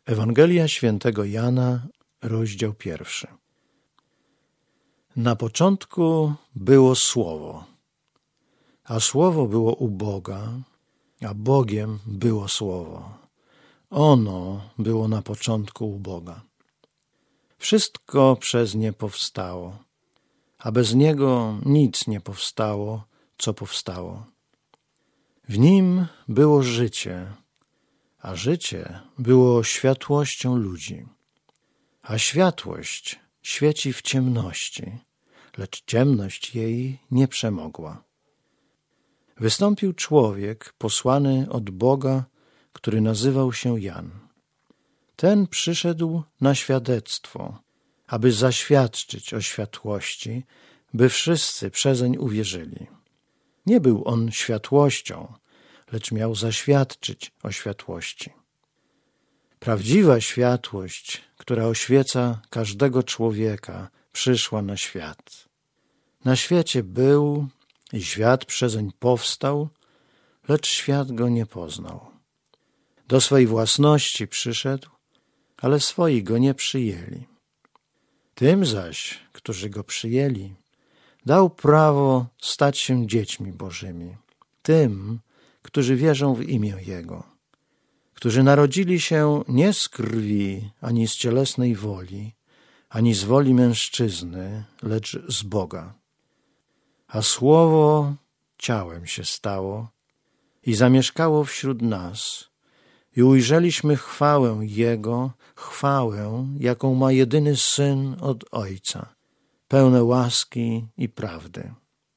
Ewangelia świętego Jana, rozdział 1. Na początku było Słowo, a Słowo było u Boga, a Bogiem było Słowo. Ono było na początku u Boga. Wszystko przez nie powstało, a bez niego nic nie powstało, co powstało. W nim było życie, a życie było światłością ludzi. A światłość świeci w ciemności, lecz ciemność jej nie przemogła. Wystąpił człowiek posłany od Boga, który nazywał się Jan. Ten przyszedł na świadectwo, aby zaświadczyć o światłości, by wszyscy przezeń uwierzyli. Nie był on światłością, lecz miał zaświadczyć o światłości. Prawdziwa światłość, która oświeca każdego człowieka, przyszła na świat. Na świecie był i świat przezeń powstał, lecz świat go nie poznał. Do swej własności przyszedł, ale swoi go nie przyjęli. Tym zaś, którzy go przyjęli, dał prawo stać się dziećmi Bożymi, tym, którzy wierzą w imię Jego, którzy narodzili się nie z krwi, ani z cielesnej woli, ani z woli mężczyzny, lecz z Boga. A Słowo ciałem się stało i zamieszkało wśród nas i ujrzeliśmy chwałę Jego, chwałę, jaką ma jedyny Syn od Ojca, pełne łaski i prawdy.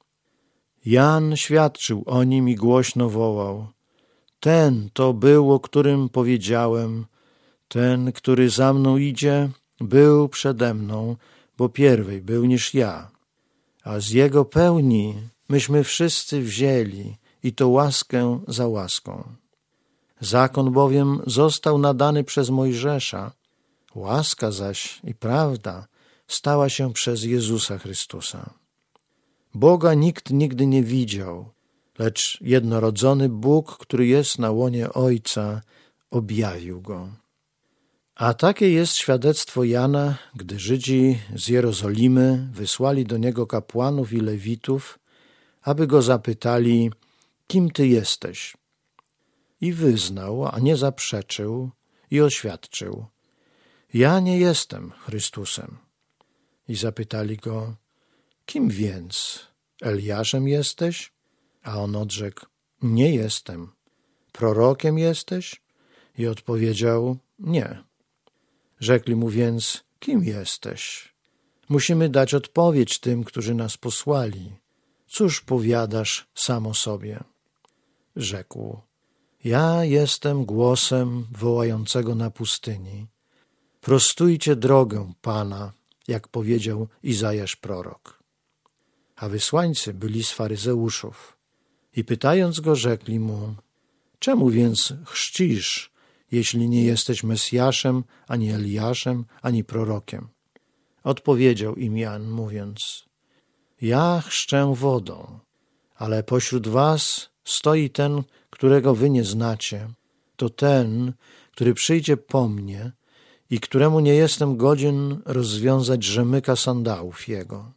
Jan świadczył o nim i głośno wołał: ten to był, o którym powiedziałem, ten, który za mną idzie, był przede mną, bo pierwej był niż ja. A z jego pełni myśmy wszyscy wzięli i to łaskę za łaską. Zakon bowiem został nadany przez Mojżesza, łaska zaś i prawda stała się przez Jezusa Chrystusa. Boga nikt nigdy nie widział, lecz jednorodzony Bóg, który jest na łonie Ojca, objawił Go. A takie jest świadectwo Jana, gdy Żydzi z Jerozolimy wysłali do niego kapłanów i lewitów, aby go zapytali: kim ty jesteś? I wyznał, a nie zaprzeczył, i oświadczył: ja nie jestem Chrystusem. I zapytali go: kim więc? Eliaszem jesteś? A on odrzekł: nie jestem. Prorokiem jesteś? I odpowiedział: nie. Rzekli mu więc: kim jesteś? Musimy dać odpowiedź tym, którzy nas posłali. Cóż powiadasz sam o sobie? Rzekł: ja jestem głosem wołającego na pustyni: prostujcie drogę Pana, jak powiedział Izajasz prorok. A wysłańcy byli z faryzeuszów i pytając go, rzekli mu: czemu więc chrzcisz, jeśli nie jesteś Mesjaszem, ani Eliaszem, ani prorokiem? Odpowiedział im Jan, mówiąc: ja chrzczę wodą, ale pośród was stoi ten, którego wy nie znacie, to ten, który przyjdzie po mnie i któremu nie jestem godzien rozwiązać rzemyka sandałów jego.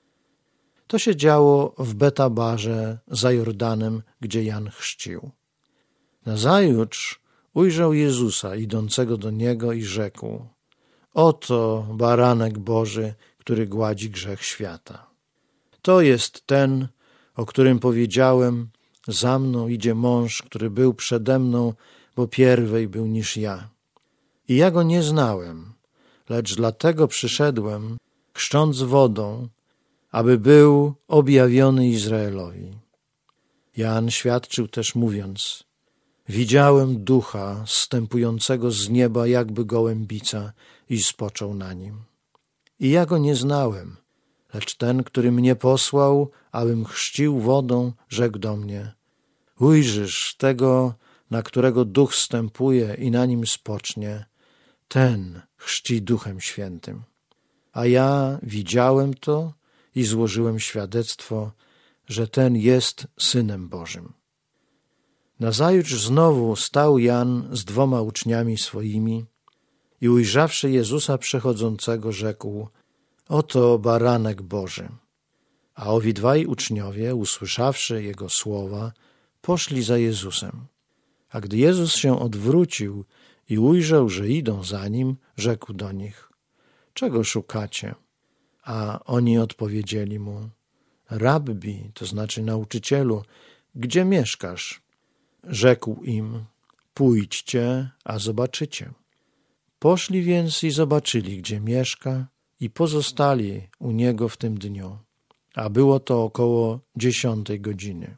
To się działo w Betabarze za Jordanem, gdzie Jan chrzcił. Nazajutrz ujrzał Jezusa idącego do niego i rzekł: oto baranek Boży, który gładzi grzech świata. To jest ten, o którym powiedziałem: za mną idzie mąż, który był przede mną, bo pierwej był niż ja. I ja go nie znałem, lecz dlatego przyszedłem, chrzcząc wodą, aby był objawiony Izraelowi. Jan świadczył też mówiąc: widziałem Ducha zstępującego z nieba jakby gołębica i spoczął na nim. I ja go nie znałem, lecz ten, który mnie posłał, abym chrzcił wodą, rzekł do mnie: ujrzysz tego, na którego Duch zstępuje i na nim spocznie, ten chrzci Duchem Świętym. A ja widziałem to i złożyłem świadectwo, że ten jest Synem Bożym. Nazajutrz znowu stał Jan z 2 uczniami swoimi i ujrzawszy Jezusa przechodzącego, rzekł: oto baranek Boży. A owi dwaj uczniowie, usłyszawszy Jego słowa, poszli za Jezusem. A gdy Jezus się odwrócił i ujrzał, że idą za Nim, rzekł do nich: czego szukacie? A oni odpowiedzieli Mu: Rabbi, to znaczy nauczycielu, gdzie mieszkasz? Rzekł im: pójdźcie, a zobaczycie. Poszli więc i zobaczyli, gdzie mieszka, i pozostali u Niego w tym dniu, a było to około 10 godziny.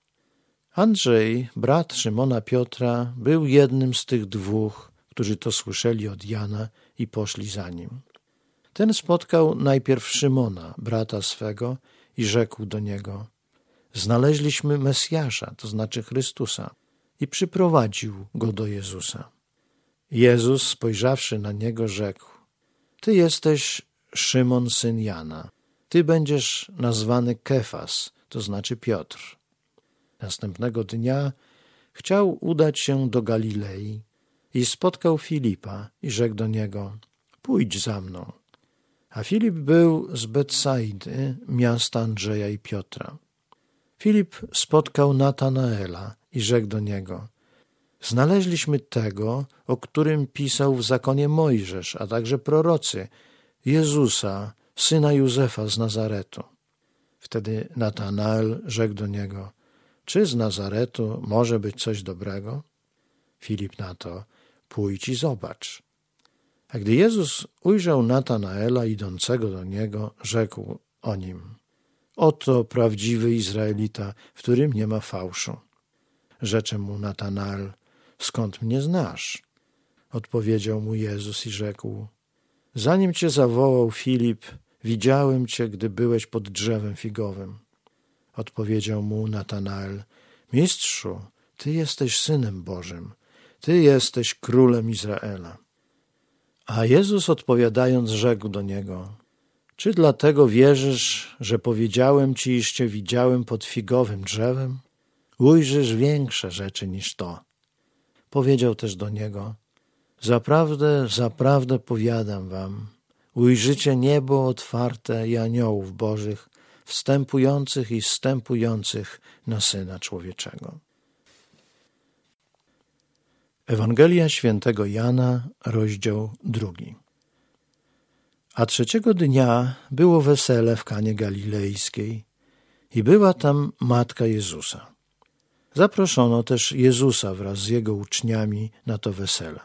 Andrzej, brat Szymona Piotra, był jednym z tych dwóch, którzy to słyszeli od Jana i poszli za nim. Ten spotkał najpierw Szymona, brata swego, i rzekł do niego: znaleźliśmy Mesjasza, to znaczy Chrystusa, i przyprowadził go do Jezusa. Jezus, spojrzawszy na niego, rzekł: ty jesteś Szymon, syn Jana. Ty będziesz nazwany Kefas, to znaczy Piotr. Następnego dnia chciał udać się do Galilei i spotkał Filipa i rzekł do niego: pójdź za mną. A Filip był z Betsaidy, miasta Andrzeja i Piotra. Filip spotkał Natanaela i rzekł do niego: znaleźliśmy tego, o którym pisał w zakonie Mojżesz, a także prorocy, Jezusa, syna Józefa z Nazaretu. Wtedy Natanael rzekł do niego: czy z Nazaretu może być coś dobrego? Filip na to: pójdź i zobacz. A gdy Jezus ujrzał Natanaela idącego do Niego, rzekł o nim: oto prawdziwy Izraelita, w którym nie ma fałszu. Rzecze mu Natanael: skąd mnie znasz? Odpowiedział mu Jezus i rzekł: zanim cię zawołał Filip, widziałem cię, gdy byłeś pod drzewem figowym. Odpowiedział mu Natanael: mistrzu, ty jesteś Synem Bożym, ty jesteś Królem Izraela. A Jezus odpowiadając rzekł do niego: czy dlatego wierzysz, że powiedziałem ci, iż cię widziałem pod figowym drzewem? Ujrzysz większe rzeczy niż to. Powiedział też do niego: zaprawdę, zaprawdę powiadam wam, ujrzycie niebo otwarte i aniołów bożych, wstępujących i zstępujących na Syna Człowieczego. Ewangelia świętego Jana, rozdział 2. A 3 dnia było wesele w Kanie Galilejskiej i była tam matka Jezusa. Zaproszono też Jezusa wraz z Jego uczniami na to wesele.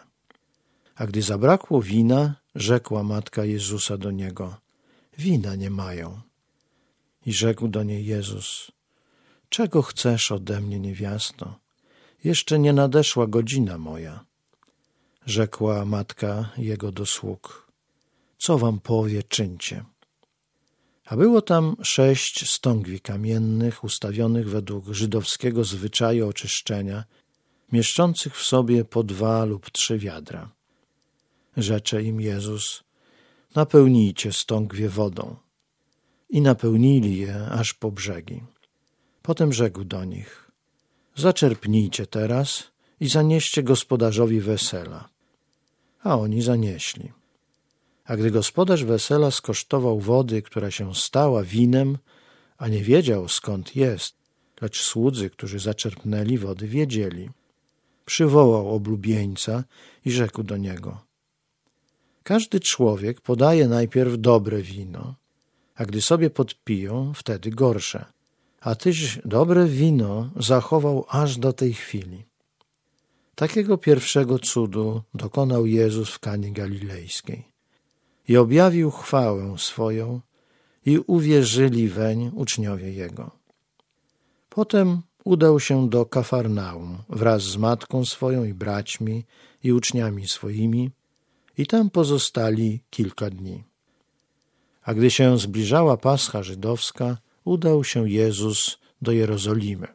A gdy zabrakło wina, rzekła matka Jezusa do Niego: wina nie mają. I rzekł do niej Jezus: czego chcesz ode mnie, niewiasto? Jeszcze nie nadeszła godzina moja. Rzekła matka Jego do sług: co wam powie, czyńcie. A było tam 6 stągwi kamiennych, ustawionych według żydowskiego zwyczaju oczyszczenia, mieszczących w sobie po 2 lub 3 wiadra. Rzecze im Jezus: napełnijcie stągwie wodą. I napełnili je aż po brzegi. Potem rzekł do nich: zaczerpnijcie teraz i zanieście gospodarzowi wesela. A oni zanieśli. A gdy gospodarz wesela skosztował wody, która się stała winem, a nie wiedział, skąd jest, lecz słudzy, którzy zaczerpnęli wody, wiedzieli, przywołał oblubieńca i rzekł do niego: każdy człowiek podaje najpierw dobre wino, a gdy sobie podpiją, wtedy gorsze. A tyś dobre wino zachował aż do tej chwili. Takiego pierwszego cudu dokonał Jezus w Kanie Galilejskiej i objawił chwałę swoją i uwierzyli weń uczniowie Jego. Potem udał się do Kafarnaum wraz z matką swoją i braćmi i uczniami swoimi i tam pozostali kilka dni. A gdy się zbliżała Pascha żydowska, udał się Jezus do Jerozolimy.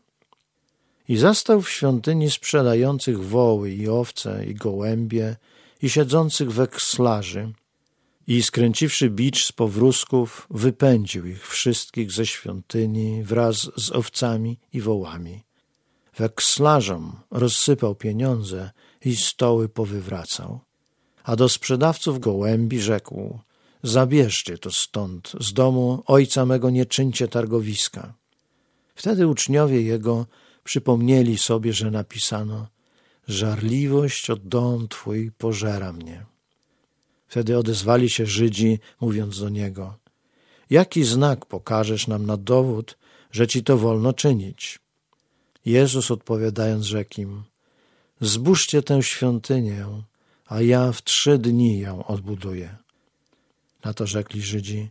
I zastał w świątyni sprzedających woły i owce i gołębie i siedzących wekslarzy i skręciwszy bicz z powrózków, wypędził ich wszystkich ze świątyni wraz z owcami i wołami. Wekslarzom rozsypał pieniądze i stoły powywracał. A do sprzedawców gołębi rzekł: zabierzcie to stąd, z domu ojca mego nie czyńcie targowiska. Wtedy uczniowie jego przypomnieli sobie, że napisano: żarliwość o dom Twój pożera mnie. Wtedy odezwali się Żydzi, mówiąc do niego: jaki znak pokażesz nam na dowód, że Ci to wolno czynić? Jezus odpowiadając rzekł im: zbóżcie tę świątynię, a ja w 3 dni ją odbuduję. Na to rzekli Żydzi: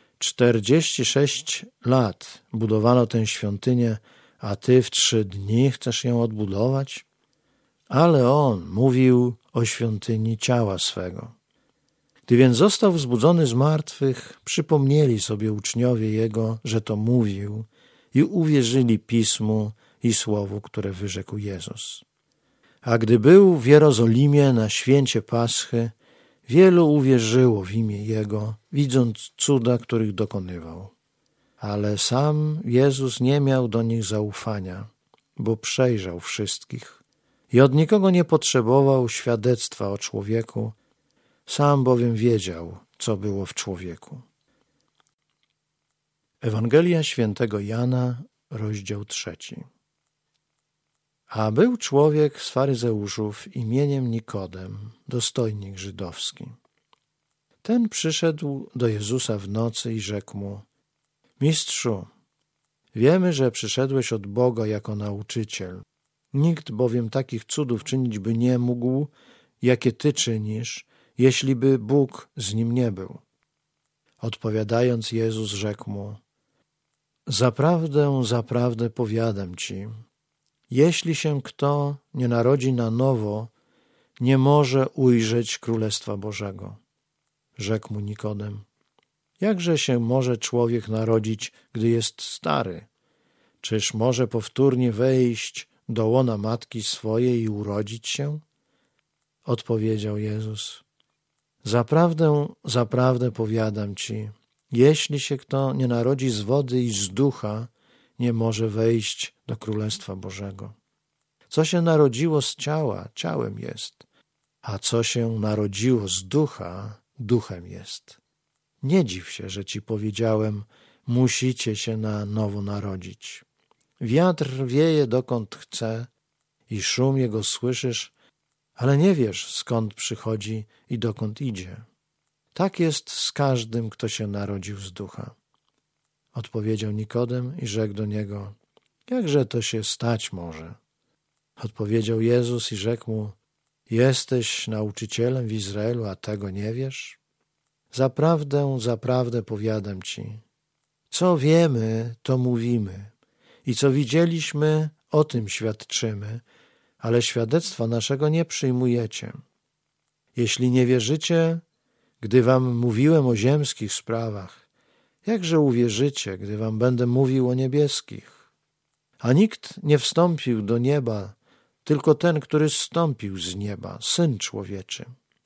46 lat budowano tę świątynię, a Ty w 3 dni chcesz ją odbudować? Ale on mówił o świątyni ciała swego. Gdy więc został wzbudzony z martwych, przypomnieli sobie uczniowie jego, że to mówił, i uwierzyli Pismu i słowu, które wyrzekł Jezus. A gdy był w Jerozolimie na święcie Paschy, wielu uwierzyło w imię Jego, widząc cuda, których dokonywał. Ale sam Jezus nie miał do nich zaufania, bo przejrzał wszystkich i od nikogo nie potrzebował świadectwa o człowieku, sam bowiem wiedział, co było w człowieku. Ewangelia świętego Jana, rozdział 3. A był człowiek z faryzeuszów imieniem Nikodem, dostojnik żydowski. Ten przyszedł do Jezusa w nocy i rzekł mu: Mistrzu, wiemy, że przyszedłeś od Boga jako nauczyciel. Nikt bowiem takich cudów czynić by nie mógł, jakie Ty czynisz, jeśli by Bóg z nim nie był. Odpowiadając, Jezus rzekł mu: Zaprawdę, zaprawdę powiadam Ci, jeśli się kto nie narodzi na nowo, nie może ujrzeć Królestwa Bożego. Rzekł mu Nikodem: Jakże się może człowiek narodzić, gdy jest stary? Czyż może powtórnie wejść do łona matki swojej i urodzić się? Odpowiedział Jezus: Zaprawdę, zaprawdę powiadam Ci, jeśli się kto nie narodzi z wody i z ducha, nie może wejść do Królestwa Bożego. Co się narodziło z ciała, ciałem jest, a co się narodziło z ducha, duchem jest. Nie dziw się, że Ci powiedziałem, musicie się na nowo narodzić. Wiatr wieje dokąd chce i szum jego słyszysz, ale nie wiesz, skąd przychodzi i dokąd idzie. Tak jest z każdym, kto się narodził z ducha. Odpowiedział Nikodem i rzekł do niego: Jakże to się stać może? Odpowiedział Jezus i rzekł mu: Jesteś nauczycielem w Izraelu, a tego nie wiesz? Zaprawdę, zaprawdę powiadam Ci, co wiemy, to mówimy i co widzieliśmy, o tym świadczymy, ale świadectwa naszego nie przyjmujecie. Jeśli nie wierzycie, gdy wam mówiłem o ziemskich sprawach, jakże uwierzycie, gdy wam będę mówił o niebieskich? A nikt nie wstąpił do nieba, tylko ten, który zstąpił z nieba, Syn Człowieczy.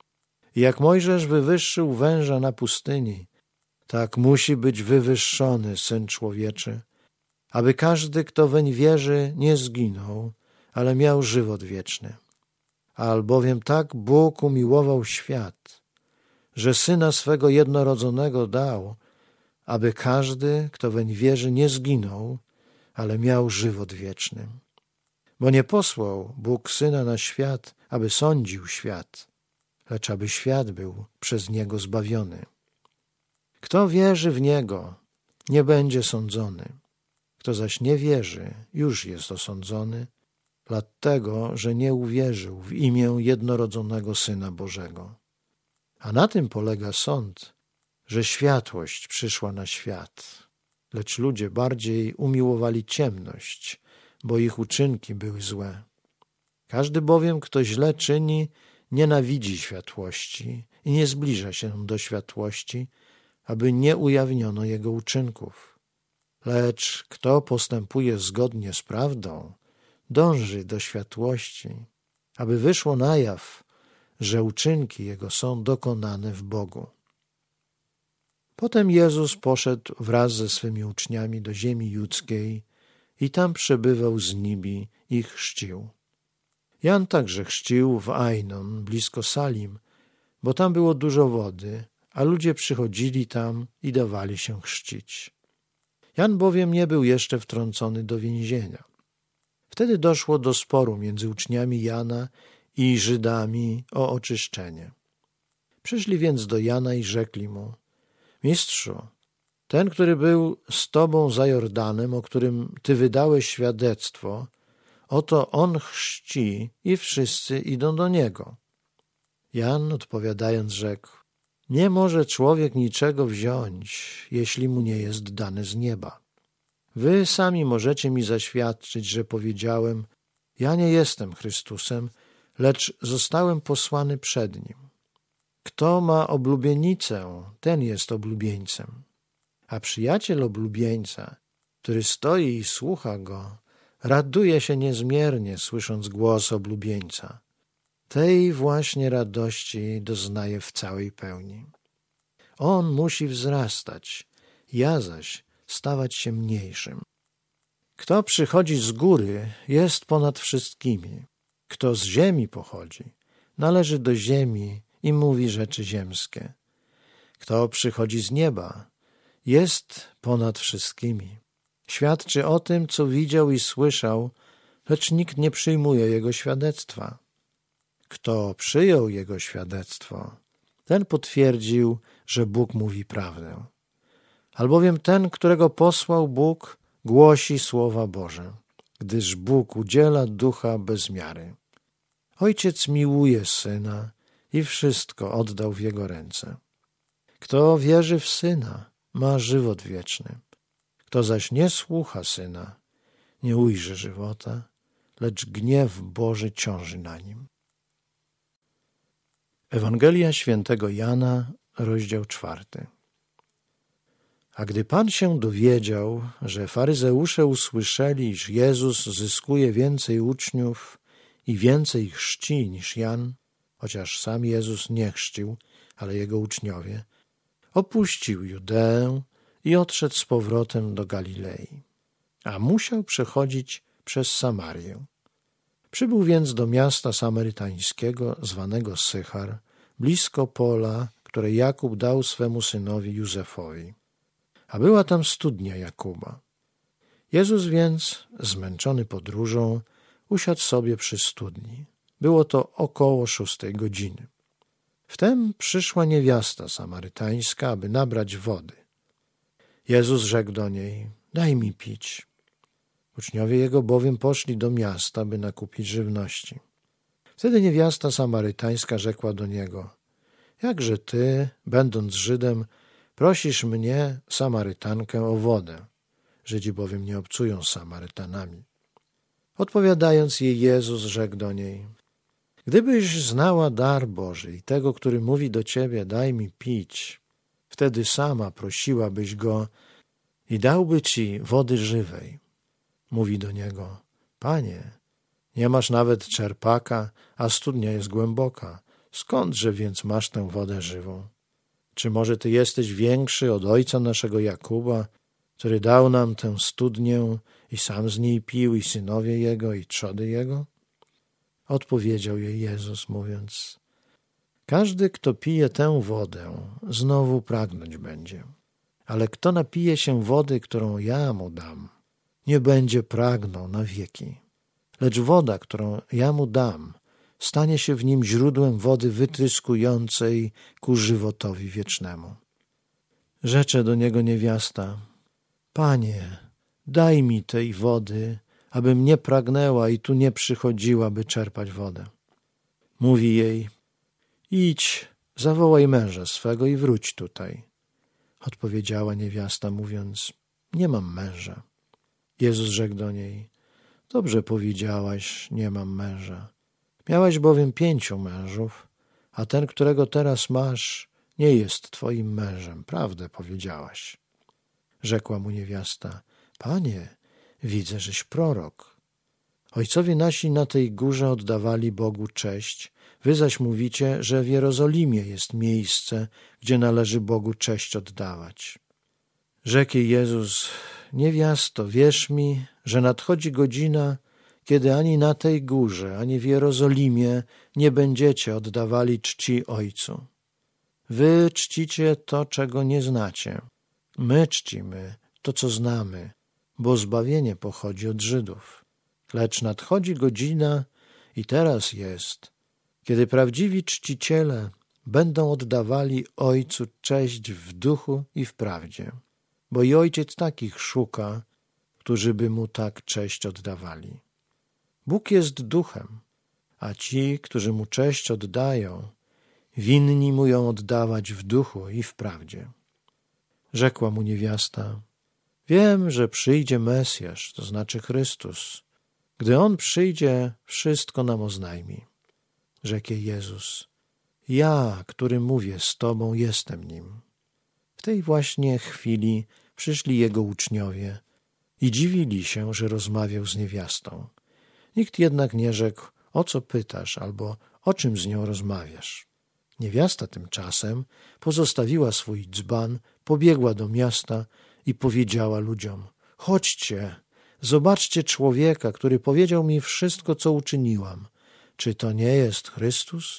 I jak Mojżesz wywyższył węża na pustyni, tak musi być wywyższony Syn Człowieczy, aby każdy, kto weń wierzy, nie zginął, ale miał żywot wieczny. Albowiem tak Bóg umiłował świat, że Syna swego jednorodzonego dał, aby każdy, kto weń wierzy, nie zginął, ale miał żywot wieczny. Bo nie posłał Bóg Syna na świat, aby sądził świat, lecz aby świat był przez Niego zbawiony. Kto wierzy w Niego, nie będzie sądzony. Kto zaś nie wierzy, już jest osądzony, dlatego, że nie uwierzył w imię jednorodzonego Syna Bożego. A na tym polega sąd, że światłość przyszła na świat, lecz ludzie bardziej umiłowali ciemność, bo ich uczynki były złe. Każdy bowiem, kto źle czyni, nienawidzi światłości i nie zbliża się do światłości, aby nie ujawniono jego uczynków. Lecz kto postępuje zgodnie z prawdą, dąży do światłości, aby wyszło na jaw, że uczynki jego są dokonane w Bogu. Potem Jezus poszedł wraz ze swymi uczniami do ziemi judzkiej i tam przebywał z nimi i chrzcił. Jan także chrzcił w Ainon, blisko Salim, bo tam było dużo wody, a ludzie przychodzili tam i dawali się chrzcić. Jan bowiem nie był jeszcze wtrącony do więzienia. Wtedy doszło do sporu między uczniami Jana i Żydami o oczyszczenie. Przyszli więc do Jana i rzekli mu: Mistrzu, ten, który był z tobą za Jordanem, o którym ty wydałeś świadectwo, oto on chrzci i wszyscy idą do niego. Jan odpowiadając rzekł: Nie może człowiek niczego wziąć, jeśli mu nie jest dane z nieba. Wy sami możecie mi zaświadczyć, że powiedziałem: Ja nie jestem Chrystusem, lecz zostałem posłany przed nim. Kto ma oblubienicę, ten jest oblubieńcem. A przyjaciel oblubieńca, który stoi i słucha go, raduje się niezmiernie, słysząc głos oblubieńca. Tej właśnie radości doznaje w całej pełni. On musi wzrastać, ja zaś stawać się mniejszym. Kto przychodzi z góry, jest ponad wszystkimi. Kto z ziemi pochodzi, należy do ziemi i mówi rzeczy ziemskie. Kto przychodzi z nieba, jest ponad wszystkimi. Świadczy o tym, co widział i słyszał, lecz nikt nie przyjmuje jego świadectwa. Kto przyjął jego świadectwo, ten potwierdził, że Bóg mówi prawdę. Albowiem ten, którego posłał Bóg, głosi słowa Boże, gdyż Bóg udziela ducha bez miary. Ojciec miłuje Syna i wszystko oddał w Jego ręce. Kto wierzy w Syna, ma żywot wieczny. Kto zaś nie słucha Syna, nie ujrzy żywota, lecz gniew Boży ciąży na nim. Ewangelia świętego Jana, rozdział 4. A gdy Pan się dowiedział, że faryzeusze usłyszeli, iż Jezus zyskuje więcej uczniów i więcej chrzci niż Jan, chociaż sam Jezus nie chrzcił, ale jego uczniowie, opuścił Judeę i odszedł z powrotem do Galilei, a musiał przechodzić przez Samarię. Przybył więc do miasta samarytańskiego, zwanego Sychar, blisko pola, które Jakub dał swemu synowi Józefowi. A była tam studnia Jakuba. Jezus więc, zmęczony podróżą, usiadł sobie przy studni. Było to około 6 godziny. Wtem przyszła niewiasta samarytańska, aby nabrać wody. Jezus rzekł do niej: Daj mi pić. Uczniowie Jego bowiem poszli do miasta, by nakupić żywności. Wtedy niewiasta samarytańska rzekła do Niego: Jakże Ty, będąc Żydem, prosisz mnie, Samarytankę, o wodę? Żydzi bowiem nie obcują z Samarytanami. Odpowiadając jej, Jezus rzekł do niej: Gdybyś znała dar Boży i tego, który mówi do Ciebie: Daj mi pić, wtedy sama prosiłabyś Go i dałby Ci wody żywej. Mówi do Niego: Panie, nie masz nawet czerpaka, a studnia jest głęboka. Skądże więc masz tę wodę żywą? Czy może Ty jesteś większy od ojca naszego Jakuba, który dał nam tę studnię i sam z niej pił, i synowie jego, i trzody jego? Odpowiedział jej Jezus, mówiąc: Każdy, kto pije tę wodę, znowu pragnąć będzie. Ale kto napije się wody, którą ja mu dam, nie będzie pragnął na wieki. Lecz woda, którą ja mu dam, stanie się w nim źródłem wody wytryskującej ku żywotowi wiecznemu. Rzecze do niego niewiasta: Panie, daj mi tej wody, abym nie pragnęła i tu nie przychodziła, by czerpać wodę. Mówi jej: Idź, zawołaj męża swego i wróć tutaj. Odpowiedziała niewiasta, mówiąc: Nie mam męża. Jezus rzekł do niej: Dobrze powiedziałaś, nie mam męża. Miałaś bowiem 5 mężów, a ten, którego teraz masz, nie jest twoim mężem. Prawdę powiedziałaś. Rzekła mu niewiasta: Panie, widzę, żeś prorok. Ojcowie nasi na tej górze oddawali Bogu cześć, wy zaś mówicie, że w Jerozolimie jest miejsce, gdzie należy Bogu cześć oddawać. Rzekł jej Jezus: Niewiasto, wierz mi, że nadchodzi godzina, kiedy ani na tej górze, ani w Jerozolimie nie będziecie oddawali czci Ojcu. Wy czcicie to, czego nie znacie. My czcimy to, co znamy, bo zbawienie pochodzi od Żydów. Lecz nadchodzi godzina i teraz jest, kiedy prawdziwi czciciele będą oddawali Ojcu cześć w duchu i w prawdzie, bo i Ojciec takich szuka, którzy by Mu tak cześć oddawali. Bóg jest duchem, a ci, którzy Mu cześć oddają, winni Mu ją oddawać w duchu i w prawdzie. Rzekła Mu niewiasta: wiem, że przyjdzie Mesjasz, to znaczy Chrystus. Gdy On przyjdzie, wszystko nam oznajmi. Rzekł jej Jezus: ja, który mówię z Tobą, jestem Nim. W tej właśnie chwili przyszli Jego uczniowie i dziwili się, że rozmawiał z niewiastą. Nikt jednak nie rzekł: o co pytasz, albo o czym z nią rozmawiasz. Niewiasta tymczasem pozostawiła swój dzban, pobiegła do miasta i powiedziała ludziom: chodźcie, zobaczcie człowieka, który powiedział mi wszystko, co uczyniłam. Czy to nie jest Chrystus?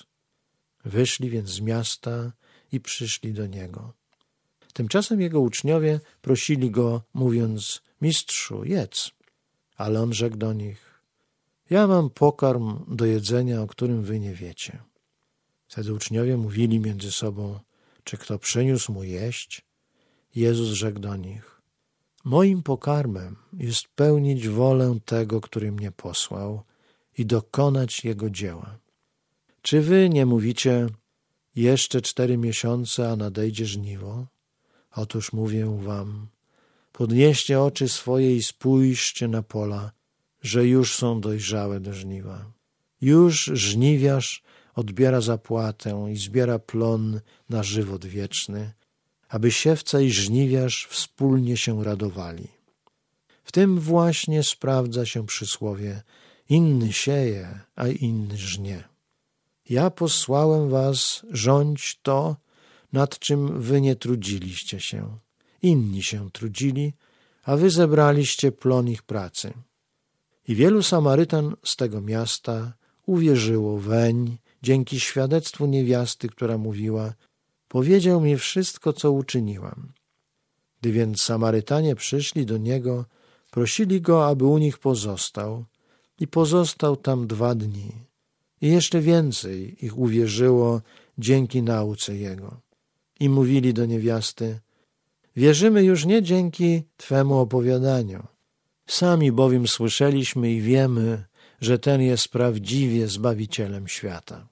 Wyszli więc z miasta i przyszli do Niego. Tymczasem Jego uczniowie prosili Go, mówiąc: Mistrzu, jedz. Ale On rzekł do nich: ja mam pokarm do jedzenia, o którym wy nie wiecie. Wtedy uczniowie mówili między sobą: czy kto przyniósł Mu jeść? Jezus rzekł do nich: moim pokarmem jest pełnić wolę tego, który mnie posłał i dokonać Jego dzieła. Czy wy nie mówicie: jeszcze 4 miesiące, a nadejdzie żniwo? Otóż mówię wam: podnieście oczy swoje i spójrzcie na pola, że już są dojrzałe do żniwa. Już żniwiarz odbiera zapłatę i zbiera plon na żywot wieczny, aby siewca i żniwiarz wspólnie się radowali. W tym właśnie sprawdza się przysłowie: inny sieje, a inny żnie. Ja posłałem was rządź to, nad czym wy nie trudziliście się. Inni się trudzili, a wy zebraliście plon ich pracy. I wielu Samarytan z tego miasta uwierzyło weń dzięki świadectwu niewiasty, która mówiła: powiedział mi wszystko, co uczyniłam. Gdy więc Samarytanie przyszli do Niego, prosili Go, aby u nich pozostał, i pozostał tam 2 dni. I jeszcze więcej ich uwierzyło dzięki nauce Jego. I mówili do niewiasty: wierzymy już nie dzięki Twemu opowiadaniu. Sami bowiem słyszeliśmy i wiemy, że ten jest prawdziwie Zbawicielem świata.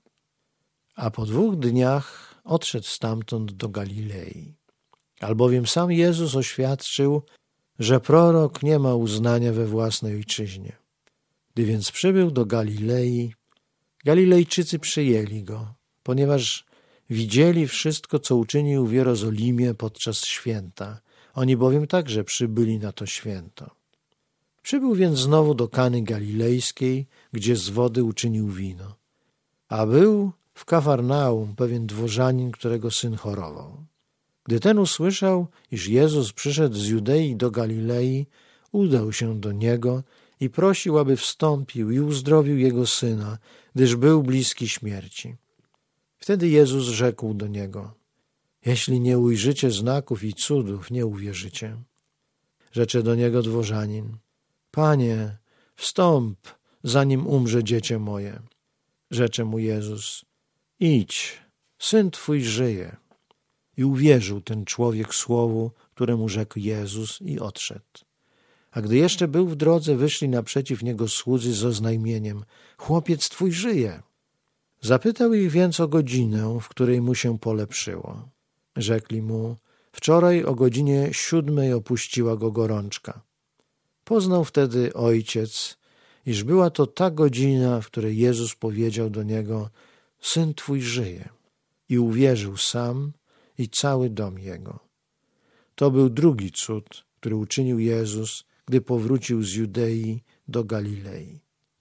A po 2 dniach odszedł stamtąd do Galilei. Albowiem sam Jezus oświadczył, że prorok nie ma uznania we własnej ojczyźnie. Gdy więc przybył do Galilei, Galilejczycy przyjęli Go, ponieważ widzieli wszystko, co uczynił w Jerozolimie podczas święta. Oni bowiem także przybyli na to święto. Przybył więc znowu do Kany Galilejskiej, gdzie z wody uczynił wino. A był w Kafarnaum pewien dworzanin, którego syn chorował. Gdy ten usłyszał, iż Jezus przyszedł z Judei do Galilei, udał się do Niego i prosił, aby wstąpił i uzdrowił jego syna, gdyż był bliski śmierci. Wtedy Jezus rzekł do niego: jeśli nie ujrzycie znaków i cudów, nie uwierzycie. Rzecze do niego dworzanin: Panie, wstąp, zanim umrze dziecię moje. Rzecze mu Jezus: idź, syn twój żyje. I uwierzył ten człowiek słowu, któremu rzekł Jezus, i odszedł. A gdy jeszcze był w drodze, wyszli naprzeciw niego słudzy z oznajmieniem: chłopiec twój żyje. Zapytał ich więc o godzinę, w której mu się polepszyło. Rzekli mu: wczoraj o godzinie 7 opuściła go gorączka. Poznał wtedy ojciec, iż była to ta godzina, w której Jezus powiedział do niego: syn twój żyje. I uwierzył sam i cały dom jego. To był drugi cud, który uczynił Jezus, gdy powrócił z Judei do Galilei.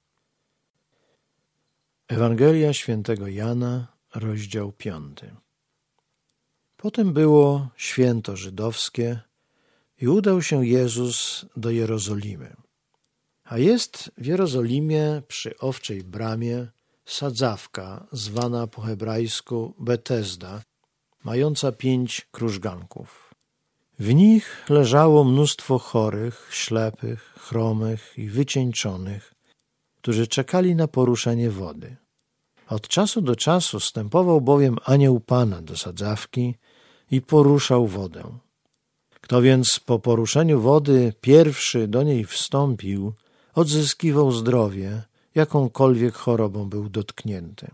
Ewangelia świętego Jana, rozdział 5. Potem było święto żydowskie i udał się Jezus do Jerozolimy. A jest w Jerozolimie przy Owczej Bramie sadzawka, zwana po hebrajsku Betesda, mająca 5 krużganków. W nich leżało mnóstwo chorych, ślepych, chromych i wycieńczonych, którzy czekali na poruszenie wody. Od czasu do czasu stępował bowiem anioł Pana do sadzawki i poruszał wodę. Kto więc po poruszeniu wody pierwszy do niej wstąpił, odzyskiwał zdrowie, jakąkolwiek chorobą był dotknięty.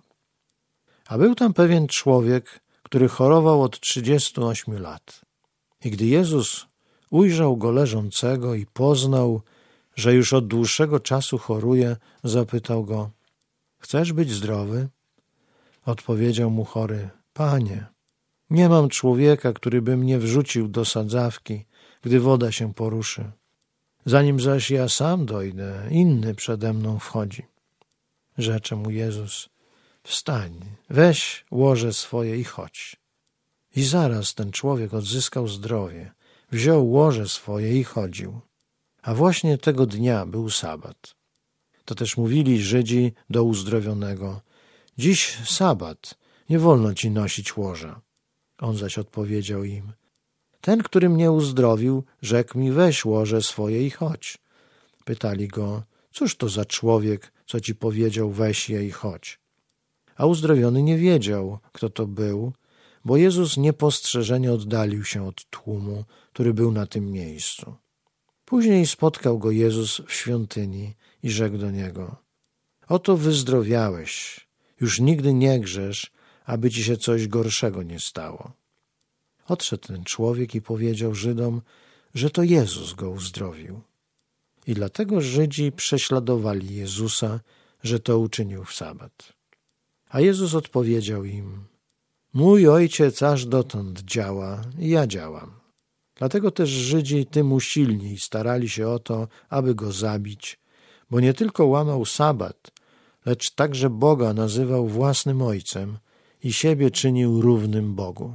A był tam pewien człowiek, który chorował od 38 lat. I gdy Jezus ujrzał go leżącego i poznał, że już od dłuższego czasu choruje, zapytał go: chcesz być zdrowy? Odpowiedział mu chory: Panie, nie mam człowieka, który by mnie wrzucił do sadzawki, gdy woda się poruszy. Zanim zaś ja sam dojdę, inny przede mną wchodzi. Rzecze mu Jezus: wstań, weź łoże swoje i chodź. I zaraz ten człowiek odzyskał zdrowie, wziął łoże swoje i chodził. A właśnie tego dnia był sabat. To też mówili Żydzi do uzdrowionego: dziś sabat, nie wolno ci nosić łoża. On zaś odpowiedział im: ten, który mnie uzdrowił, rzekł mi: weź łoże swoje i chodź. Pytali go: cóż to za człowiek, co ci powiedział: weź je i chodź? A uzdrowiony nie wiedział, kto to był, bo Jezus niepostrzeżenie oddalił się od tłumu, który był na tym miejscu. Później spotkał go Jezus w świątyni i rzekł do niego: oto wyzdrowiałeś, już nigdy nie grzesz, aby ci się coś gorszego nie stało. Odszedł ten człowiek i powiedział Żydom, że to Jezus go uzdrowił. I dlatego Żydzi prześladowali Jezusa, że to uczynił w sabat. A Jezus odpowiedział im: mój Ojciec aż dotąd działa i ja działam. Dlatego też Żydzi tym usilniej starali się o to, aby go zabić, bo nie tylko łamał sabat, lecz także Boga nazywał własnym Ojcem i siebie czynił równym Bogu.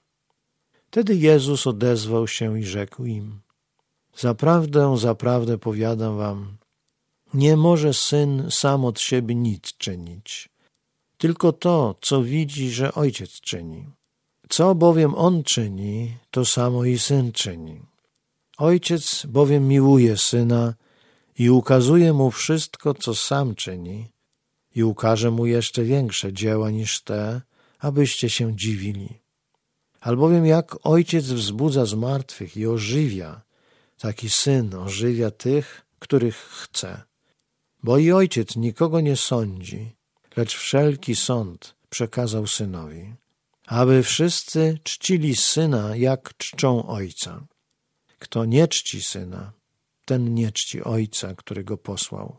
Wtedy Jezus odezwał się i rzekł im: zaprawdę, zaprawdę powiadam wam, nie może Syn sam od siebie nic czynić, tylko to, co widzi, że Ojciec czyni. Co bowiem On czyni, to samo i Syn czyni. Ojciec bowiem miłuje Syna i ukazuje Mu wszystko, co sam czyni, i ukaże Mu jeszcze większe dzieła niż te, abyście się dziwili. Albowiem jak Ojciec wzbudza z martwych i ożywia, tak i Syn ożywia tych, których chce. Bo i Ojciec nikogo nie sądzi, lecz wszelki sąd przekazał Synowi, aby wszyscy czcili Syna, jak czczą Ojca. Kto nie czci Syna, ten nie czci Ojca, który go posłał.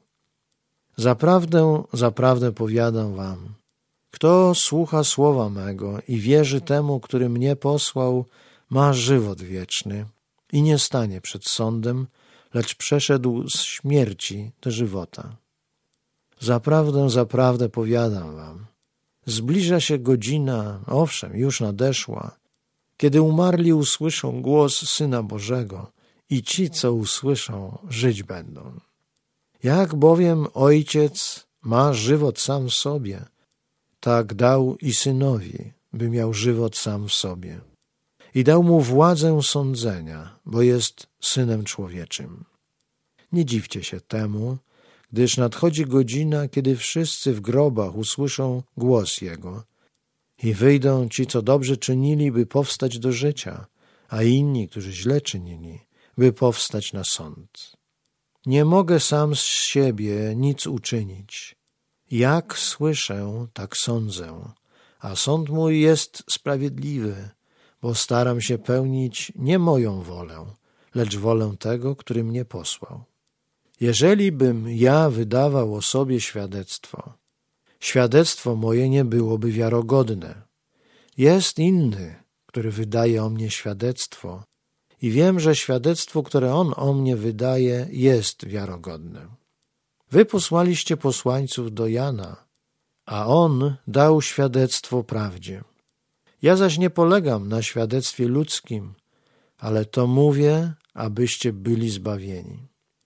Zaprawdę, zaprawdę powiadam wam, kto słucha słowa mego i wierzy temu, który mnie posłał, ma żywot wieczny i nie stanie przed sądem, lecz przeszedł z śmierci do żywota. Zaprawdę, zaprawdę powiadam wam, zbliża się godzina, owszem, już nadeszła, kiedy umarli usłyszą głos Syna Bożego i ci, co usłyszą, żyć będą. Jak bowiem Ojciec ma żywot sam w sobie, tak dał i Synowi, by miał żywot sam w sobie. I dał Mu władzę sądzenia, bo jest Synem Człowieczym. Nie dziwcie się temu, gdyż nadchodzi godzina, kiedy wszyscy w grobach usłyszą głos Jego i wyjdą ci, co dobrze czynili, by powstać do życia, a inni, którzy źle czynili, by powstać na sąd. Nie mogę sam z siebie nic uczynić. Jak słyszę, tak sądzę, a sąd mój jest sprawiedliwy, bo staram się pełnić nie moją wolę, lecz wolę tego, który mnie posłał. Jeżeli bym ja wydawał o sobie świadectwo, świadectwo moje nie byłoby wiarogodne. Jest inny, który wydaje o mnie świadectwo i wiem, że świadectwo, które on o mnie wydaje, jest wiarogodne. Wy posłaliście posłańców do Jana, a on dał świadectwo prawdzie. Ja zaś nie polegam na świadectwie ludzkim, ale to mówię, abyście byli zbawieni.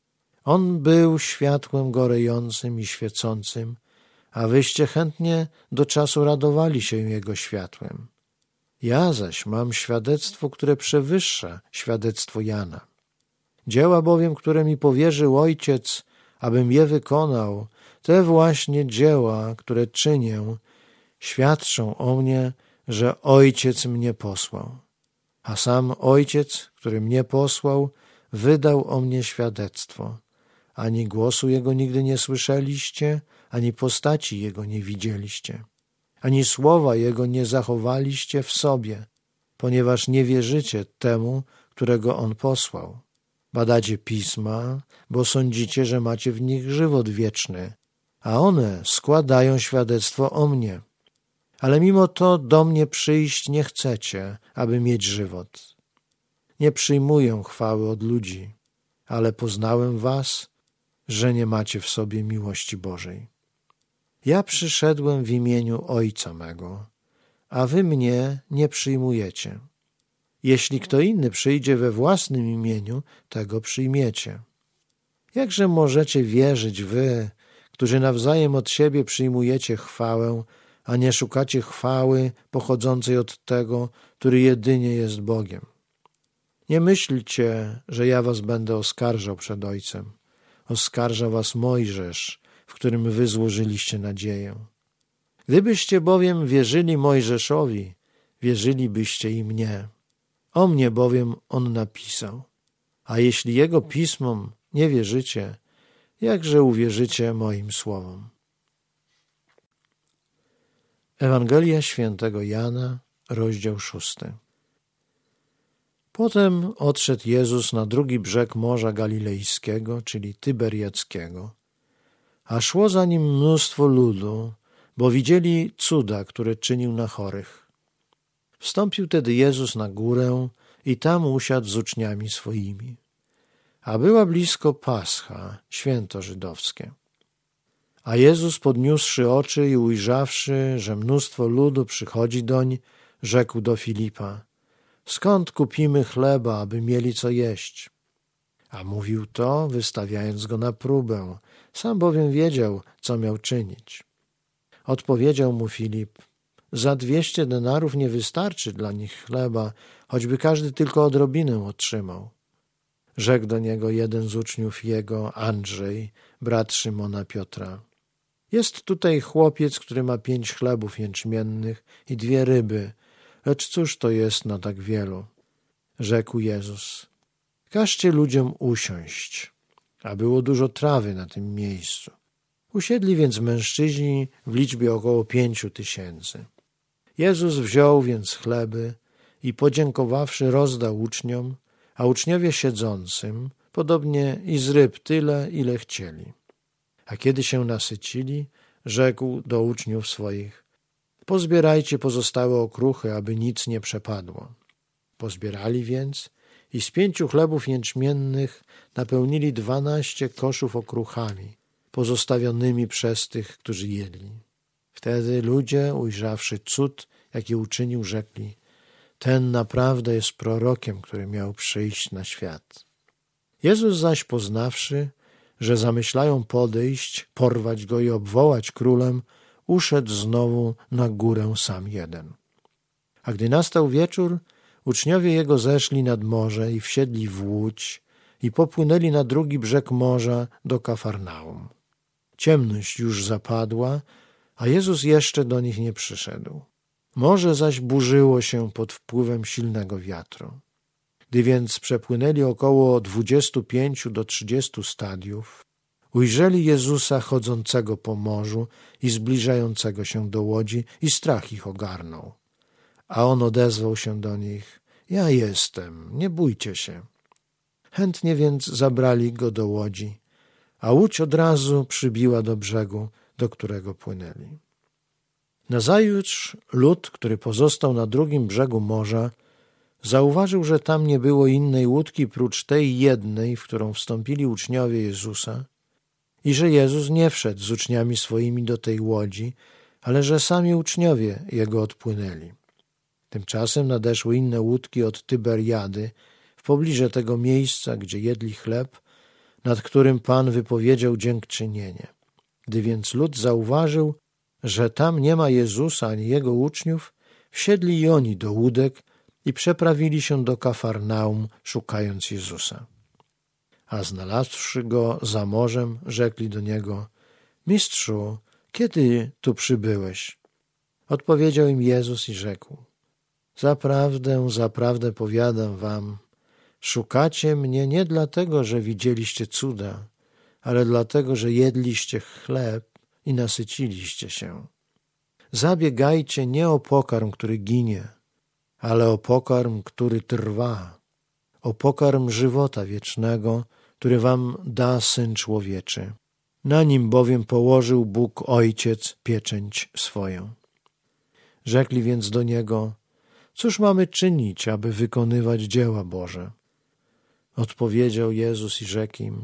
On był światłem gorejącym i świecącym, a wyście chętnie do czasu radowali się Jego światłem. Ja zaś mam świadectwo, które przewyższa świadectwo Jana. Dzieła bowiem, które mi powierzył Ojciec, abym je wykonał, te właśnie dzieła, które czynię, świadczą o mnie, że Ojciec mnie posłał. A sam Ojciec, który mnie posłał, wydał o mnie świadectwo. Ani głosu Jego nigdy nie słyszeliście, ani postaci Jego nie widzieliście. Ani słowa Jego nie zachowaliście w sobie, ponieważ nie wierzycie temu, którego On posłał. Badacie pisma, bo sądzicie, że macie w nich żywot wieczny, a one składają świadectwo o mnie. Ale mimo to do mnie przyjść nie chcecie, aby mieć żywot. Nie przyjmuję chwały od ludzi, ale poznałem was, że nie macie w sobie miłości Bożej. Ja przyszedłem w imieniu Ojca mego, a wy mnie nie przyjmujecie. Jeśli kto inny przyjdzie we własnym imieniu, tego przyjmiecie. Jakże możecie wierzyć wy, którzy nawzajem od siebie przyjmujecie chwałę, a nie szukacie chwały pochodzącej od tego, który jedynie jest Bogiem? Nie myślcie, że ja was będę oskarżał przed Ojcem. Oskarża was Mojżesz, w którym wy złożyliście nadzieję. Gdybyście bowiem wierzyli Mojżeszowi, wierzylibyście i mnie. O mnie bowiem on napisał. A jeśli jego pismom nie wierzycie, jakże uwierzycie moim słowom? Ewangelia Świętego Jana, rozdział 6. Potem odszedł Jezus na drugi brzeg Morza Galilejskiego, czyli Tyberiackiego, a szło za nim mnóstwo ludu, bo widzieli cuda, które czynił na chorych. Wstąpił tedy Jezus na górę i tam usiadł z uczniami swoimi. A była blisko Pascha, święto żydowskie. A Jezus, podniósłszy oczy i ujrzawszy, że mnóstwo ludu przychodzi doń, rzekł do Filipa: skąd kupimy chleba, aby mieli co jeść? A mówił to, wystawiając go na próbę, sam bowiem wiedział, co miał czynić. Odpowiedział mu Filip: za 200 denarów nie wystarczy dla nich chleba, choćby każdy tylko odrobinę otrzymał. Rzekł do niego jeden z uczniów jego, Andrzej, brat Szymona Piotra: jest tutaj chłopiec, który ma 5 chlebów jęczmiennych i 2 ryby, lecz cóż to jest na tak wielu? Rzekł Jezus: każcie ludziom usiąść. A było dużo trawy na tym miejscu. Usiedli więc mężczyźni w liczbie około 5000. Jezus wziął więc chleby i podziękowawszy rozdał uczniom, a uczniowie siedzącym, podobnie i z ryb tyle, ile chcieli. A kiedy się nasycili, rzekł do uczniów swoich: pozbierajcie pozostałe okruchy, aby nic nie przepadło. Pozbierali więc i z 5 chlebów jęczmiennych napełnili 12 koszów okruchami, pozostawionymi przez tych, którzy jedli. Wtedy ludzie, ujrzawszy cud, jaki uczynił, rzekli: ten naprawdę jest prorokiem, który miał przyjść na świat. Jezus zaś, poznawszy, że zamyślają podejść, porwać go i obwołać królem, uszedł znowu na górę sam jeden. A gdy nastał wieczór, uczniowie jego zeszli nad morze i wsiedli w łódź i popłynęli na drugi brzeg morza do Kafarnaum. Ciemność już zapadła, a Jezus jeszcze do nich nie przyszedł. Morze zaś burzyło się pod wpływem silnego wiatru. Gdy więc przepłynęli około 25 do 30 stadiów, ujrzeli Jezusa chodzącego po morzu i zbliżającego się do łodzi i strach ich ogarnął. A on odezwał się do nich: ja jestem, nie bójcie się. Chętnie więc zabrali go do łodzi, a łódź od razu przybiła do brzegu, do którego płynęli. Nazajutrz lud, który pozostał na drugim brzegu morza, zauważył, że tam nie było innej łódki prócz tej jednej, w którą wstąpili uczniowie Jezusa, i że Jezus nie wszedł z uczniami swoimi do tej łodzi, ale że sami uczniowie Jego odpłynęli. Tymczasem nadeszły inne łódki od Tyberiady, w pobliże tego miejsca, gdzie jedli chleb, nad którym Pan wypowiedział dziękczynienie. Gdy więc lud zauważył, że tam nie ma Jezusa ani Jego uczniów, wsiedli i oni do łódek i przeprawili się do Kafarnaum, szukając Jezusa. A znalazłszy go za morzem, rzekli do niego: Mistrzu, kiedy tu przybyłeś? Odpowiedział im Jezus i rzekł: Zaprawdę, zaprawdę powiadam wam, szukacie mnie nie dlatego, że widzieliście cuda, ale dlatego, że jedliście chleb i nasyciliście się. Zabiegajcie nie o pokarm, który ginie, ale o pokarm, który trwa, o pokarm żywota wiecznego, który wam da Syn Człowieczy. Na nim bowiem położył Bóg Ojciec pieczęć swoją. Rzekli więc do Niego: Cóż mamy czynić, aby wykonywać dzieła Boże? Odpowiedział Jezus i rzekł im: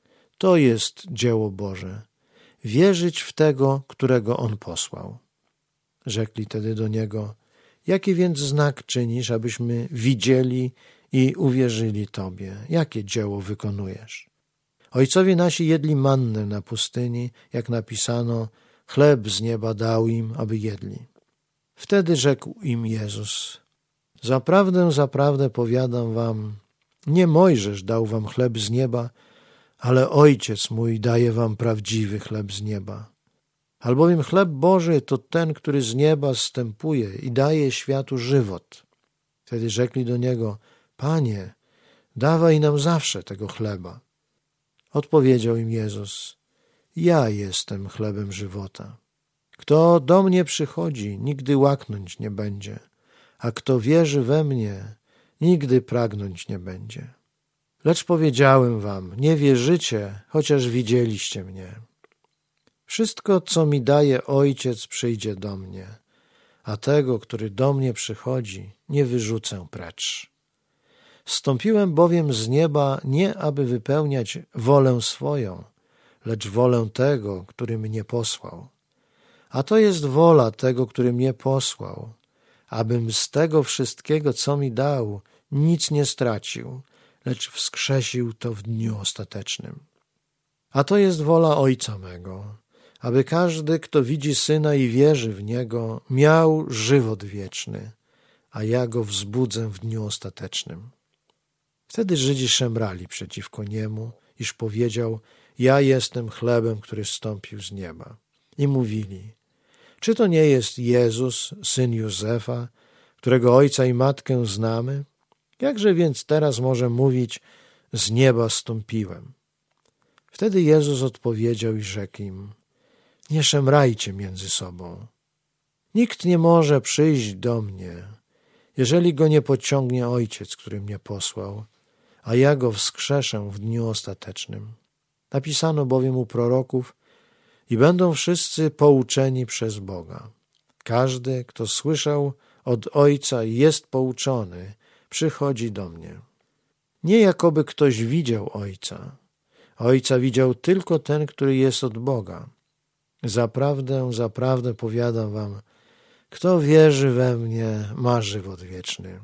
To jest dzieło Boże, wierzyć w Tego, którego On posłał. Rzekli tedy do Niego: Jaki więc znak czynisz, abyśmy widzieli i uwierzyli Tobie? Jakie dzieło wykonujesz? Ojcowie nasi jedli mannę na pustyni, jak napisano: chleb z nieba dał im, aby jedli. Wtedy rzekł im Jezus: Zaprawdę, zaprawdę powiadam wam, nie Mojżesz dał wam chleb z nieba, ale Ojciec mój daje wam prawdziwy chleb z nieba. Albowiem chleb Boży to ten, który z nieba zstępuje i daje światu żywot. Wtedy rzekli do Niego: Panie, dawaj nam zawsze tego chleba. Odpowiedział im Jezus: Ja jestem chlebem żywota. Kto do mnie przychodzi, nigdy łaknąć nie będzie, a kto wierzy we mnie, nigdy pragnąć nie będzie. Lecz powiedziałem wam, nie wierzycie, chociaż widzieliście mnie. Wszystko, co mi daje Ojciec, przyjdzie do mnie, a tego, który do mnie przychodzi, nie wyrzucę precz. Zstąpiłem bowiem z nieba nie aby wypełniać wolę swoją, lecz wolę tego, który mnie posłał. A to jest wola tego, który mnie posłał, abym z tego wszystkiego, co mi dał, nic nie stracił, lecz wskrzesił to w dniu ostatecznym. A to jest wola Ojca mego, aby każdy, kto widzi Syna i wierzy w Niego, miał żywot wieczny, a ja go wzbudzę w dniu ostatecznym. Wtedy Żydzi szemrali przeciwko Niemu, iż powiedział: Ja jestem chlebem, który zstąpił z nieba. I mówili: Czy to nie jest Jezus, syn Józefa, którego ojca i matkę znamy? Jakże więc teraz może mówić: z nieba stąpiłem? Wtedy Jezus odpowiedział i rzekł im: Nie szemrajcie między sobą. Nikt nie może przyjść do mnie, jeżeli go nie pociągnie Ojciec, który mnie posłał, a ja go wskrzeszę w dniu ostatecznym. Napisano bowiem u proroków: i będą wszyscy pouczeni przez Boga. Każdy, kto słyszał od Ojca i jest pouczony, przychodzi do mnie. Nie jakoby ktoś widział Ojca. Ojca widział tylko ten, który jest od Boga. Zaprawdę, zaprawdę powiadam wam, kto wierzy we mnie, ma żywot wieczny.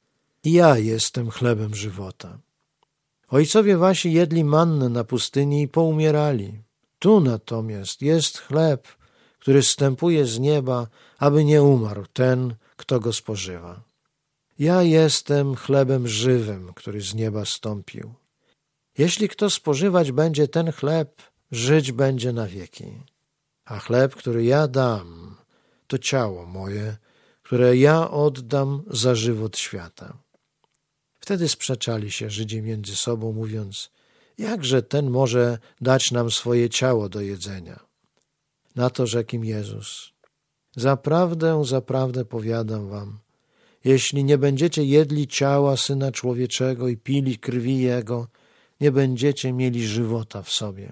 Ja jestem chlebem żywota. Ojcowie wasi jedli mannę na pustyni i poumierali. Tu natomiast jest chleb, który zstępuje z nieba, aby nie umarł ten, kto go spożywa. Ja jestem chlebem żywym, który z nieba stąpił. Jeśli kto spożywać będzie ten chleb, żyć będzie na wieki. A chleb, który ja dam, to ciało moje, które ja oddam za żywot świata. Wtedy sprzeczali się Żydzi między sobą, mówiąc: jakże ten może dać nam swoje ciało do jedzenia? Na to rzekł im Jezus: Zaprawdę, zaprawdę powiadam wam, jeśli nie będziecie jedli ciała Syna Człowieczego i pili krwi Jego, nie będziecie mieli żywota w sobie.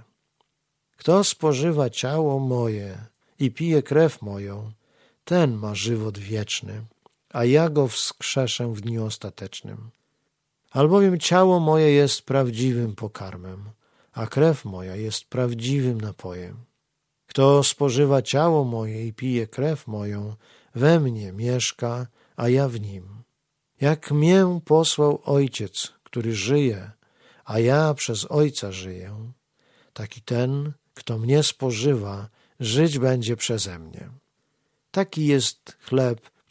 Kto spożywa ciało moje i pije krew moją, ten ma żywot wieczny, a ja go wskrzeszę w dniu ostatecznym. Albowiem ciało moje jest prawdziwym pokarmem, a krew moja jest prawdziwym napojem. Kto spożywa ciało moje i pije krew moją, we mnie mieszka, a ja w nim. Jak mię posłał Ojciec, który żyje, a ja przez Ojca żyję, taki ten, kto mnie spożywa, żyć będzie przeze mnie. Taki jest chleb,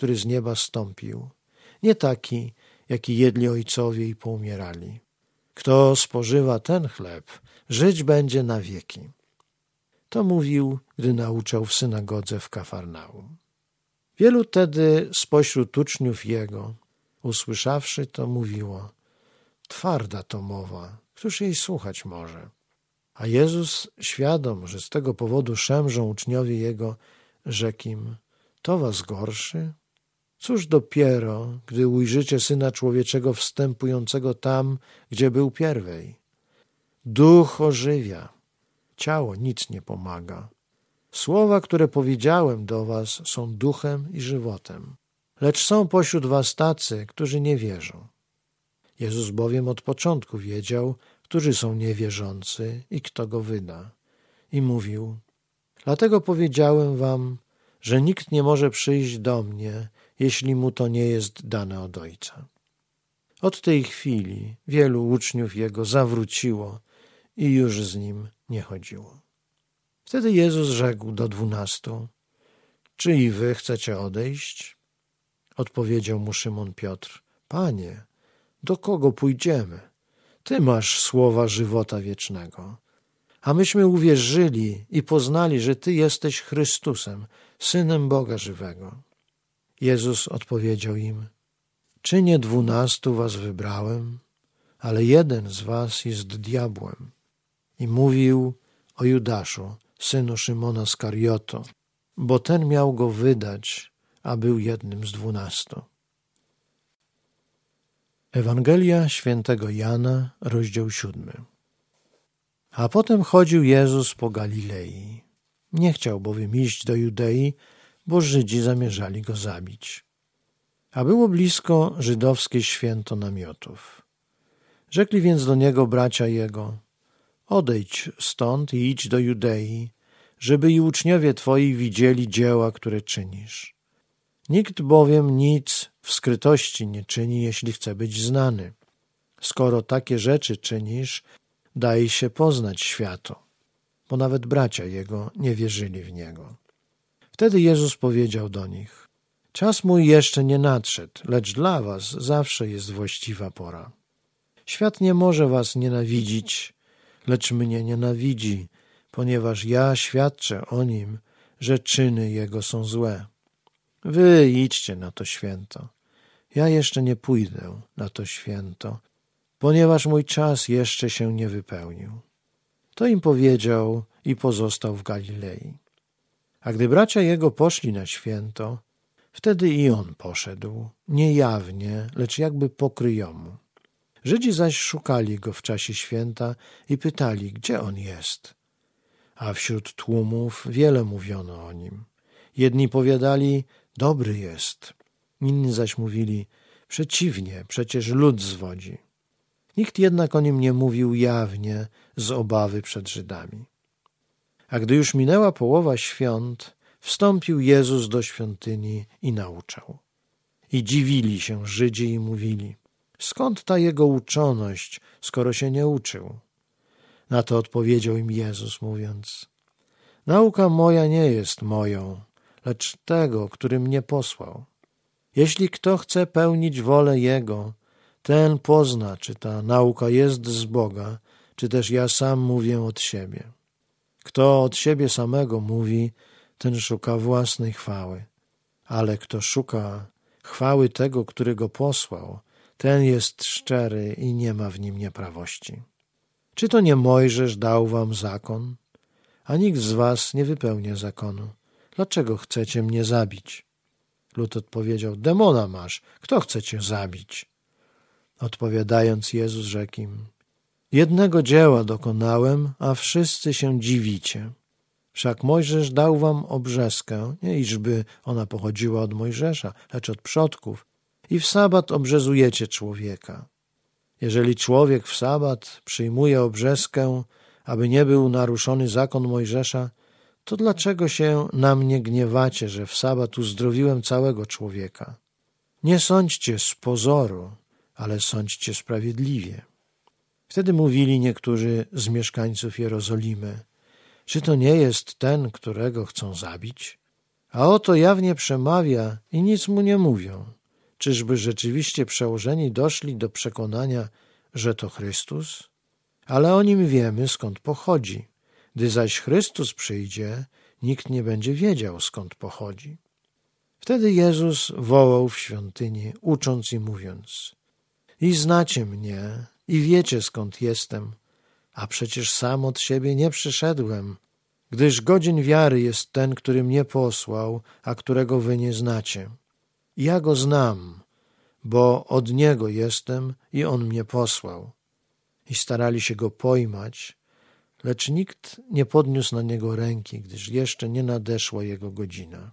który z nieba stąpił, nie taki, jaki jedli ojcowie i poumierali. Kto spożywa ten chleb, żyć będzie na wieki. To mówił, gdy nauczał w synagodze w Kafarnaum. Wielu tedy spośród uczniów jego, usłyszawszy to, mówiło: twarda to mowa, któż jej słuchać może? A Jezus, świadom, że z tego powodu szemrzą uczniowie jego, rzekł im: to was gorszy? Cóż dopiero, gdy ujrzycie Syna Człowieczego wstępującego tam, gdzie był pierwej. Duch ożywia, ciało nic nie pomaga. Słowa, które powiedziałem do was, są duchem i żywotem. Lecz są pośród was tacy, którzy nie wierzą. Jezus bowiem od początku wiedział, którzy są niewierzący i kto go wyda. I mówił: dlatego powiedziałem wam, że nikt nie może przyjść do mnie, jeśli mu to nie jest dane od Ojca. Od tej chwili wielu uczniów jego zawróciło i już z nim nie chodziło. Wtedy Jezus rzekł do 12: czy i wy chcecie odejść? Odpowiedział mu Szymon Piotr: Panie, do kogo pójdziemy? Ty masz słowa żywota wiecznego. A myśmy uwierzyli i poznali, że Ty jesteś Chrystusem, Synem Boga żywego. Jezus odpowiedział im: czy nie 12 was wybrałem, ale jeden z was jest diabłem. I mówił o Judaszu, synu Szymona Skarioto, bo ten miał go wydać, a był jednym z 12. Ewangelia świętego Jana, rozdział 7. A potem chodził Jezus po Galilei. Nie chciał bowiem iść do Judei, bo Żydzi zamierzali go zabić. A było blisko żydowskie święto namiotów. Rzekli więc do niego bracia jego: odejdź stąd i idź do Judei, żeby i uczniowie twoi widzieli dzieła, które czynisz. Nikt bowiem nic w skrytości nie czyni, jeśli chce być znany. Skoro takie rzeczy czynisz, daj się poznać światu, bo nawet bracia jego nie wierzyli w niego. Wtedy Jezus powiedział do nich: czas mój jeszcze nie nadszedł, lecz dla was zawsze jest właściwa pora. Świat nie może was nienawidzić, lecz mnie nienawidzi, ponieważ ja świadczę o nim, że czyny jego są złe. Wy idźcie na to święto. Ja jeszcze nie pójdę na to święto, ponieważ mój czas jeszcze się nie wypełnił. To im powiedział i pozostał w Galilei. A gdy bracia jego poszli na święto, wtedy i on poszedł, nie jawnie, lecz jakby pokryjomu. Żydzi zaś szukali go w czasie święta i pytali, gdzie on jest. A wśród tłumów wiele mówiono o nim. Jedni powiadali: dobry jest. Inni zaś mówili: przeciwnie, przecież lud zwodzi. Nikt jednak o nim nie mówił jawnie z obawy przed Żydami. A gdy już minęła połowa świąt, wstąpił Jezus do świątyni i nauczał. I dziwili się Żydzi i mówili: skąd ta jego uczoność, skoro się nie uczył? Na to odpowiedział im Jezus, mówiąc: nauka moja nie jest moją, lecz tego, który mnie posłał. Jeśli kto chce pełnić wolę Jego, ten pozna, czy ta nauka jest z Boga, czy też ja sam mówię od siebie. Kto od siebie samego mówi, ten szuka własnej chwały, ale kto szuka chwały tego, który go posłał, ten jest szczery i nie ma w nim nieprawości. Czy to nie Mojżesz dał wam zakon? A nikt z was nie wypełnia zakonu. Dlaczego chcecie mnie zabić? Lud odpowiedział: demona masz, kto chce cię zabić? Odpowiadając, Jezus rzekł im: jednego dzieła dokonałem, a wszyscy się dziwicie. Wszak Mojżesz dał wam obrzeskę, nie iżby ona pochodziła od Mojżesza, lecz od przodków, i w sabat obrzezujecie człowieka. Jeżeli człowiek w sabat przyjmuje obrzeskę, aby nie był naruszony zakon Mojżesza, to dlaczego się na mnie gniewacie, że w sabat uzdrowiłem całego człowieka? Nie sądźcie z pozoru, ale sądźcie sprawiedliwie. Wtedy mówili niektórzy z mieszkańców Jerozolimy: czy to nie jest ten, którego chcą zabić? A oto jawnie przemawia i nic mu nie mówią. Czyżby rzeczywiście przełożeni doszli do przekonania, że to Chrystus? Ale o nim wiemy, skąd pochodzi. Gdy zaś Chrystus przyjdzie, nikt nie będzie wiedział, skąd pochodzi. Wtedy Jezus wołał w świątyni, ucząc i mówiąc: I znacie mnie, i wiecie, skąd jestem, a przecież sam od siebie nie przyszedłem, gdyż godzien wiary jest ten, który mnie posłał, a którego wy nie znacie. I ja go znam, bo od niego jestem i on mnie posłał. I starali się go pojmać, lecz nikt nie podniósł na niego ręki, gdyż jeszcze nie nadeszła jego godzina.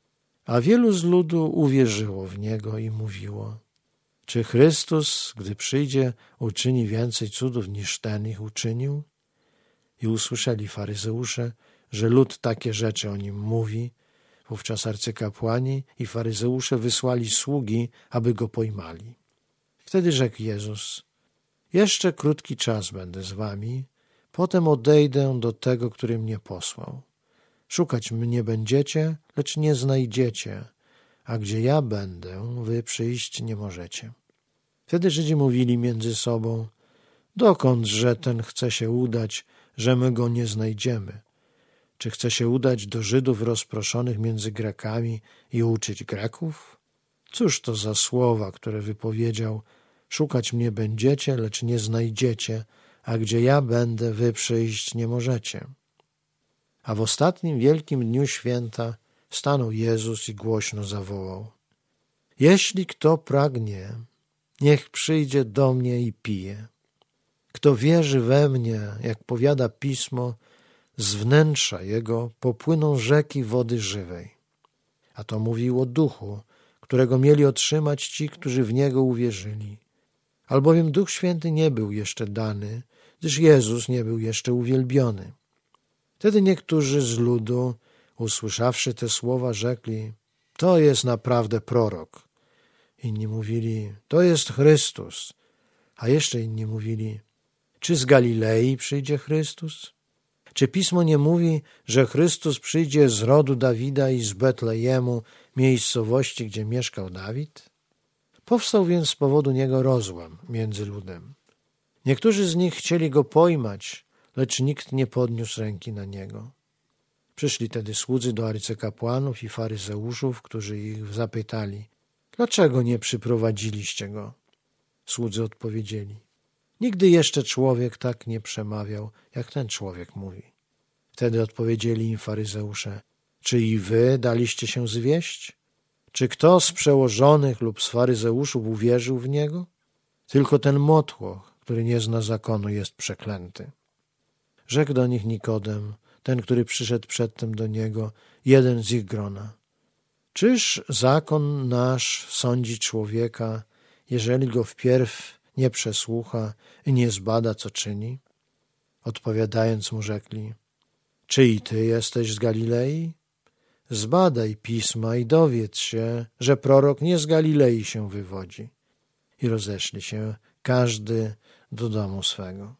A wielu z ludu uwierzyło w niego i mówiło: czy Chrystus, gdy przyjdzie, uczyni więcej cudów niż ten ich uczynił? I usłyszeli faryzeusze, że lud takie rzeczy o nim mówi. Wówczas arcykapłani i faryzeusze wysłali sługi, aby go pojmali. Wtedy rzekł Jezus: jeszcze krótki czas będę z wami, potem odejdę do tego, który mnie posłał. Szukać mnie będziecie, lecz nie znajdziecie, a gdzie ja będę, wy przyjść nie możecie. Wtedy Żydzi mówili między sobą: dokądże ten chce się udać, że my go nie znajdziemy? Czy chce się udać do Żydów rozproszonych między Grekami i uczyć Greków? Cóż to za słowa, które wypowiedział: szukać mnie będziecie, lecz nie znajdziecie, a gdzie ja będę, wy przyjść nie możecie. A w ostatnim wielkim dniu święta stanął Jezus i głośno zawołał: jeśli kto pragnie, niech przyjdzie do mnie i pije. Kto wierzy we mnie, jak powiada Pismo, z wnętrza jego popłyną rzeki wody żywej. A to mówił o Duchu, którego mieli otrzymać ci, którzy w Niego uwierzyli. Albowiem Duch Święty nie był jeszcze dany, gdyż Jezus nie był jeszcze uwielbiony. Wtedy niektórzy z ludu, usłyszawszy te słowa, rzekli: to jest naprawdę prorok. Inni mówili: to jest Chrystus. A jeszcze inni mówili: czy z Galilei przyjdzie Chrystus? Czy Pismo nie mówi, że Chrystus przyjdzie z rodu Dawida i z Betlejemu, miejscowości, gdzie mieszkał Dawid? Powstał więc z powodu niego rozłam między ludem. Niektórzy z nich chcieli go pojmać, lecz nikt nie podniósł ręki na niego. Przyszli tedy słudzy do arcykapłanów i faryzeuszów, którzy ich zapytali: dlaczego nie przyprowadziliście go? Słudzy odpowiedzieli: nigdy jeszcze człowiek tak nie przemawiał, jak ten człowiek mówi. Wtedy odpowiedzieli im faryzeusze: czy i wy daliście się zwieść? Czy kto z przełożonych lub z faryzeuszów uwierzył w niego? Tylko ten motłoch, który nie zna zakonu, jest przeklęty. Rzekł do nich Nikodem, ten, który przyszedł przedtem do niego, jeden z ich grona: czyż zakon nasz sądzi człowieka, jeżeli go wpierw nie przesłucha i nie zbada, co czyni? Odpowiadając mu rzekli: czy i ty jesteś z Galilei? Zbadaj pisma i dowiedz się, że prorok nie z Galilei się wywodzi. I rozeszli się, każdy do domu swego.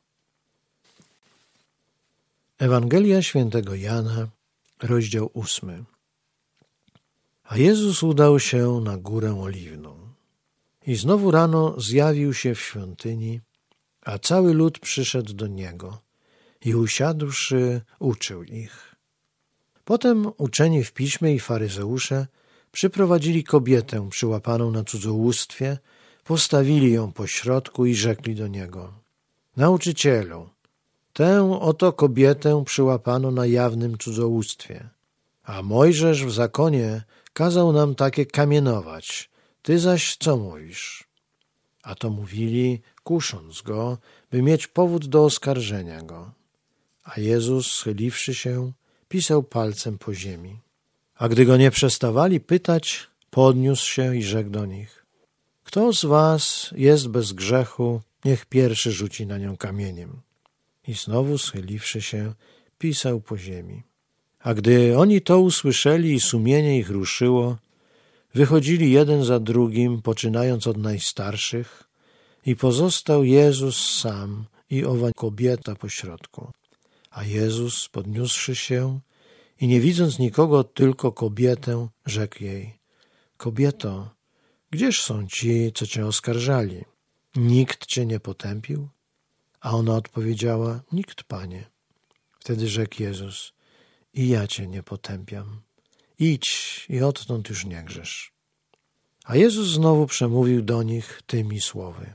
Ewangelia świętego Jana, rozdział 8. A Jezus udał się na Górę Oliwną. I znowu rano zjawił się w świątyni, a cały lud przyszedł do Niego i usiadłszy, uczył ich. Potem uczeni w piśmie i faryzeusze przyprowadzili kobietę przyłapaną na cudzołóstwie, postawili ją pośrodku i rzekli do Niego: nauczycielu, tę oto kobietę przyłapano na jawnym cudzołóstwie, a Mojżesz w zakonie kazał nam takie kamienować. Ty zaś co mówisz? A to mówili, kusząc go, by mieć powód do oskarżenia go. A Jezus, schyliwszy się, pisał palcem po ziemi. A gdy go nie przestawali pytać, podniósł się i rzekł do nich: kto z was jest bez grzechu, niech pierwszy rzuci na nią kamieniem. I znowu, schyliwszy się, pisał po ziemi. A gdy oni to usłyszeli i sumienie ich ruszyło, wychodzili jeden za drugim, poczynając od najstarszych, i pozostał Jezus sam i owa kobieta pośrodku. A Jezus, podniósłszy się I nie widząc nikogo, tylko kobietę, rzekł jej: Kobieto, gdzież są ci, co cię oskarżali? Nikt cię nie potępił? A ona odpowiedziała: Nikt, Panie. Wtedy rzekł Jezus: I ja cię nie potępiam. Idź i odtąd już nie grzesz. A Jezus znowu przemówił do nich tymi słowy: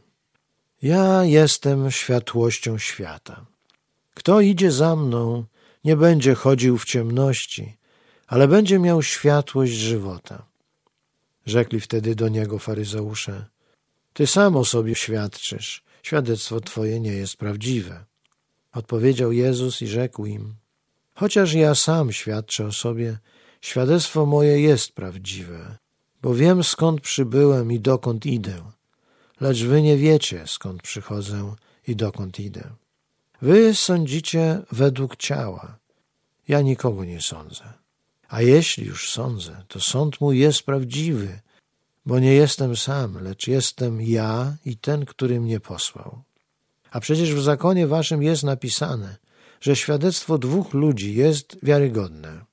Ja jestem światłością świata. Kto idzie za mną, nie będzie chodził w ciemności, ale będzie miał światłość żywota. Rzekli wtedy do niego faryzeusze: Ty sam o sobie świadczysz, świadectwo twoje nie jest prawdziwe. Odpowiedział Jezus i rzekł im: Chociaż ja sam świadczę o sobie, świadectwo moje jest prawdziwe, bo wiem, skąd przybyłem i dokąd idę, lecz wy nie wiecie, skąd przychodzę i dokąd idę. Wy sądzicie według ciała, ja nikogo nie sądzę. A jeśli już sądzę, to sąd mój jest prawdziwy, bo nie jestem sam, lecz jestem ja i ten, który mnie posłał. A przecież w zakonie waszym jest napisane, że świadectwo 2 ludzi jest wiarygodne.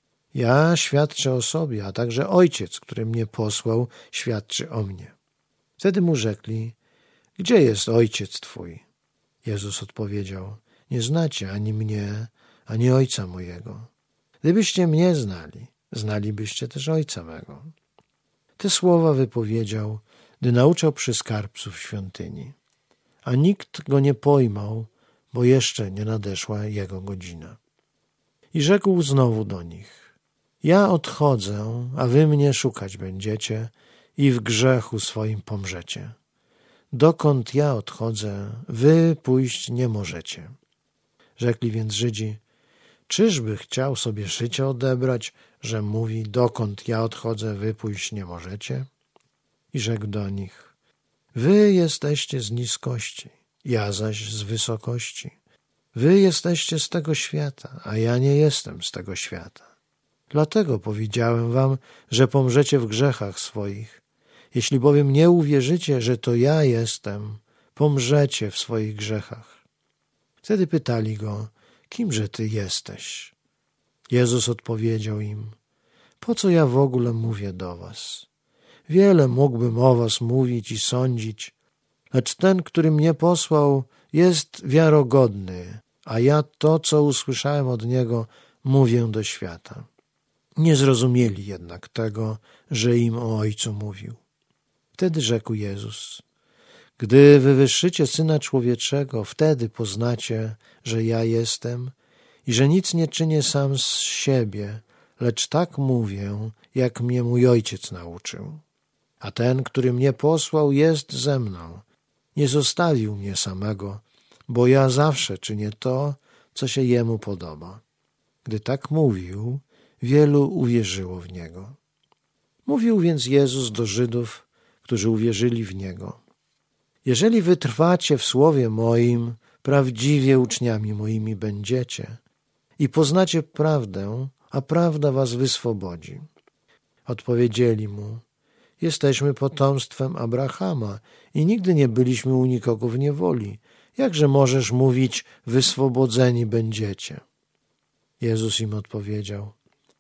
Ja świadczę o sobie, a także Ojciec, który mnie posłał, świadczy o mnie. Wtedy mu rzekli: Gdzie jest Ojciec twój? Jezus odpowiedział: Nie znacie ani mnie, ani Ojca mojego. Gdybyście mnie znali, znalibyście też Ojca mego. Te słowa wypowiedział, gdy nauczał przy skarbcu w świątyni. A nikt go nie pojmał, bo jeszcze nie nadeszła jego godzina. I rzekł znowu do nich: Ja odchodzę, a wy mnie szukać będziecie i w grzechu swoim pomrzecie. Dokąd ja odchodzę, wy pójść nie możecie. Rzekli więc Żydzi: Czyżby chciał sobie życie odebrać, że mówi: Dokąd ja odchodzę, wy pójść nie możecie? I rzekł do nich: Wy jesteście z niskości, ja zaś z wysokości. Wy jesteście z tego świata, a ja nie jestem z tego świata. Dlatego powiedziałem wam, że pomrzecie w grzechach swoich. Jeśli bowiem nie uwierzycie, że to ja jestem, pomrzecie w swoich grzechach. Wtedy pytali go: Kimże ty jesteś? Jezus odpowiedział im: Po co ja w ogóle mówię do was? Wiele mógłbym o was mówić i sądzić, lecz ten, który mnie posłał, jest wiarogodny, a ja to, co usłyszałem od niego, mówię do świata. Nie zrozumieli jednak tego, że im o Ojcu mówił. Wtedy rzekł Jezus: Gdy wywyższycie Syna Człowieczego, wtedy poznacie, że ja jestem i że nic nie czynię sam z siebie, lecz tak mówię, jak mnie mój Ojciec nauczył. A ten, który mnie posłał, jest ze mną. Nie zostawił mnie samego, bo ja zawsze czynię to, co się Jemu podoba. Gdy tak mówił, wielu uwierzyło w Niego. Mówił więc Jezus do Żydów, którzy uwierzyli w Niego: Jeżeli wytrwacie w słowie moim, prawdziwie uczniami moimi będziecie i poznacie prawdę, a prawda was wyswobodzi. Odpowiedzieli mu: Jesteśmy potomstwem Abrahama i nigdy nie byliśmy u nikogo w niewoli. Jakże możesz mówić: wyswobodzeni będziecie? Jezus im odpowiedział: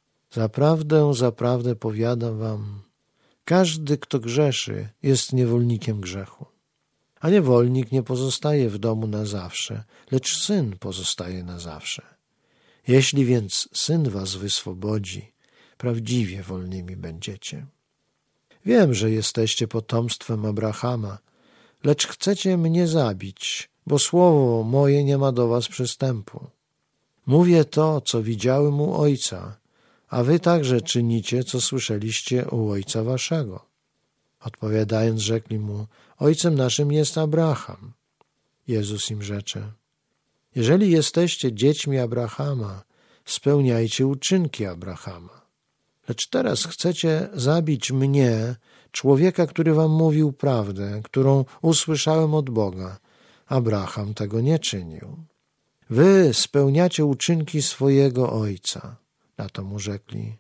Zaprawdę, zaprawdę powiadam wam, każdy, kto grzeszy, jest niewolnikiem grzechu. A niewolnik nie pozostaje w domu na zawsze, lecz syn pozostaje na zawsze. Jeśli więc Syn was wyswobodzi, prawdziwie wolnymi będziecie. Wiem, że jesteście potomstwem Abrahama, lecz chcecie mnie zabić, bo słowo moje nie ma do was przystępu. Mówię to, co widziałem u Ojca, a wy także czynicie, co słyszeliście u Ojca waszego. Odpowiadając, rzekli mu: Ojcem naszym jest Abraham. Jezus im rzecze: Jeżeli jesteście dziećmi Abrahama, spełniajcie uczynki Abrahama. Lecz teraz chcecie zabić mnie, człowieka, który wam mówił prawdę, którą usłyszałem od Boga. Abraham tego nie czynił. Wy spełniacie uczynki swojego ojca. Na to mu rzekli: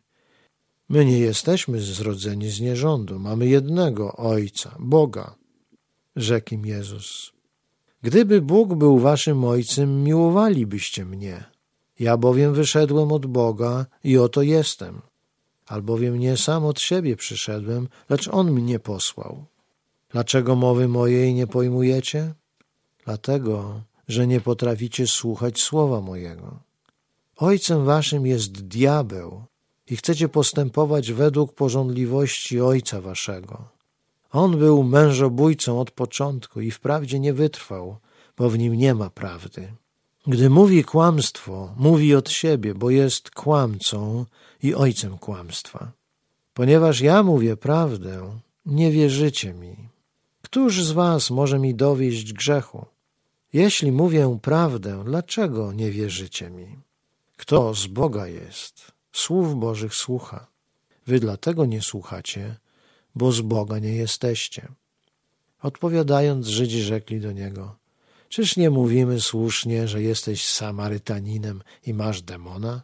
My nie jesteśmy zrodzeni z nierządu, mamy jednego Ojca, Boga. Rzekł im Jezus: Gdyby Bóg był waszym Ojcem, miłowalibyście mnie. Ja bowiem wyszedłem od Boga i oto jestem. Albowiem nie sam od siebie przyszedłem, lecz On mnie posłał. Dlaczego mowy mojej nie pojmujecie? Dlatego, że nie potraficie słuchać słowa mojego. Ojcem waszym jest diabeł i chcecie postępować według pożądliwości ojca waszego. On był mężobójcą od początku i wprawdzie nie wytrwał, bo w nim nie ma prawdy. Gdy mówi kłamstwo, mówi od siebie, bo jest kłamcą i ojcem kłamstwa. Ponieważ ja mówię prawdę, nie wierzycie mi. Któż z was może mi dowieść grzechu? Jeśli mówię prawdę, dlaczego nie wierzycie mi? Kto z Boga jest, słów Bożych słucha. Wy dlatego nie słuchacie, bo z Boga nie jesteście. Odpowiadając, Żydzi rzekli do Niego: czyż nie mówimy słusznie, że jesteś Samarytaninem i masz demona?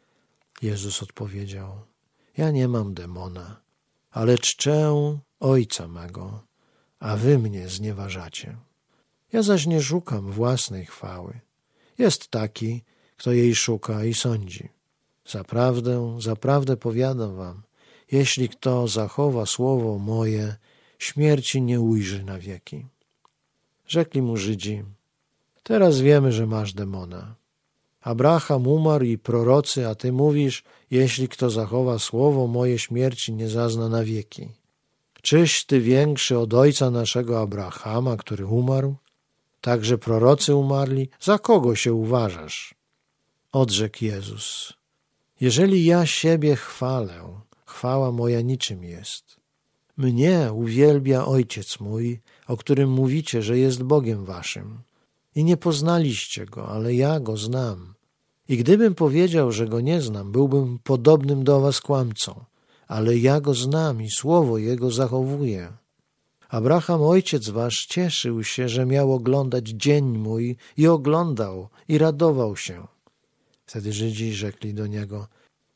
Jezus odpowiedział: ja nie mam demona, ale czczę Ojca mego, a wy mnie znieważacie. Ja zaś nie szukam własnej chwały. Jest taki, kto jej szuka i sądzi. Zaprawdę, zaprawdę powiadam wam, jeśli kto zachowa słowo moje, śmierci nie ujrzy na wieki. Rzekli mu Żydzi: teraz wiemy, że masz demona. Abraham umarł i prorocy, a ty mówisz, jeśli kto zachowa słowo moje, śmierci nie zazna na wieki. Czyś ty większy od ojca naszego Abrahama, który umarł? Także prorocy umarli? Za kogo się uważasz? Odrzekł Jezus: jeżeli ja siebie chwalę, chwała moja niczym jest. Mnie uwielbia Ojciec mój, o którym mówicie, że jest Bogiem waszym. I nie poznaliście Go, ale ja Go znam. I gdybym powiedział, że Go nie znam, byłbym podobnym do was kłamcą. Ale ja Go znam i słowo Jego zachowuję. Abraham, ojciec wasz, cieszył się, że miał oglądać dzień mój i oglądał i radował się. Wtedy Żydzi rzekli do Niego: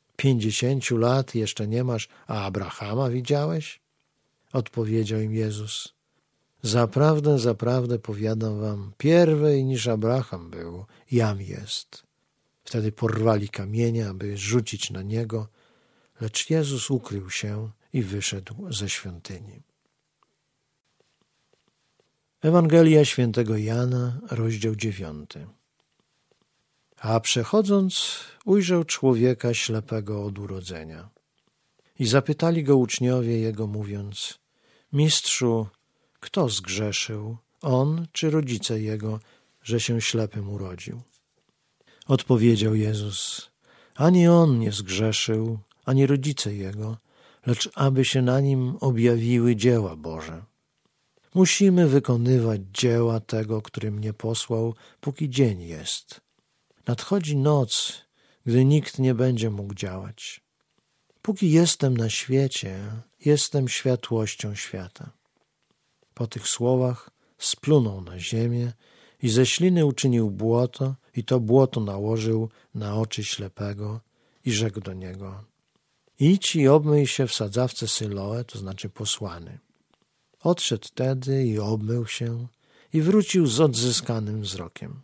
50 lat jeszcze nie masz, a Abrahama widziałeś? Odpowiedział im Jezus: zaprawdę, zaprawdę powiadam wam, pierwej niż Abraham był, jam jest. Wtedy porwali kamienie, aby rzucić na Niego, lecz Jezus ukrył się i wyszedł ze świątyni. Ewangelia świętego Jana, rozdział 9. A przechodząc, ujrzał człowieka ślepego od urodzenia. I zapytali go uczniowie jego, mówiąc: Mistrzu, kto zgrzeszył, on czy rodzice jego, że się ślepym urodził? Odpowiedział Jezus: ani on nie zgrzeszył, ani rodzice jego, lecz aby się na nim objawiły dzieła Boże. Musimy wykonywać dzieła tego, który mnie posłał, póki dzień jest. Nadchodzi noc, gdy nikt nie będzie mógł działać. Póki jestem na świecie, jestem światłością świata. Po tych słowach splunął na ziemię i ze śliny uczynił błoto i to błoto nałożył na oczy ślepego i rzekł do niego: idź i obmyj się w sadzawce Syloe, to znaczy posłany. Odszedł tedy i obmył się i wrócił z odzyskanym wzrokiem.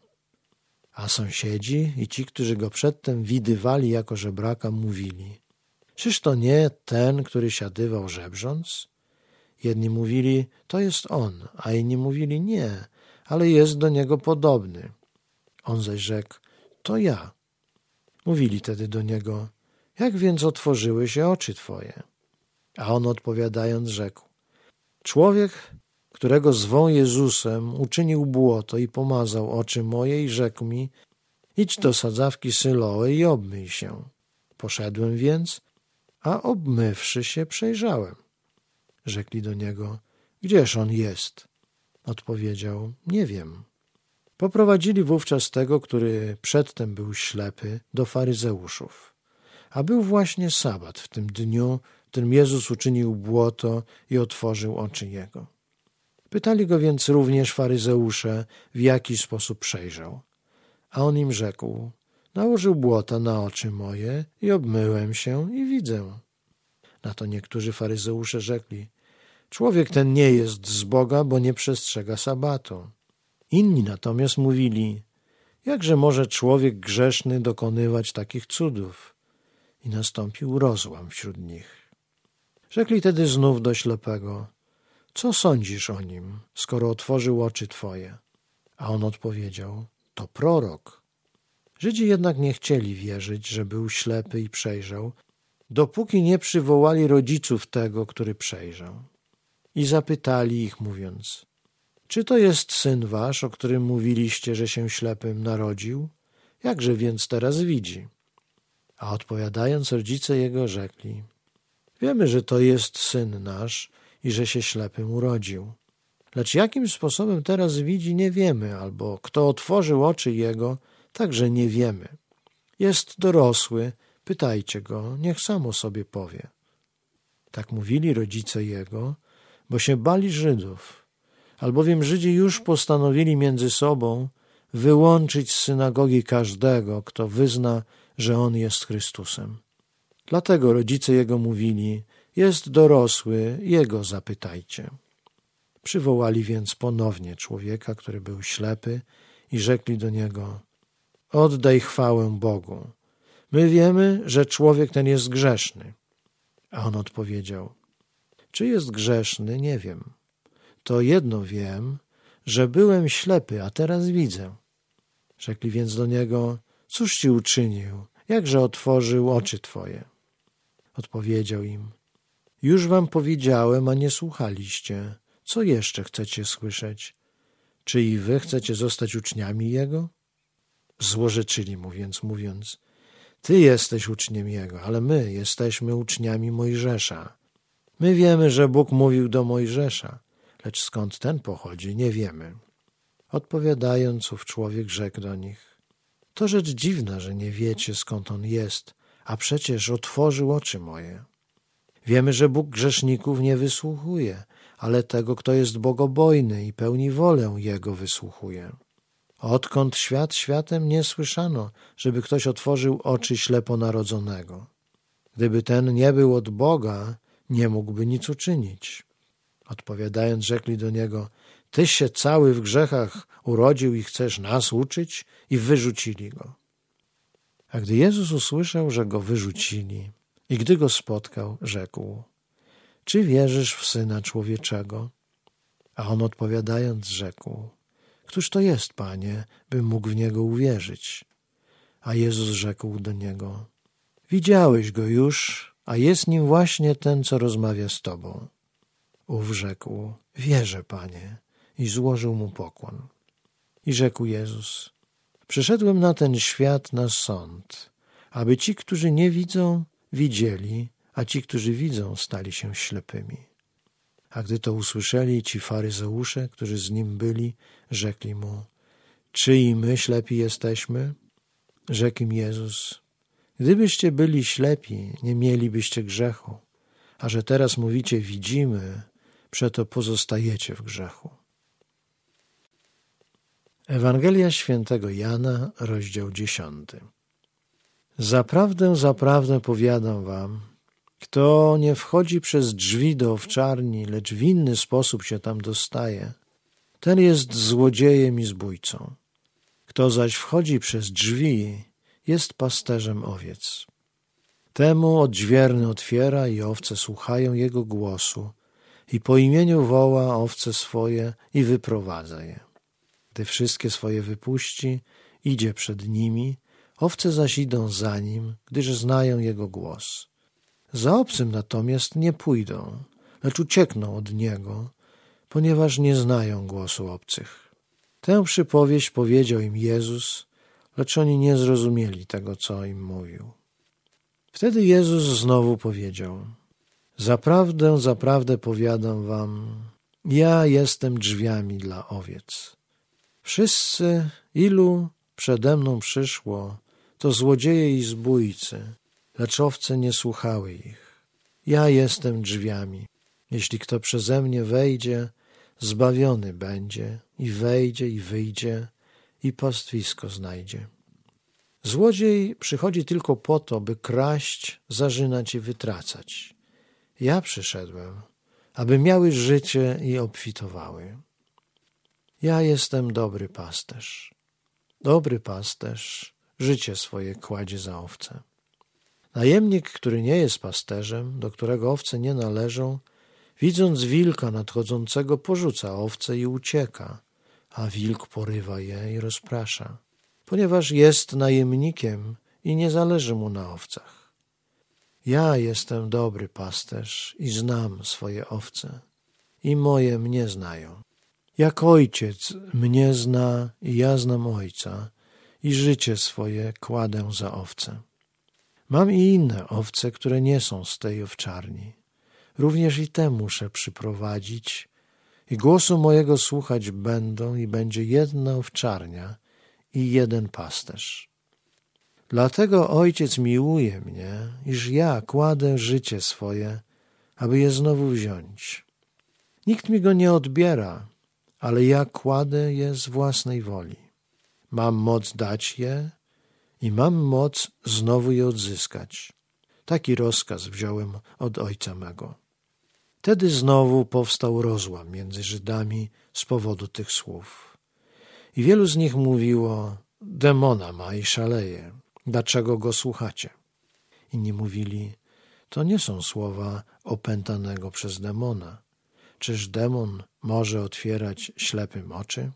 A sąsiedzi i ci, którzy go przedtem widywali jako żebraka, mówili: czyż to nie ten, który siadywał żebrząc? Jedni mówili: to jest on, a inni mówili: nie, ale jest do niego podobny. On zaś rzekł: to ja. Mówili tedy do niego: jak więc otworzyły się oczy twoje? A on odpowiadając rzekł: człowiek, którego zwą Jezusem, uczynił błoto i pomazał oczy moje i rzekł mi: idź do sadzawki Syloe i obmyj się. Poszedłem więc, a obmywszy się przejrzałem. Rzekli do niego: gdzież on jest? Odpowiedział: nie wiem. Poprowadzili wówczas tego, który przedtem był ślepy, do faryzeuszów. A był właśnie sabat w tym dniu, w którym Jezus uczynił błoto i otworzył oczy jego. Pytali go więc również faryzeusze, w jaki sposób przejrzał. A on im rzekł: nałożył błota na oczy moje i obmyłem się i widzę. Na to niektórzy faryzeusze rzekli: człowiek ten nie jest z Boga, bo nie przestrzega sabatu. Inni natomiast mówili: Jakże może człowiek grzeszny dokonywać takich cudów? I nastąpił rozłam wśród nich. Rzekli tedy znów do ślepego: co sądzisz o nim, skoro otworzył oczy twoje? A on odpowiedział: to prorok. Żydzi jednak nie chcieli wierzyć, że był ślepy i przejrzał, dopóki nie przywołali rodziców tego, który przejrzał. I zapytali ich, mówiąc: czy to jest syn wasz, o którym mówiliście, że się ślepym narodził? Jakże więc teraz widzi? A odpowiadając, rodzice jego rzekli: wiemy, że to jest syn nasz i że się ślepym urodził. Lecz jakim sposobem teraz widzi, nie wiemy, albo kto otworzył oczy jego, także nie wiemy. Jest dorosły, pytajcie go, niech sam o sobie powie. Tak mówili rodzice jego, bo się bali Żydów, albowiem Żydzi już postanowili między sobą wyłączyć z synagogi każdego, kto wyzna, że on jest Chrystusem. Dlatego rodzice jego mówili: jest dorosły, jego zapytajcie. Przywołali więc ponownie człowieka, który był ślepy, i rzekli do niego: oddaj chwałę Bogu. My wiemy, że człowiek ten jest grzeszny. A on odpowiedział: czy jest grzeszny, nie wiem. To jedno wiem, że byłem ślepy, a teraz widzę. Rzekli więc do niego: cóż ci uczynił? Jakże otworzył oczy twoje? Odpowiedział im: już wam powiedziałem, a nie słuchaliście. Co jeszcze chcecie słyszeć? Czy i wy chcecie zostać uczniami Jego? Złorzeczyli mu więc, mówiąc: ty jesteś uczniem Jego, ale my jesteśmy uczniami Mojżesza. My wiemy, że Bóg mówił do Mojżesza, lecz skąd ten pochodzi, nie wiemy. Odpowiadając, ów człowiek rzekł do nich: to rzecz dziwna, że nie wiecie, skąd on jest, a przecież otworzył oczy moje. Wiemy, że Bóg grzeszników nie wysłuchuje, ale tego, kto jest bogobojny i pełni wolę Jego, wysłuchuje. Odkąd świat światem nie słyszano, żeby ktoś otworzył oczy śleponarodzonego. Gdyby ten nie był od Boga, nie mógłby nic uczynić. Odpowiadając, rzekli do niego: tyś się cały w grzechach urodził i chcesz nas uczyć? I wyrzucili go. A gdy Jezus usłyszał, że go wyrzucili, i gdy go spotkał, rzekł: czy wierzysz w Syna Człowieczego? A on odpowiadając rzekł: któż to jest, Panie, bym mógł w Niego uwierzyć? A Jezus rzekł do niego: widziałeś go już, a jest nim właśnie ten, co rozmawia z tobą. Ów rzekł: wierzę, Panie, i złożył mu pokłon. I rzekł Jezus: przyszedłem na ten świat na sąd, aby ci, którzy nie widzą, widzieli, a ci, którzy widzą, stali się ślepymi. A gdy to usłyszeli ci faryzeusze, którzy z nim byli, rzekli mu: czy i my ślepi jesteśmy? Rzekł im Jezus: gdybyście byli ślepi, nie mielibyście grzechu, a że teraz mówicie: widzimy, przeto pozostajecie w grzechu. Ewangelia Świętego Jana, rozdział 10. Zaprawdę, zaprawdę powiadam wam, kto nie wchodzi przez drzwi do owczarni, lecz w inny sposób się tam dostaje, ten jest złodziejem i zbójcą. Kto zaś wchodzi przez drzwi, jest pasterzem owiec. Temu odźwierny otwiera i owce słuchają jego głosu i po imieniu woła owce swoje i wyprowadza je. Gdy wszystkie swoje wypuści, idzie przed nimi, owce zaś idą za nim, gdyż znają jego głos. Za obcym natomiast nie pójdą, lecz uciekną od niego, ponieważ nie znają głosu obcych. Tę przypowieść powiedział im Jezus, lecz oni nie zrozumieli tego, co im mówił. Wtedy Jezus znowu powiedział: zaprawdę, zaprawdę powiadam wam, ja jestem drzwiami dla owiec. Wszyscy, ilu przede mną przyszło, to złodzieje i zbójcy, lecz owce nie słuchały ich. Ja jestem drzwiami. Jeśli kto przeze mnie wejdzie, zbawiony będzie i wejdzie i wyjdzie i pastwisko znajdzie. Złodziej przychodzi tylko po to, by kraść, zarzynać i wytracać. Ja przyszedłem, aby miały życie i obfitowały. Ja jestem dobry pasterz. Dobry pasterz życie swoje kładzie za owce. Najemnik, który nie jest pasterzem, do którego owce nie należą, widząc wilka nadchodzącego, porzuca owce i ucieka, a wilk porywa je i rozprasza, ponieważ jest najemnikiem i nie zależy mu na owcach. Ja jestem dobry pasterz i znam swoje owce, i moje mnie znają. Jak ojciec mnie zna i ja znam ojca, i życie swoje kładę za owce. Mam i inne owce, które nie są z tej owczarni. Również i te muszę przyprowadzić, i głosu mojego słuchać będą, i będzie jedna owczarnia i jeden pasterz. Dlatego Ojciec miłuje mnie, iż ja kładę życie swoje, aby je znowu wziąć. Nikt mi go nie odbiera, ale ja kładę je z własnej woli. Mam moc dać je i mam moc znowu je odzyskać. Taki rozkaz wziąłem od Ojca mego. Wtedy znowu powstał rozłam między Żydami z powodu tych słów. I wielu z nich mówiło: demona ma i szaleje, dlaczego go słuchacie? Inni mówili: to nie są słowa opętanego przez demona. Czyż demon może otwierać ślepym oczy?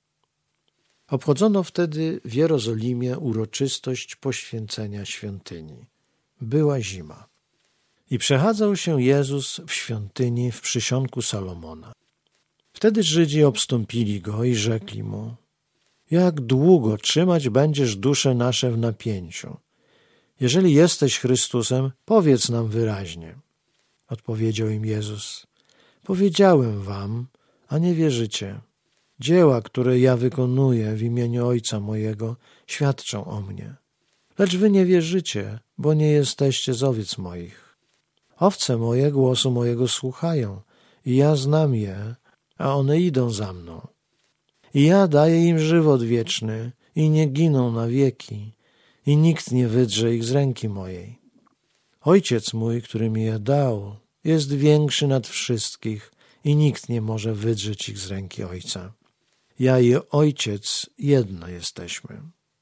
Obchodzono wtedy w Jerozolimie uroczystość poświęcenia świątyni. Była zima. I przechadzał się Jezus w świątyni w przysionku Salomona. Wtedy Żydzi obstąpili go i rzekli mu: jak długo trzymać będziesz dusze nasze w napięciu? Jeżeli jesteś Chrystusem, powiedz nam wyraźnie. Odpowiedział im Jezus: powiedziałem wam, a nie wierzycie. Dzieła, które ja wykonuję w imieniu Ojca mojego, świadczą o mnie. Lecz wy nie wierzycie, bo nie jesteście z owiec moich. Owce moje głosu mojego słuchają i ja znam je, a one idą za mną. I ja daję im żywot wieczny i nie giną na wieki i nikt nie wydrze ich z ręki mojej. Ojciec mój, który mi je dał, jest większy nad wszystkich i nikt nie może wydrzeć ich z ręki Ojca. Ja i Ojciec jedno jesteśmy.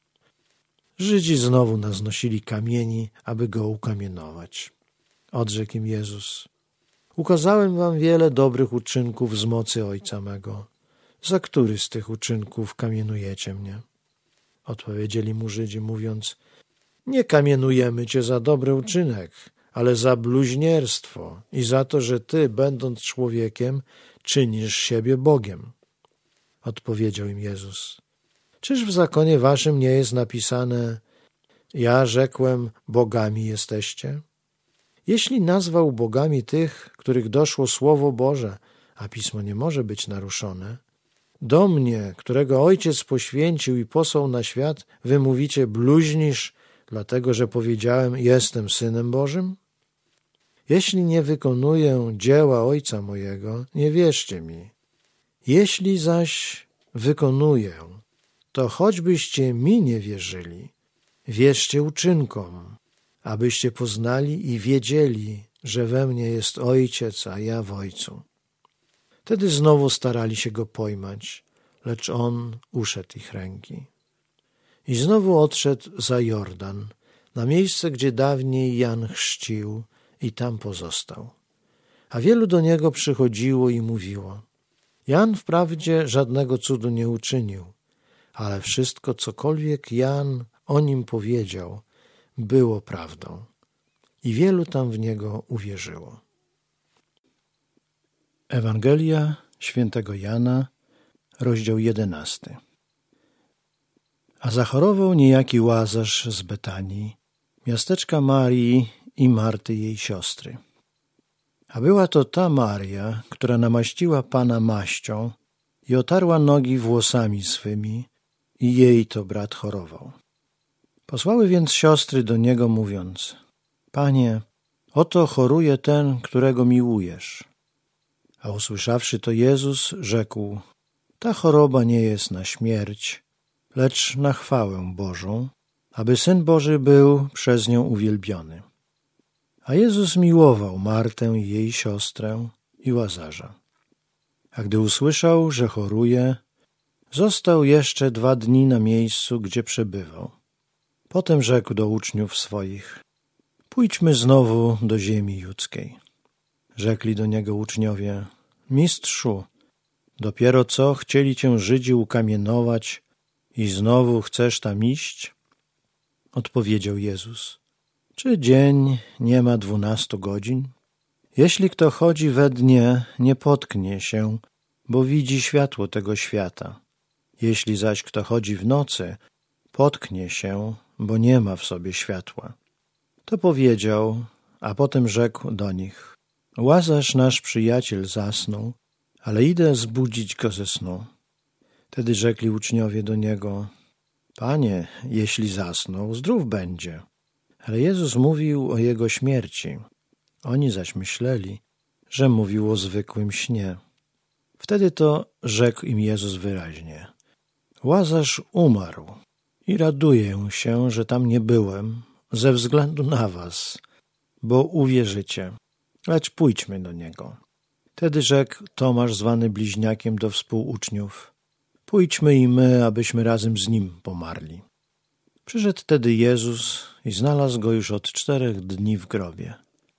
Żydzi znowu naznosili kamieni, aby go ukamienować. Odrzekł im Jezus: ukazałem wam wiele dobrych uczynków z mocy Ojca mego. Za który z tych uczynków kamienujecie mnie? Odpowiedzieli mu Żydzi, mówiąc: nie kamienujemy cię za dobry uczynek, ale za bluźnierstwo i za to, że ty, będąc człowiekiem, czynisz siebie Bogiem. Odpowiedział im Jezus: czyż w zakonie waszym nie jest napisane: ja rzekłem, bogami jesteście? Jeśli nazwał bogami tych, których doszło Słowo Boże, a Pismo nie może być naruszone, do mnie, którego Ojciec poświęcił i posłał na świat, wy mówicie: bluźnisz, dlatego że powiedziałem: jestem Synem Bożym? Jeśli nie wykonuję dzieła Ojca mojego, nie wierzcie mi. Jeśli zaś wykonuję, to choćbyście mi nie wierzyli, wierzcie uczynkom, abyście poznali i wiedzieli, że we mnie jest Ojciec, a ja w Ojcu. Wtedy znowu starali się go pojmać, lecz on uszedł ich ręki. I znowu odszedł za Jordan, na miejsce, gdzie dawniej Jan chrzcił, i tam pozostał. A wielu do niego przychodziło i mówiło: Jan wprawdzie żadnego cudu nie uczynił, ale wszystko, cokolwiek Jan o nim powiedział, było prawdą. I wielu tam w niego uwierzyło. Ewangelia świętego Jana, rozdział 11. A zachorował niejaki Łazarz z Betanii, miasteczka Marii i Marty jej siostry. A była to ta Maria, która namaściła Pana maścią i otarła nogi włosami swymi, i jej to brat chorował. Posłały więc siostry do niego, mówiąc: Panie, oto choruje ten, którego miłujesz. A usłyszawszy to Jezus, rzekł: ta choroba nie jest na śmierć, lecz na chwałę Bożą, aby Syn Boży był przez nią uwielbiony. A Jezus miłował Martę i jej siostrę i Łazarza. A gdy usłyszał, że choruje, Został jeszcze 2 dni na miejscu, gdzie przebywał. Potem rzekł do uczniów swoich: pójdźmy znowu do ziemi judzkiej. Rzekli do niego uczniowie: Mistrzu, dopiero co chcieli cię Żydzi ukamienować i znowu chcesz tam iść? Odpowiedział Jezus: czy dzień nie ma 12 godzin? Jeśli kto chodzi we dnie, nie potknie się, bo widzi światło tego świata. Jeśli zaś kto chodzi w nocy, potknie się, bo nie ma w sobie światła. To powiedział, a potem rzekł do nich: Łazarz nasz przyjaciel zasnął, ale idę zbudzić go ze snu. Wtedy rzekli uczniowie do niego: Panie, jeśli zasnął, zdrów będzie. Ale Jezus mówił o jego śmierci. Oni zaś myśleli, że mówił o zwykłym śnie. Wtedy to rzekł im Jezus wyraźnie: Łazarz umarł i raduję się, że tam nie byłem, ze względu na was, bo uwierzycie. Lecz pójdźmy do niego. Wtedy rzekł Tomasz, zwany Bliźniakiem, do współuczniów: pójdźmy i my, abyśmy razem z nim pomarli. Przyszedł tedy Jezus i znalazł go już od 4 dni w grobie.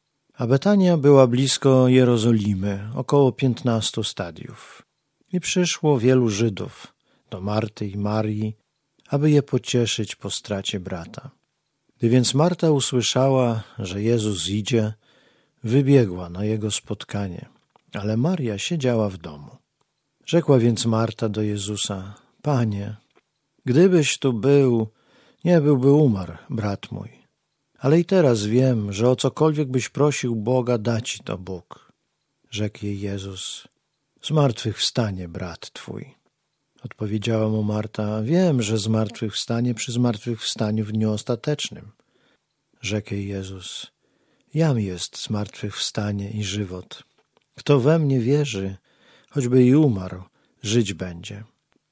A Betania była blisko Jerozolimy, około 15 stadiów. I przyszło wielu Żydów do Marty i Marii, aby je pocieszyć po stracie brata. Gdy więc Marta usłyszała, że Jezus idzie, wybiegła na jego spotkanie, ale Maria siedziała w domu. Rzekła więc Marta do Jezusa: Panie, gdybyś tu był, nie byłby umarł brat mój. Ale i teraz wiem, że o cokolwiek byś prosił Boga, da ci to Bóg. Rzekł jej Jezus: zmartwychwstanie brat twój. Odpowiedziała mu Marta: wiem, że zmartwychwstanie przy zmartwychwstaniu w dniu ostatecznym. Rzekł jej Jezus: jam jest zmartwychwstanie i żywot. Kto we mnie wierzy, choćby i umarł, żyć będzie.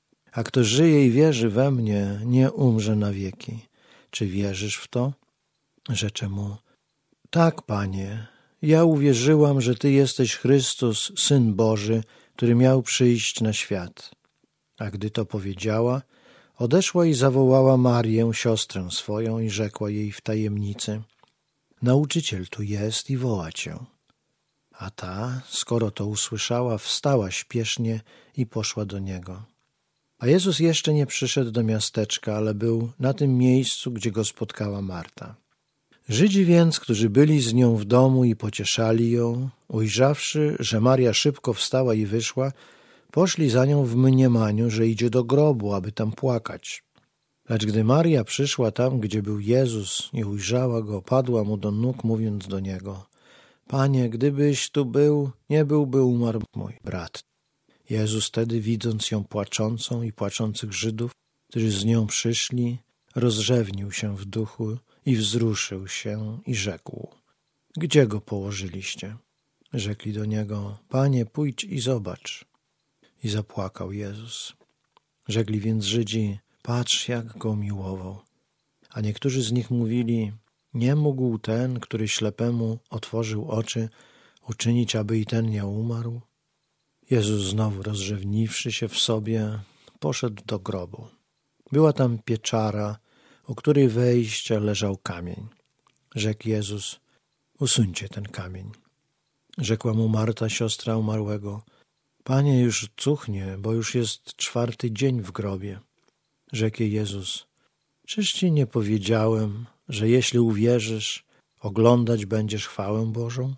A kto żyje i wierzy we mnie, nie umrze na wieki. Czy wierzysz w to? Rzecze mu: tak, Panie, ja uwierzyłam, że Ty jesteś Chrystus, Syn Boży, który miał przyjść na świat. A gdy to powiedziała, odeszła i zawołała Marię, siostrę swoją, i rzekła jej w tajemnicy: nauczyciel tu jest i woła cię. A ta, skoro to usłyszała, wstała śpiesznie i poszła do niego. A Jezus jeszcze nie przyszedł do miasteczka, ale był na tym miejscu, gdzie go spotkała Marta. Żydzi więc, którzy byli z nią w domu i pocieszali ją, ujrzawszy, że Maria szybko wstała i wyszła, poszli za nią w mniemaniu, że idzie do grobu, aby tam płakać. Lecz gdy Maria przyszła tam, gdzie był Jezus, i ujrzała go, padła mu do nóg, mówiąc do niego: Panie, gdybyś tu był, nie byłby umarł mój brat. Jezus wtedy, widząc ją płaczącą i płaczących Żydów, którzy z nią przyszli, rozrzewnił się w duchu i wzruszył się i rzekł: gdzie go położyliście? Rzekli do niego: Panie, pójdź i zobacz. I zapłakał Jezus. Rzekli więc Żydzi: patrz, jak go miłował. A niektórzy z nich mówili: nie mógł ten, który ślepemu otworzył oczy, uczynić, aby i ten nie umarł? Jezus, znowu rozrzewniwszy się w sobie, poszedł do grobu. Była tam pieczara, u której wejścia leżał kamień. Rzekł Jezus: usuńcie ten kamień. Rzekła mu Marta, siostra umarłego: Panie, już cuchnie, bo już jest 4. dzień w grobie. Rzekł jej Jezus: czyż ci nie powiedziałem, że jeśli uwierzysz, oglądać będziesz chwałę Bożą?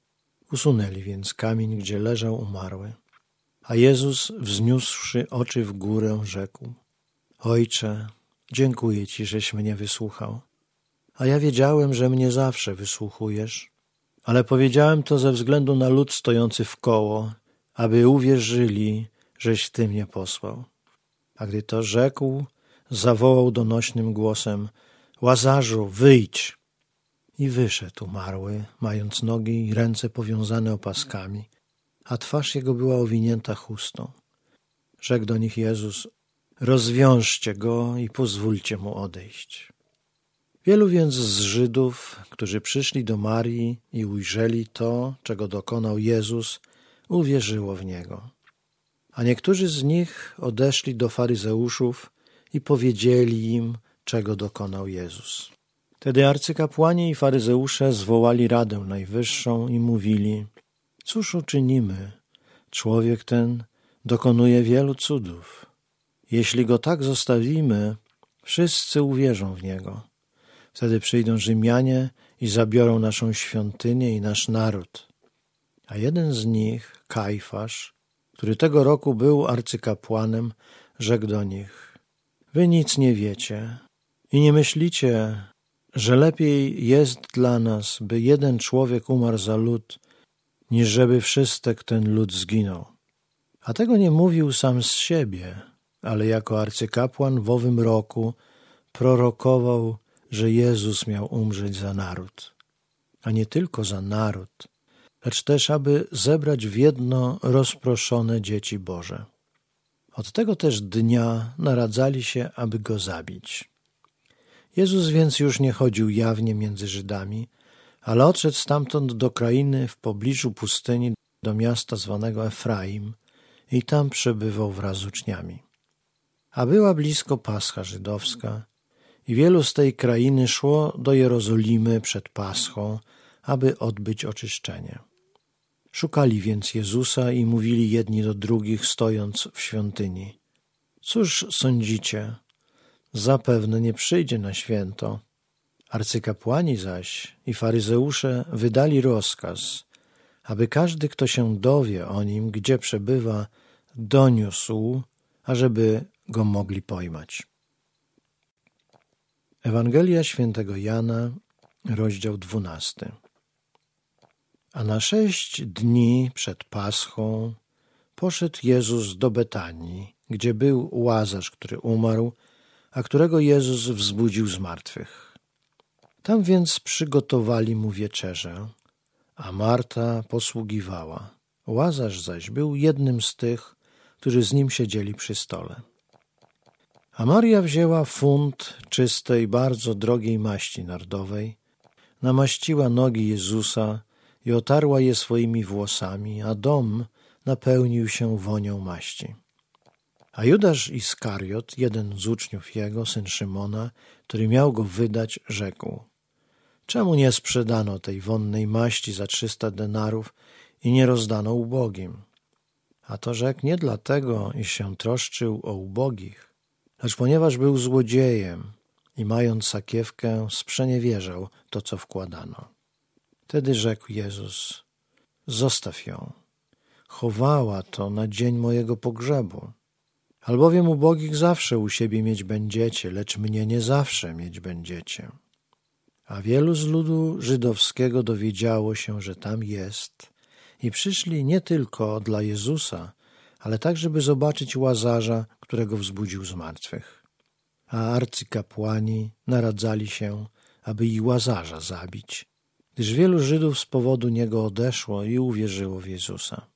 Usunęli więc kamień, gdzie leżał umarły. A Jezus, wzniósłszy oczy w górę, rzekł: Ojcze, dziękuję Ci, żeś mnie wysłuchał. A ja wiedziałem, że mnie zawsze wysłuchujesz, ale powiedziałem to ze względu na lud stojący wkoło, aby uwierzyli, żeś Ty mnie posłał. A gdy to rzekł, zawołał donośnym głosem: Łazarzu, wyjdź! I wyszedł umarły, mając nogi i ręce powiązane opaskami, a twarz jego była owinięta chustą. Rzekł do nich Jezus: rozwiążcie go i pozwólcie mu odejść. Wielu więc z Żydów, którzy przyszli do Marii i ujrzeli to, czego dokonał Jezus, uwierzyło w Niego. A niektórzy z nich odeszli do faryzeuszów i powiedzieli im, czego dokonał Jezus. Wtedy arcykapłani i faryzeusze zwołali Radę Najwyższą i mówili: cóż uczynimy? Człowiek ten dokonuje wielu cudów. Jeśli go tak zostawimy, wszyscy uwierzą w niego. Wtedy przyjdą Rzymianie i zabiorą naszą świątynię i nasz naród. A jeden z nich, Kajfasz, który tego roku był arcykapłanem, rzekł do nich: wy nic nie wiecie i nie myślicie, że lepiej jest dla nas, by jeden człowiek umarł za lud, niż żeby wszystek ten lud zginął. A tego nie mówił sam z siebie, ale jako arcykapłan w owym roku prorokował, że Jezus miał umrzeć za naród. A nie tylko za naród, lecz też, aby zebrać w jedno rozproszone dzieci Boże. Od tego też dnia naradzali się, aby go zabić. Jezus więc już nie chodził jawnie między Żydami, ale odszedł stamtąd do krainy w pobliżu pustyni, do miasta zwanego Efraim i tam przebywał wraz z uczniami. A była blisko Pascha żydowska i wielu z tej krainy szło do Jerozolimy przed Paschą, aby odbyć oczyszczenie. Szukali więc Jezusa i mówili jedni do drugich, stojąc w świątyni: cóż sądzicie? Zapewne nie przyjdzie na święto. Arcykapłani zaś i faryzeusze wydali rozkaz, aby każdy, kto się dowie o nim, gdzie przebywa, doniósł, ażeby go mogli pojmać. Ewangelia świętego Jana, rozdział 12. A na 6 dni przed Paschą poszedł Jezus do Betanii, gdzie był Łazarz, który umarł, a którego Jezus wzbudził z martwych. Tam więc przygotowali mu wieczerzę, a Marta posługiwała. Łazarz zaś był jednym z tych, którzy z nim siedzieli przy stole. A Maria wzięła funt czystej, bardzo drogiej maści nardowej, namaściła nogi Jezusa i otarła je swoimi włosami, a dom napełnił się wonią maści. A Judasz Iskariot, jeden z uczniów jego, syn Szymona, który miał go wydać, rzekł: czemu nie sprzedano tej wonnej maści za 300 denarów i nie rozdano ubogim? A to rzekł nie dlatego, iż się troszczył o ubogich, lecz ponieważ był złodziejem i mając sakiewkę sprzeniewierzał to, co wkładano. Wtedy rzekł Jezus: zostaw ją, chowała to na dzień mojego pogrzebu. Albowiem ubogich zawsze u siebie mieć będziecie, lecz mnie nie zawsze mieć będziecie. A wielu z ludu żydowskiego dowiedziało się, że tam jest i przyszli nie tylko dla Jezusa, ale także by zobaczyć Łazarza, którego wzbudził z martwych. A arcykapłani naradzali się, aby i Łazarza zabić, gdyż wielu Żydów z powodu niego odeszło i uwierzyło w Jezusa.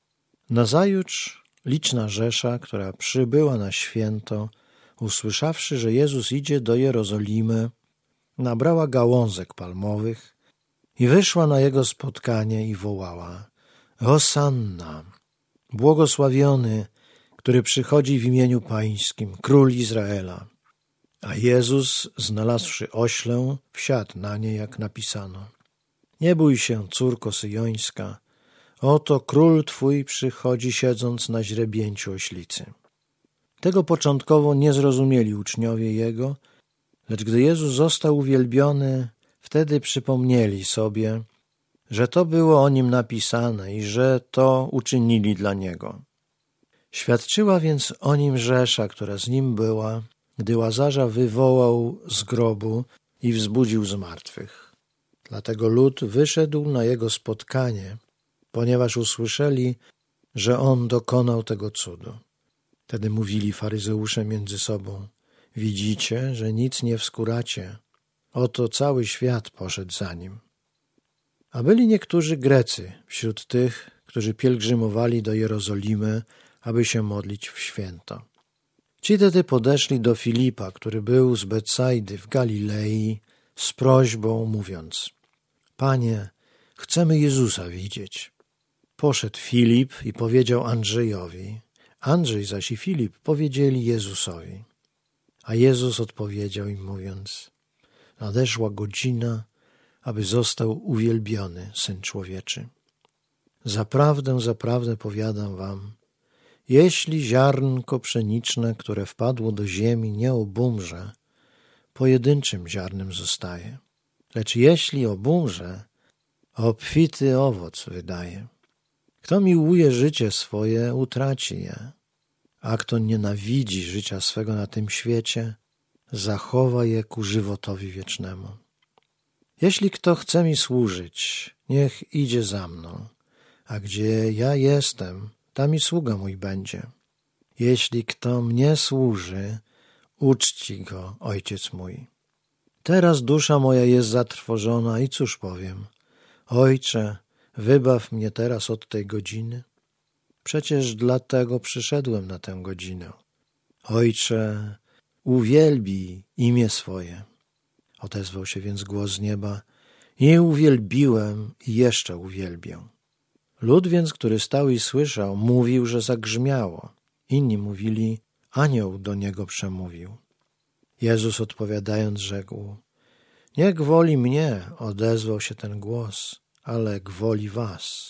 Nazajutrz liczna rzesza, która przybyła na święto, usłyszawszy, że Jezus idzie do Jerozolimy, nabrała gałązek palmowych i wyszła na jego spotkanie i wołała: Hosanna! Błogosławiony, który przychodzi w imieniu Pańskim, Król Izraela. A Jezus, znalazłszy oślę, wsiadł na nie, jak napisano: nie bój się, córko syjońska, oto Król Twój przychodzi, siedząc na źrebięciu oślicy. Tego początkowo nie zrozumieli uczniowie Jego, lecz gdy Jezus został uwielbiony, wtedy przypomnieli sobie, że to było o Nim napisane i że to uczynili dla Niego. Świadczyła więc o Nim rzesza, która z Nim była, gdy Łazarza wywołał z grobu i wzbudził z martwych. Dlatego lud wyszedł na Jego spotkanie, ponieważ usłyszeli, że On dokonał tego cudu. Wtedy mówili faryzeusze między sobą: widzicie, że nic nie wskóracie. Oto cały świat poszedł za Nim. A byli niektórzy Grecy wśród tych, którzy pielgrzymowali do Jerozolimy, aby się modlić w święto. Ci tedy podeszli do Filipa, który był z Betsajdy w Galilei, z prośbą, mówiąc: Panie, chcemy Jezusa widzieć. Poszedł Filip i powiedział Andrzejowi, Andrzej zaś i Filip powiedzieli Jezusowi. A Jezus odpowiedział im mówiąc: nadeszła godzina, aby został uwielbiony Syn Człowieczy. Zaprawdę, zaprawdę powiadam wam, jeśli ziarnko pszeniczne, które wpadło do ziemi, nie obumrze, pojedynczym ziarnem zostaje. Lecz jeśli obumrze, obfity owoc wydaje. Kto miłuje życie swoje, utraci je, a kto nienawidzi życia swego na tym świecie, zachowa je ku żywotowi wiecznemu. Jeśli kto chce mi służyć, niech idzie za mną, a gdzie ja jestem, tam i sługa mój będzie. Jeśli kto mnie służy, uczci go Ojciec mój. Teraz dusza moja jest zatrwożona i cóż powiem? Ojcze, wybaw mnie teraz od tej godziny. Przecież dlatego przyszedłem na tę godzinę. Ojcze, uwielbij imię swoje. Odezwał się więc głos z nieba: i uwielbiłem i jeszcze uwielbię. Lud więc, który stał i słyszał, mówił, że zagrzmiało. Inni mówili: anioł do niego przemówił. Jezus odpowiadając rzekł: nie gwoli mnie odezwał się ten głos, ale gwoli was.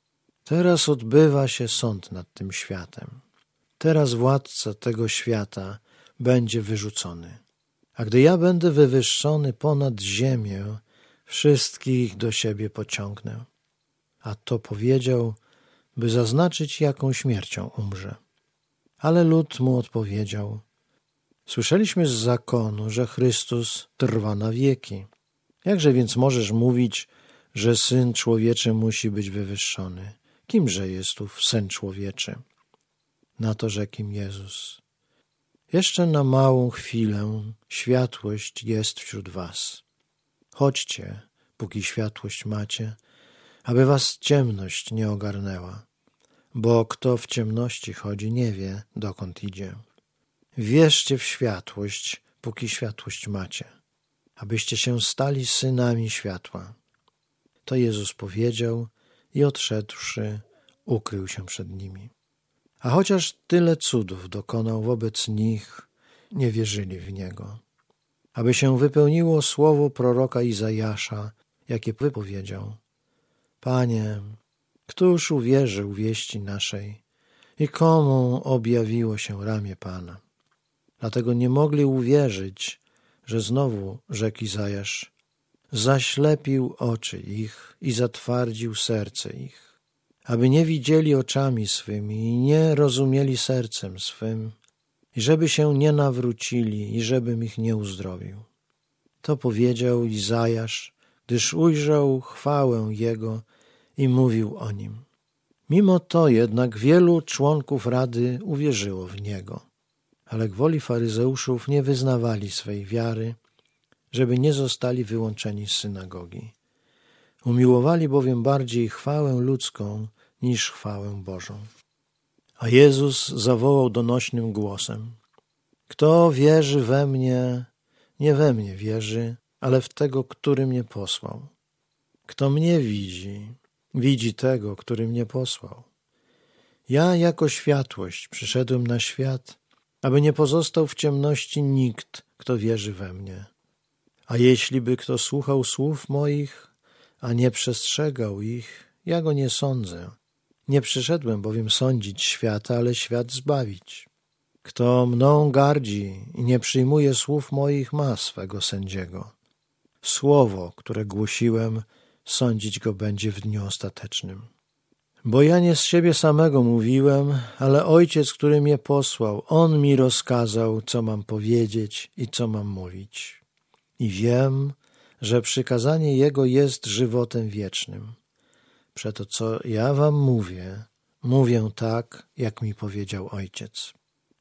Teraz odbywa się sąd nad tym światem. Teraz władca tego świata będzie wyrzucony. A gdy ja będę wywyższony ponad ziemię, wszystkich do siebie pociągnę. A to powiedział, by zaznaczyć, jaką śmiercią umrze. Ale lud mu odpowiedział: słyszeliśmy z zakonu, że Chrystus trwa na wieki. Jakże więc możesz mówić, że Syn Człowieczy musi być wywyższony? Kimże jest ów Syn Człowieczy? Na to rzekł im Jezus: jeszcze na małą chwilę światłość jest wśród was. Chodźcie, póki światłość macie, aby was ciemność nie ogarnęła, bo kto w ciemności chodzi, nie wie, dokąd idzie. Wierzcie w światłość, póki światłość macie, abyście się stali synami światła. To Jezus powiedział i odszedłszy, ukrył się przed nimi. A chociaż tyle cudów dokonał wobec nich, nie wierzyli w Niego. Aby się wypełniło słowo proroka Izajasza, jakie wypowiedział: Panie, któż uwierzył wieści naszej i komu objawiło się ramię Pana? Dlatego nie mogli uwierzyć, że znowu, rzekł Izajasz, zaślepił oczy ich i zatwardził serce ich, aby nie widzieli oczami swymi i nie rozumieli sercem swym, i żeby się nie nawrócili i żebym ich nie uzdrowił. To powiedział Izajasz, gdyż ujrzał chwałę Jego i mówił o Nim. Mimo to jednak wielu członków Rady uwierzyło w Niego, ale gwoli faryzeuszów nie wyznawali swej wiary, żeby nie zostali wyłączeni z synagogi. Umiłowali bowiem bardziej chwałę ludzką niż chwałę Bożą. A Jezus zawołał donośnym głosem: kto wierzy we mnie, nie we mnie wierzy, ale w tego, który mnie posłał. Kto mnie widzi, widzi tego, który mnie posłał. Ja jako światłość przyszedłem na świat, aby nie pozostał w ciemności nikt, kto wierzy we mnie. A jeśli by kto słuchał słów moich, a nie przestrzegał ich, ja go nie sądzę. Nie przyszedłem bowiem sądzić świata, ale świat zbawić. Kto mną gardzi i nie przyjmuje słów moich, ma swego sędziego. Słowo, które głosiłem, sądzić go będzie w dniu ostatecznym. Bo ja nie z siebie samego mówiłem, ale Ojciec, który mnie posłał, On mi rozkazał, co mam powiedzieć i co mam mówić. I wiem, że przykazanie Jego jest żywotem wiecznym. Przeto co ja wam mówię, mówię tak, jak mi powiedział Ojciec.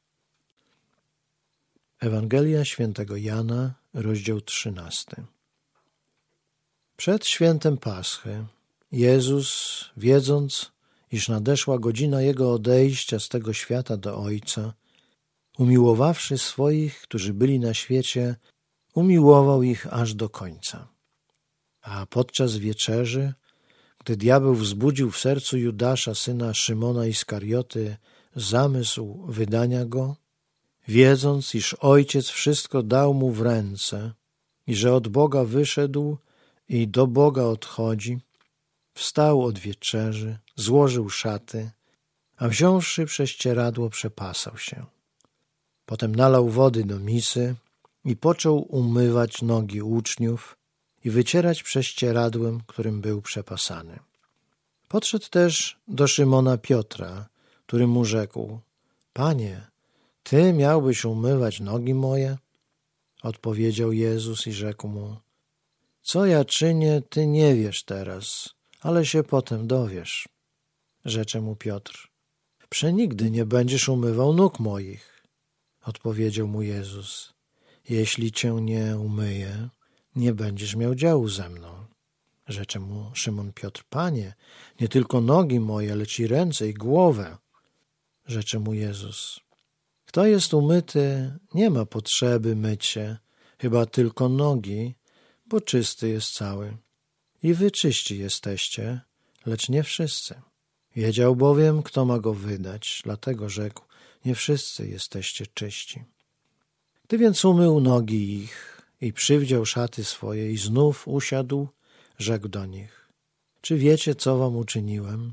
Ewangelia Świętego Jana, rozdział 13. Przed świętem Paschy Jezus, wiedząc, iż nadeszła godzina Jego odejścia z tego świata do Ojca, umiłowawszy swoich, którzy byli na świecie, umiłował ich aż do końca. A podczas wieczerzy, gdy diabeł wzbudził w sercu Judasza, syna Szymona Iskarioty, zamysł wydania go, wiedząc, iż Ojciec wszystko dał mu w ręce i że od Boga wyszedł i do Boga odchodzi, wstał od wieczerzy, złożył szaty, a wziąwszy prześcieradło, przepasał się. Potem nalał wody do misy i począł umywać nogi uczniów i wycierać prześcieradłem, którym był przepasany. Podszedł też do Szymona Piotra, który mu rzekł: Panie, Ty miałbyś umywać nogi moje? Odpowiedział Jezus i rzekł mu: Co ja czynię, Ty nie wiesz teraz, ale się potem dowiesz. Rzecze mu Piotr: Przenigdy nie będziesz umywał nóg moich. Odpowiedział mu Jezus: Jeśli Cię nie umyję, nie będziesz miał działu ze mną. Rzecze mu Szymon Piotr: Panie, nie tylko nogi moje, lecz i ręce i głowę. Rzecze mu Jezus: Kto jest umyty, nie ma potrzeby myć się, chyba tylko nogi, bo czysty jest cały. I wy czyści jesteście, lecz nie wszyscy. Wiedział bowiem, kto ma go wydać, dlatego rzekł: Nie wszyscy jesteście czyści. Gdy więc umył nogi ich i przywdział szaty swoje i znów usiadł, rzekł do nich: Czy wiecie, co wam uczyniłem?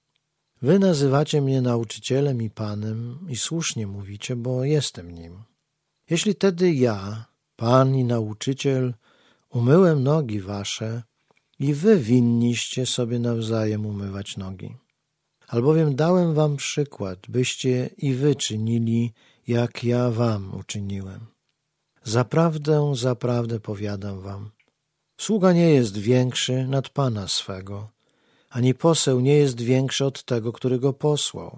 Wy nazywacie mnie nauczycielem i Panem i słusznie mówicie, bo jestem nim. Jeśli tedy ja, Pan i nauczyciel, umyłem nogi wasze i wy winniście sobie nawzajem umywać nogi. Albowiem dałem wam przykład, byście i wy czynili, jak ja wam uczyniłem. Zaprawdę, zaprawdę powiadam wam, sługa nie jest większy nad Pana swego, ani poseł nie jest większy od tego, który go posłał.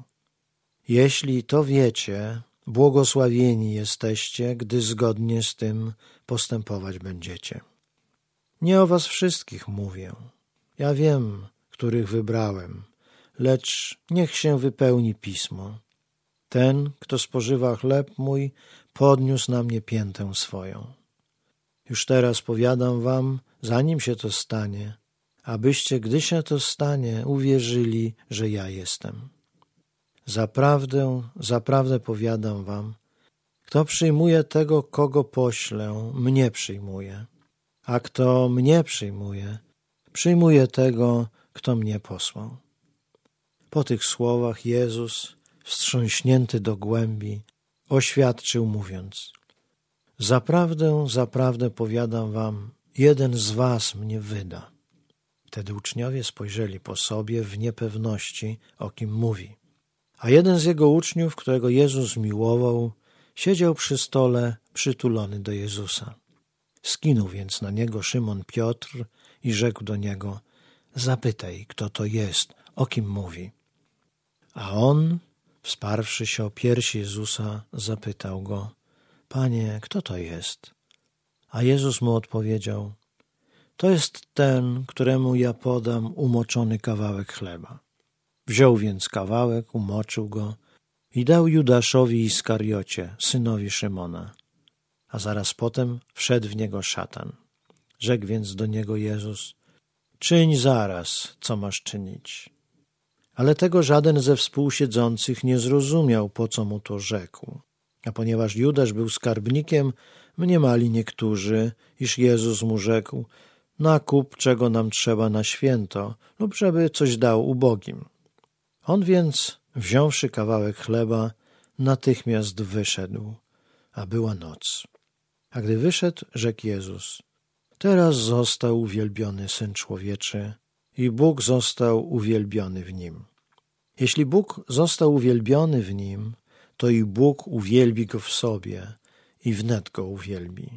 Jeśli to wiecie, błogosławieni jesteście, gdy zgodnie z tym postępować będziecie. Nie o was wszystkich mówię. Ja wiem, których wybrałem, lecz niech się wypełni pismo. Ten, kto spożywa chleb mój, podniósł na mnie piętę swoją. Już teraz powiadam wam, zanim się to stanie, abyście, gdy się to stanie, uwierzyli, że ja jestem. Zaprawdę, zaprawdę powiadam wam, kto przyjmuje tego, kogo poślę, mnie przyjmuje, a kto mnie przyjmuje, przyjmuje tego, kto mnie posłał. Po tych słowach Jezus, wstrząśnięty do głębi, oświadczył, mówiąc: Zaprawdę, zaprawdę powiadam wam, jeden z was mnie wyda. Wtedy uczniowie spojrzeli po sobie w niepewności, o kim mówi. A jeden z jego uczniów, którego Jezus miłował, siedział przy stole przytulony do Jezusa. Skinął więc na niego Szymon Piotr i rzekł do niego: Zapytaj, kto to jest, o kim mówi. A on, wsparłszy się o piersi Jezusa, zapytał go: Panie, kto to jest? A Jezus mu odpowiedział: To jest ten, któremu ja podam umoczony kawałek chleba. Wziął więc kawałek, umoczył go i dał Judaszowi Iskariocie, synowi Szymona. A zaraz potem wszedł w niego szatan. Rzekł więc do niego Jezus: Czyń zaraz, co masz czynić. Ale tego żaden ze współsiedzących nie zrozumiał, po co mu to rzekł. A ponieważ Judasz był skarbnikiem, mniemali niektórzy, iż Jezus mu rzekł: Nakup, czego nam trzeba na święto, lub żeby coś dał ubogim. On więc, wziąwszy kawałek chleba, natychmiast wyszedł, a była noc. A gdy wyszedł, rzekł Jezus: Teraz został uwielbiony Syn Człowieczy i Bóg został uwielbiony w Nim. Jeśli Bóg został uwielbiony w Nim, to i Bóg uwielbi Go w sobie i wnet Go uwielbi.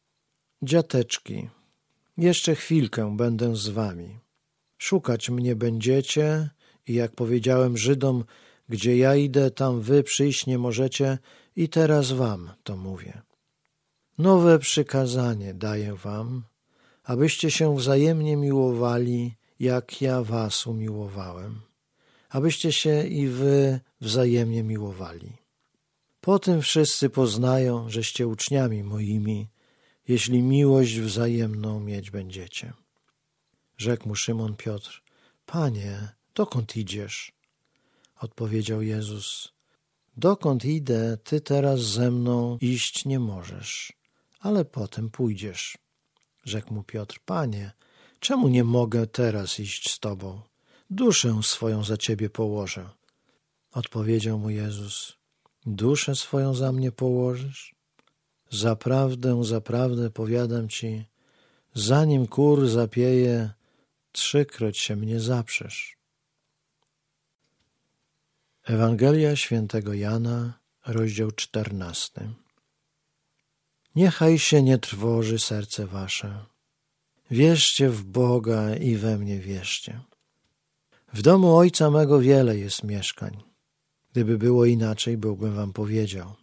Dziateczki, jeszcze chwilkę będę z wami. Szukać mnie będziecie i jak powiedziałem Żydom, gdzie ja idę, tam wy przyjść nie możecie i teraz wam to mówię. Nowe przykazanie daję wam, abyście się wzajemnie miłowali, jak ja was umiłowałem, abyście się i wy wzajemnie miłowali. Po tym wszyscy poznają, żeście uczniami moimi, jeśli miłość wzajemną mieć będziecie. Rzekł mu Szymon Piotr: Panie, dokąd idziesz? Odpowiedział Jezus: dokąd idę, ty teraz ze mną iść nie możesz, ale potem pójdziesz. Rzekł mu Piotr: Panie, czemu nie mogę teraz iść z tobą? Duszę swoją za ciebie położę. Odpowiedział mu Jezus: duszę swoją za mnie położysz? Zaprawdę, zaprawdę powiadam ci, zanim kur zapieje, 3-kroć się mnie zaprzesz. Ewangelia Świętego Jana, rozdział 14. Niechaj się nie trwoży serce wasze. Wierzcie w Boga i we mnie wierzcie. W domu Ojca mego wiele jest mieszkań. Gdyby było inaczej, byłbym wam powiedział.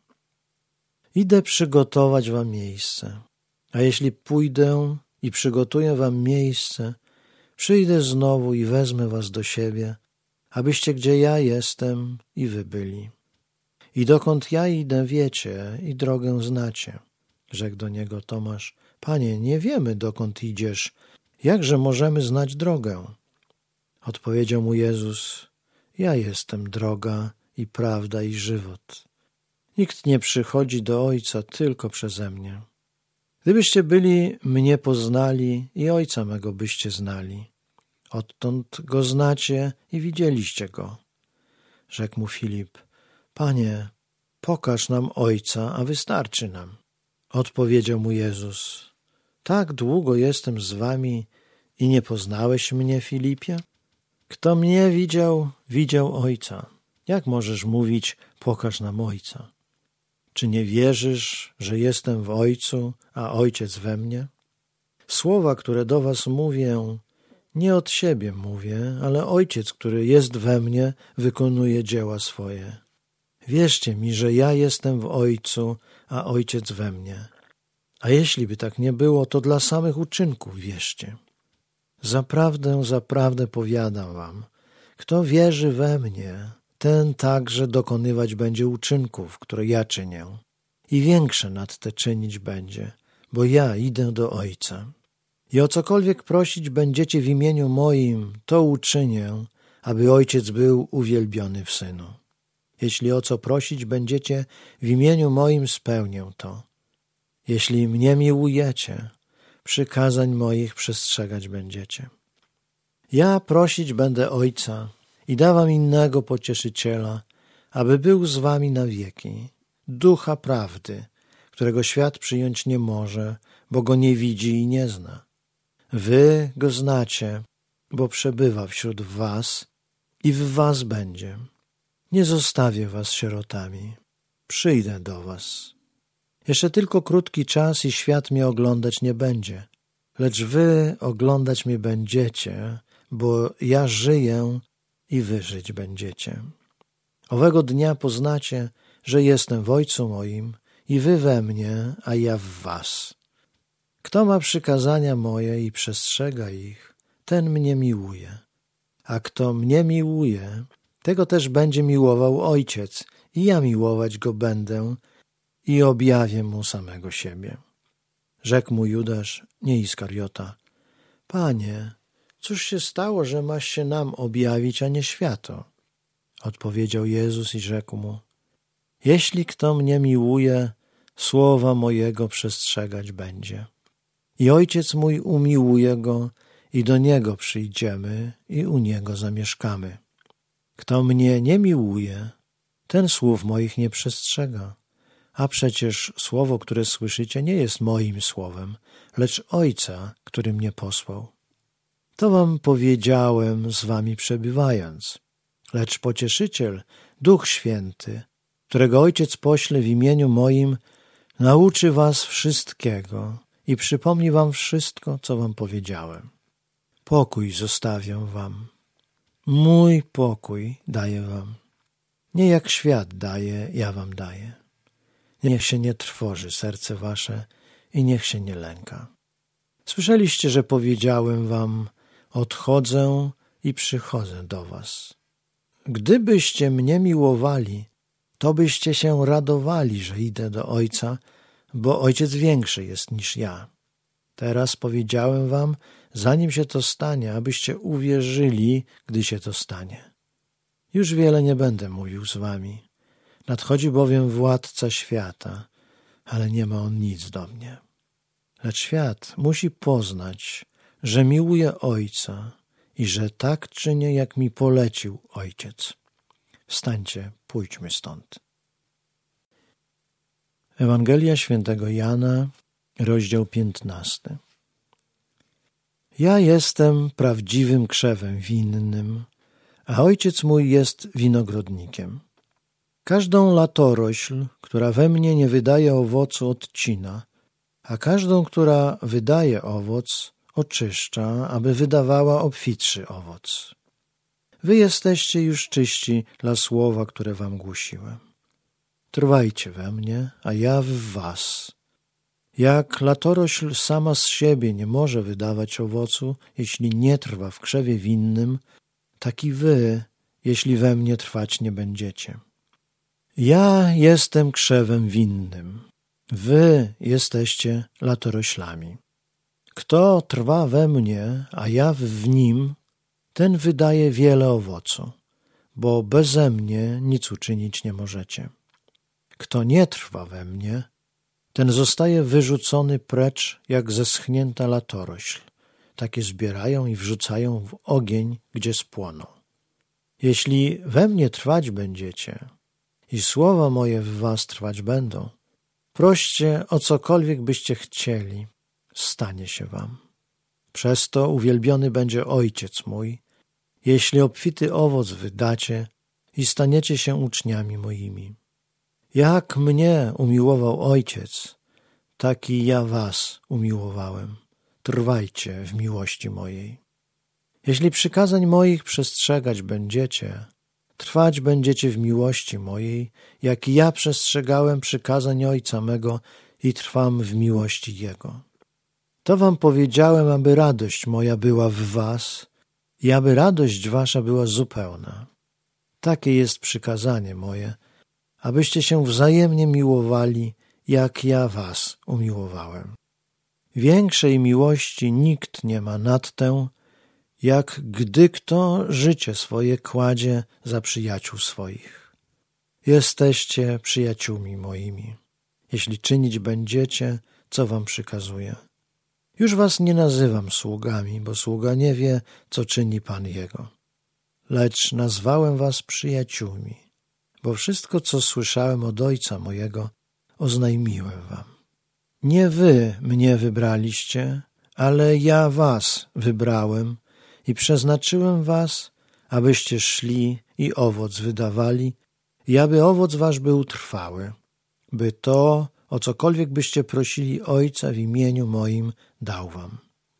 Idę przygotować wam miejsce. A jeśli pójdę i przygotuję wam miejsce, przyjdę znowu i wezmę was do siebie, abyście gdzie ja jestem i wy byli. I dokąd ja idę wiecie i drogę znacie. Rzekł do niego Tomasz: Panie, nie wiemy dokąd idziesz, jakże możemy znać drogę? Odpowiedział mu Jezus: ja jestem droga i prawda i żywot. Nikt nie przychodzi do Ojca tylko przeze mnie. Gdybyście byli mnie poznali i Ojca mego byście znali. Odtąd go znacie i widzieliście go. Rzekł mu Filip: Panie, pokaż nam Ojca, a wystarczy nam. Odpowiedział mu Jezus: tak długo jestem z wami i nie poznałeś mnie, Filipie? Kto mnie widział, widział Ojca. Jak możesz mówić: pokaż nam Ojca? Czy nie wierzysz, że jestem w Ojcu, a Ojciec we mnie? Słowa, które do was mówię, nie od siebie mówię, ale Ojciec, który jest we mnie, wykonuje dzieła swoje. Wierzcie mi, że ja jestem w Ojcu, a Ojciec we mnie. A jeśli by tak nie było, to dla samych uczynków wierzcie. Zaprawdę, zaprawdę powiadam wam, kto wierzy we mnie, ten także dokonywać będzie uczynków, które ja czynię. I większe nad te czynić będzie, bo ja idę do Ojca. I o cokolwiek prosić będziecie w imieniu moim, to uczynię, aby Ojciec był uwielbiony w Synu. Jeśli o co prosić będziecie w imieniu moim, spełnię to. Jeśli mnie miłujecie, przykazań moich przestrzegać będziecie. Ja prosić będę Ojca i dawam innego Pocieszyciela, aby był z wami na wieki, Ducha Prawdy, którego świat przyjąć nie może, bo go nie widzi i nie zna. Wy go znacie, bo przebywa wśród was i w was będzie. Nie zostawię was sierotami, przyjdę do was. Jeszcze tylko krótki czas i świat mnie oglądać nie będzie, lecz wy oglądać mnie będziecie, bo ja żyję i wy żyć będziecie. Owego dnia poznacie, że jestem w Ojcu moim i wy we mnie, a ja w was. Kto ma przykazania moje i przestrzega ich, ten mnie miłuje. A kto mnie miłuje, tego też będzie miłował Ojciec i ja miłować go będę i objawię mu samego siebie. Rzekł mu Judasz, nie Iskariota: Panie, cóż się stało, że masz się nam objawić, a nie światu? Odpowiedział Jezus i rzekł mu: jeśli kto mnie miłuje, słowa mojego przestrzegać będzie. I Ojciec mój umiłuje go i do Niego przyjdziemy i u Niego zamieszkamy. Kto mnie nie miłuje, ten słów moich nie przestrzega. A przecież słowo, które słyszycie, nie jest moim słowem, lecz Ojca, który mnie posłał. To wam powiedziałem z wami przebywając. Lecz Pocieszyciel, Duch Święty, którego Ojciec pośle w imieniu moim, nauczy was wszystkiego i przypomni wam wszystko, co wam powiedziałem. Pokój zostawię wam. Mój pokój daję wam. Nie jak świat daje, ja wam daję. Niech się nie trwoży serce wasze i niech się nie lęka. Słyszeliście, że powiedziałem wam: odchodzę i przychodzę do was. Gdybyście mnie miłowali, to byście się radowali, że idę do Ojca, bo Ojciec większy jest niż ja. Teraz powiedziałem wam, zanim się to stanie, abyście uwierzyli, gdy się to stanie. Już wiele nie będę mówił z wami. Nadchodzi bowiem władca świata, ale nie ma on nic do mnie. Lecz świat musi poznać, że miłuję Ojca i że tak czynię, jak mi polecił Ojciec. Wstańcie, pójdźmy stąd. Ewangelia Świętego Jana, rozdział 15. Ja jestem prawdziwym krzewem winnym, a Ojciec mój jest winogrodnikiem. Każdą latorośl, która we mnie nie wydaje owocu, odcina, a każdą, która wydaje owoc, oczyszcza, aby wydawała obfitszy owoc. Wy jesteście już czyści dla słowa, które wam głosiłem. Trwajcie we mnie, a ja w was. Jak latorośl sama z siebie nie może wydawać owocu, jeśli nie trwa w krzewie winnym, tak i wy, jeśli we mnie trwać nie będziecie. Ja jestem krzewem winnym, wy jesteście latoroślami. Kto trwa we mnie, a ja w nim, ten wydaje wiele owocu, bo beze mnie nic uczynić nie możecie. Kto nie trwa we mnie, ten zostaje wyrzucony precz jak zeschnięta latorośl. Takie zbierają i wrzucają w ogień, gdzie spłoną. Jeśli we mnie trwać będziecie i słowa moje w was trwać będą, proście o cokolwiek byście chcieli, stanie się wam. Przez to uwielbiony będzie Ojciec mój, jeśli obfity owoc wydacie i staniecie się uczniami moimi. Jak mnie umiłował Ojciec, tak i ja was umiłowałem. Trwajcie w miłości mojej. Jeśli przykazań moich przestrzegać będziecie, trwać będziecie w miłości mojej, jak i ja przestrzegałem przykazań Ojca mego i trwam w miłości Jego. To wam powiedziałem, aby radość moja była w was i aby radość wasza była zupełna. Takie jest przykazanie moje, abyście się wzajemnie miłowali, jak ja was umiłowałem. Większej miłości nikt nie ma nad tę, jak gdy kto życie swoje kładzie za przyjaciół swoich. Jesteście przyjaciółmi moimi, jeśli czynić będziecie, co wam przykazuję. Już was nie nazywam sługami, bo sługa nie wie, co czyni Pan jego. Lecz nazwałem was przyjaciółmi, bo wszystko, co słyszałem od Ojca mojego, oznajmiłem wam. Nie wy mnie wybraliście, ale ja was wybrałem i przeznaczyłem was, abyście szli i owoc wydawali, i aby owoc wasz był trwały, by to, o cokolwiek byście prosili Ojca w imieniu moim, dał wam.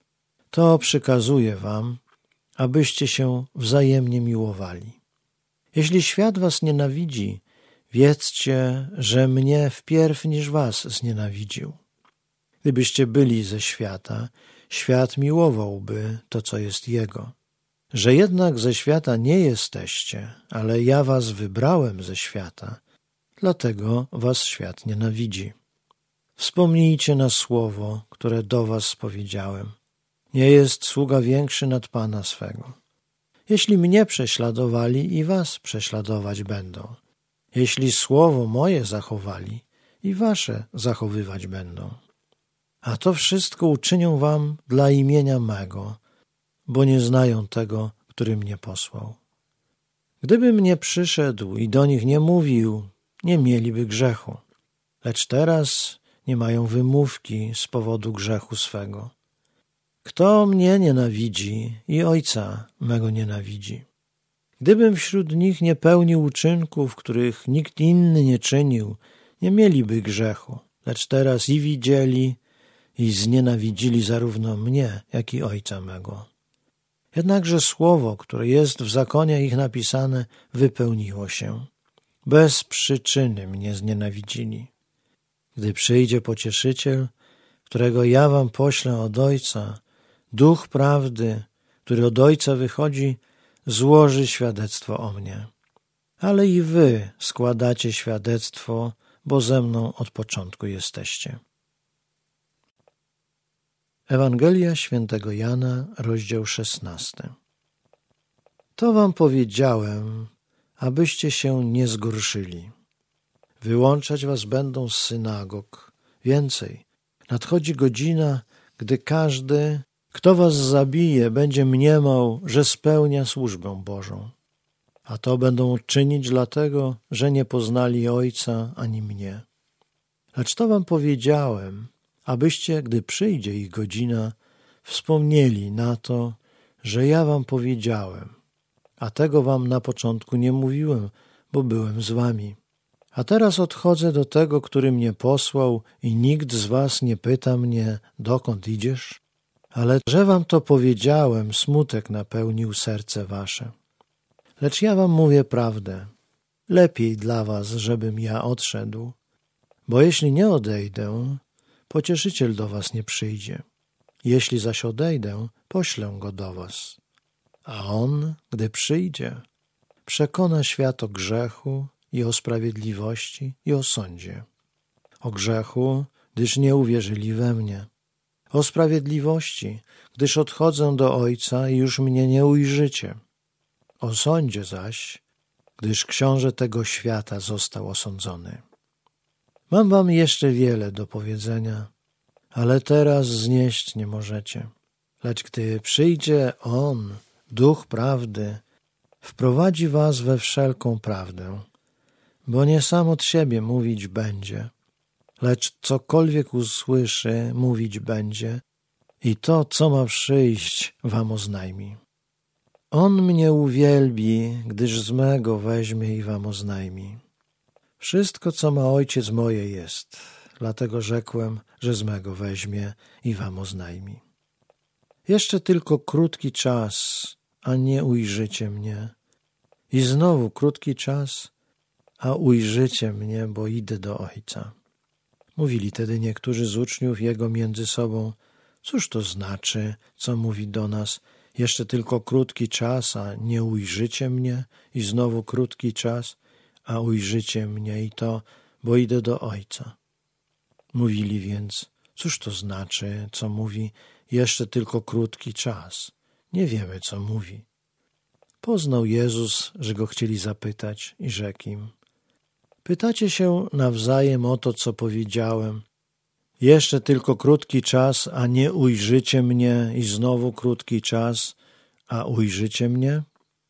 To przykazuję wam, abyście się wzajemnie miłowali. Jeśli świat was nienawidzi, wiedzcie, że mnie wpierw niż was znienawidził. Gdybyście byli ze świata, świat miłowałby to, co jest jego. Że jednak ze świata nie jesteście, ale ja was wybrałem ze świata, dlatego was świat nienawidzi. Wspomnijcie na słowo, które do was powiedziałem. Nie jest sługa większy nad Pana swego. Jeśli mnie prześladowali, i was prześladować będą. Jeśli słowo moje zachowali, i wasze zachowywać będą. A to wszystko uczynią wam dla imienia mego, bo nie znają tego, który mnie posłał. Gdybym nie przyszedł i do nich nie mówił, nie mieliby grzechu. Lecz teraz nie mają wymówki z powodu grzechu swego. Kto mnie nienawidzi i Ojca mego nienawidzi. Gdybym wśród nich nie pełnił uczynków, których nikt inny nie czynił, nie mieliby grzechu. Lecz teraz i widzieli, i znienawidzili zarówno mnie, jak i Ojca mego. Jednakże słowo, które jest w zakonie ich napisane, wypełniło się. Bez przyczyny mnie znienawidzili. Gdy przyjdzie Pocieszyciel, którego ja wam poślę od Ojca, Duch prawdy, który od Ojca wychodzi, złoży świadectwo o mnie. Ale i wy składacie świadectwo, bo ze mną od początku jesteście. Ewangelia Świętego Jana, rozdział 16. To wam powiedziałem, abyście się nie zgorszyli. Wyłączać was będą z synagog. Więcej, nadchodzi godzina, gdy każdy, kto was zabije, będzie mniemał, że spełnia służbę Bożą. A to będą czynić dlatego, że nie poznali Ojca ani mnie. Lecz to wam powiedziałem, abyście, gdy przyjdzie ich godzina, wspomnieli na to, że ja wam powiedziałem, a tego wam na początku nie mówiłem, bo byłem z wami. A teraz odchodzę do tego, który mnie posłał i nikt z was nie pyta mnie, dokąd idziesz? Ale że wam to powiedziałem, smutek napełnił serce wasze. Lecz ja wam mówię prawdę. Lepiej dla was, żebym ja odszedł, bo jeśli nie odejdę, Pocieszyciel do was nie przyjdzie. Jeśli zaś odejdę, poślę go do was. A on, gdy przyjdzie, przekona świat o grzechu i o sprawiedliwości i o sądzie. O grzechu, gdyż nie uwierzyli we mnie. O sprawiedliwości, gdyż odchodzę do Ojca i już mnie nie ujrzycie. O sądzie zaś, gdyż książę tego świata został osądzony. Mam wam jeszcze wiele do powiedzenia, ale teraz znieść nie możecie. Lecz gdy przyjdzie On, Duch Prawdy, wprowadzi was we wszelką prawdę, bo nie sam od siebie mówić będzie, lecz cokolwiek usłyszy, mówić będzie i to, co ma przyjść, wam oznajmi. On mnie uwielbi, gdyż z mego weźmie i wam oznajmi. Wszystko, co ma Ojciec, moje jest, dlatego rzekłem, że z mego weźmie i wam oznajmi. Jeszcze tylko krótki czas, a nie ujrzycie mnie. I znowu krótki czas, a ujrzycie mnie, bo idę do Ojca. Mówili tedy niektórzy z uczniów Jego między sobą, cóż to znaczy, co mówi do nas, jeszcze tylko krótki czas, a nie ujrzycie mnie, i znowu krótki czas, a ujrzycie mnie i to, bo idę do Ojca. Mówili więc, cóż to znaczy, co mówi, jeszcze tylko krótki czas. Nie wiemy, co mówi. Poznał Jezus, że go chcieli zapytać i rzekł im, pytacie się nawzajem o to, co powiedziałem. Jeszcze tylko krótki czas, a nie ujrzycie mnie i znowu krótki czas, a ujrzycie mnie?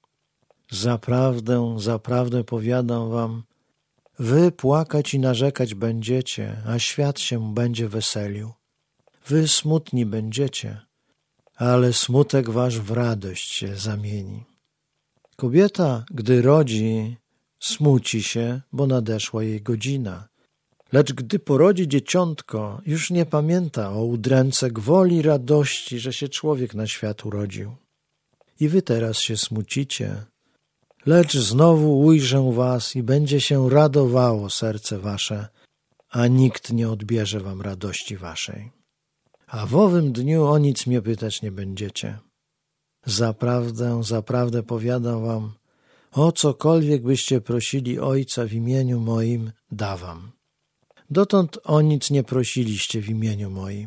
Zaprawdę, zaprawdę powiadam wam, wy płakać i narzekać będziecie, a świat się będzie weselił. Wy smutni będziecie, ale smutek wasz w radość się zamieni. Kobieta, gdy rodzi, smuci się, bo nadeszła jej godzina. Lecz gdy porodzi dzieciątko, już nie pamięta o udręce gwoli radości, że się człowiek na świat urodził. I wy teraz się smucicie, lecz znowu ujrzę was i będzie się radowało serce wasze, a nikt nie odbierze wam radości waszej. A w owym dniu o nic mnie pytać nie będziecie. Zaprawdę, zaprawdę powiadam wam, o cokolwiek byście prosili Ojca w imieniu moim, da wam. Dotąd o nic nie prosiliście w imieniu moim.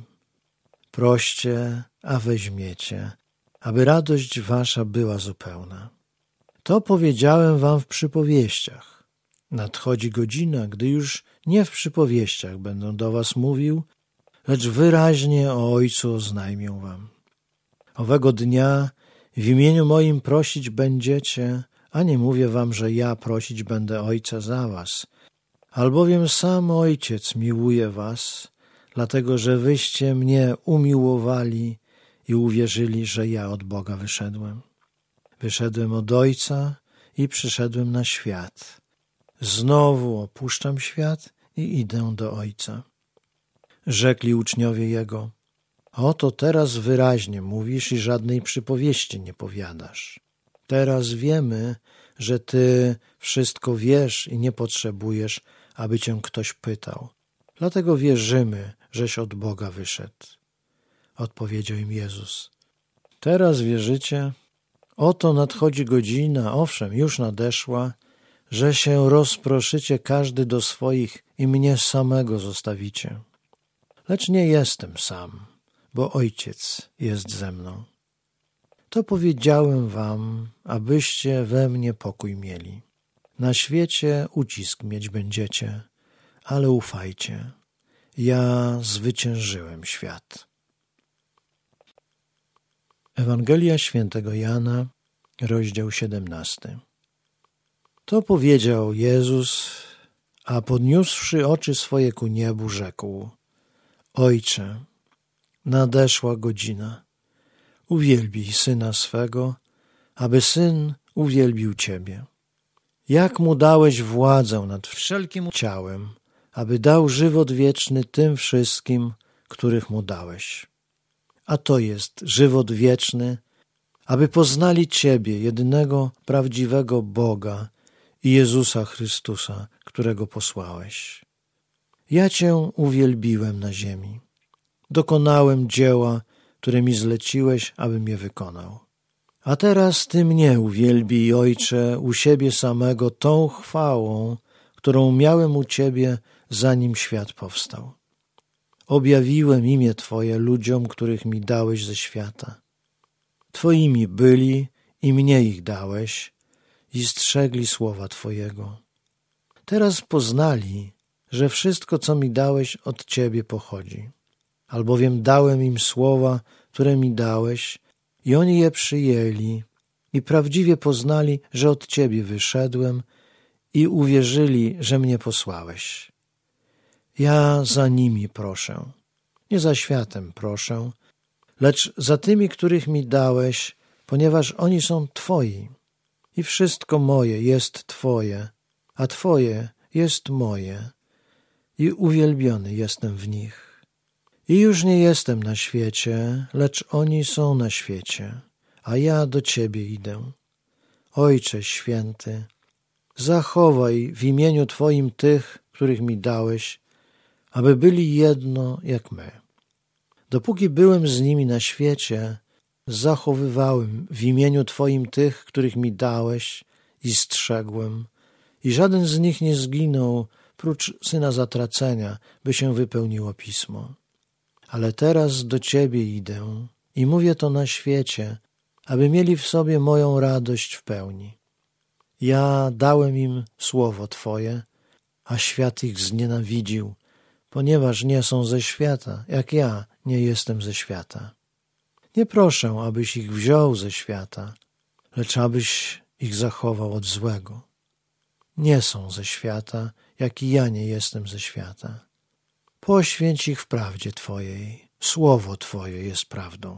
Proście, a weźmiecie, aby radość wasza była zupełna. To powiedziałem wam w przypowieściach. Nadchodzi godzina, gdy już nie w przypowieściach będę do was mówił, lecz wyraźnie o Ojcu oznajmię wam. Owego dnia w imieniu moim prosić będziecie, a nie mówię wam, że ja prosić będę Ojca za was, albowiem sam Ojciec miłuje was, dlatego że wyście mnie umiłowali i uwierzyli, że ja od Boga wyszedłem. Wyszedłem od Ojca i przyszedłem na świat. Znowu opuszczam świat i idę do Ojca. Rzekli uczniowie Jego, oto teraz wyraźnie mówisz i żadnej przypowieści nie powiadasz. Teraz wiemy, że Ty wszystko wiesz i nie potrzebujesz, aby Cię ktoś pytał. Dlatego wierzymy, żeś od Boga wyszedł. Odpowiedział im Jezus. Teraz wierzycie? Oto nadchodzi godzina, owszem, już nadeszła, że się rozproszycie każdy do swoich i mnie samego zostawicie. Lecz nie jestem sam, bo Ojciec jest ze mną. To powiedziałem wam, abyście we mnie pokój mieli. Na świecie ucisk mieć będziecie, ale ufajcie, ja zwyciężyłem świat. Ewangelia Świętego Jana, rozdział 17. To powiedział Jezus, a podniósłszy oczy swoje ku niebu, rzekł: Ojcze, nadeszła godzina. Uwielbij Syna swego, aby Syn uwielbił Ciebie. Jak Mu dałeś władzę nad wszelkim ciałem, aby dał żywot wieczny tym wszystkim, których Mu dałeś. A to jest żywot wieczny, aby poznali Ciebie, jedynego prawdziwego Boga i Jezusa Chrystusa, którego posłałeś. Ja Cię uwielbiłem na ziemi. Dokonałem dzieła, które mi zleciłeś, abym je wykonał. A teraz Ty mnie uwielbij, Ojcze, u siebie samego tą chwałą, którą miałem u Ciebie, zanim świat powstał. Objawiłem imię Twoje ludziom, których mi dałeś ze świata. Twoimi byli i mnie ich dałeś i strzegli słowa Twojego. Teraz poznali, że wszystko, co mi dałeś, od Ciebie pochodzi. Albowiem dałem im słowa, które mi dałeś, i oni je przyjęli i prawdziwie poznali, że od Ciebie wyszedłem, i uwierzyli, że mnie posłałeś. Ja za nimi proszę, nie za światem proszę, lecz za tymi, których mi dałeś, ponieważ oni są Twoi. I wszystko moje jest Twoje, a Twoje jest moje. I uwielbiony jestem w nich. I już nie jestem na świecie, lecz oni są na świecie, a ja do Ciebie idę. Ojcze Święty, zachowaj w imieniu Twoim tych, których mi dałeś, aby byli jedno jak my. Dopóki byłem z nimi na świecie, zachowywałem w imieniu Twoim tych, których mi dałeś, i strzegłem, i żaden z nich nie zginął, prócz syna zatracenia, by się wypełniło Pismo. Ale teraz do Ciebie idę i mówię to na świecie, aby mieli w sobie moją radość w pełni. Ja dałem im słowo Twoje, a świat ich znienawidził, ponieważ nie są ze świata, jak ja nie jestem ze świata. Nie proszę, abyś ich wziął ze świata, lecz abyś ich zachował od złego. Nie są ze świata, jak i ja nie jestem ze świata. Poświęć ich w prawdzie Twojej, słowo Twoje jest prawdą.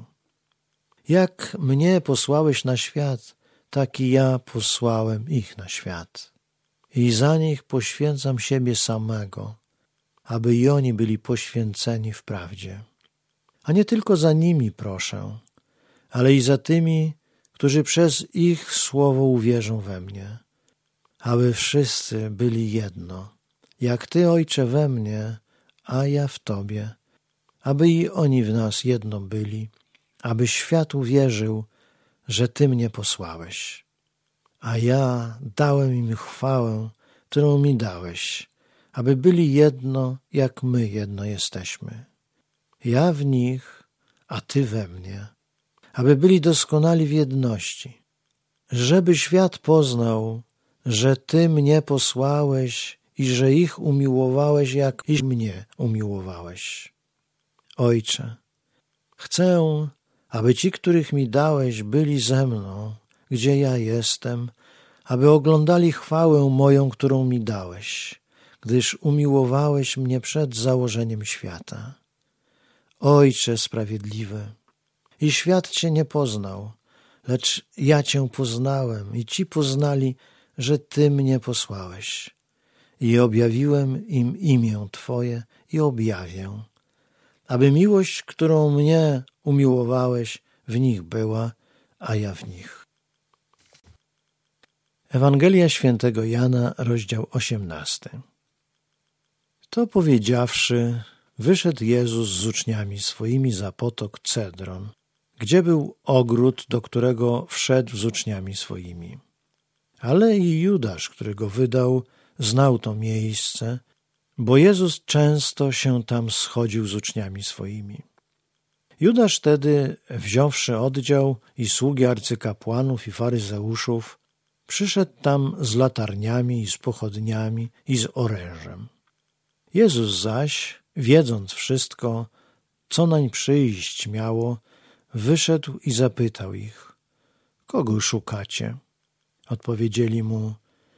Jak mnie posłałeś na świat, tak i ja posłałem ich na świat. I za nich poświęcam siebie samego, aby i oni byli poświęceni w prawdzie. A nie tylko za nimi proszę, ale i za tymi, którzy przez ich słowo uwierzą we mnie, aby wszyscy byli jedno, jak Ty, Ojcze, we mnie, a ja w Tobie, aby i oni w nas jedno byli, aby świat uwierzył, że Ty mnie posłałeś. A ja dałem im chwałę, którą mi dałeś, aby byli jedno, jak my jedno jesteśmy. Ja w nich, a Ty we mnie, aby byli doskonali w jedności, żeby świat poznał, że Ty mnie posłałeś i że ich umiłowałeś, jak i mnie umiłowałeś. Ojcze, chcę, aby ci, których mi dałeś, byli ze mną, gdzie ja jestem, aby oglądali chwałę moją, którą mi dałeś, gdyż umiłowałeś mnie przed założeniem świata. Ojcze sprawiedliwy, i świat Cię nie poznał, lecz ja Cię poznałem i ci poznali, że Ty mnie posłałeś. I objawiłem im imię Twoje i objawię, aby miłość, którą mnie umiłowałeś, w nich była, a ja w nich. Ewangelia Świętego Jana, rozdział 18. To powiedziawszy, wyszedł Jezus z uczniami swoimi za potok Cedron, gdzie był ogród, do którego wszedł z uczniami swoimi. Ale i Judasz, który go wydał, znał to miejsce, bo Jezus często się tam schodził z uczniami swoimi. Judasz tedy, wziąwszy oddział i sługi arcykapłanów i faryzeuszów, przyszedł tam z latarniami i z pochodniami i z orężem. Jezus zaś, wiedząc wszystko, co nań przyjść miało, wyszedł i zapytał ich: kogo szukacie? Odpowiedzieli mu: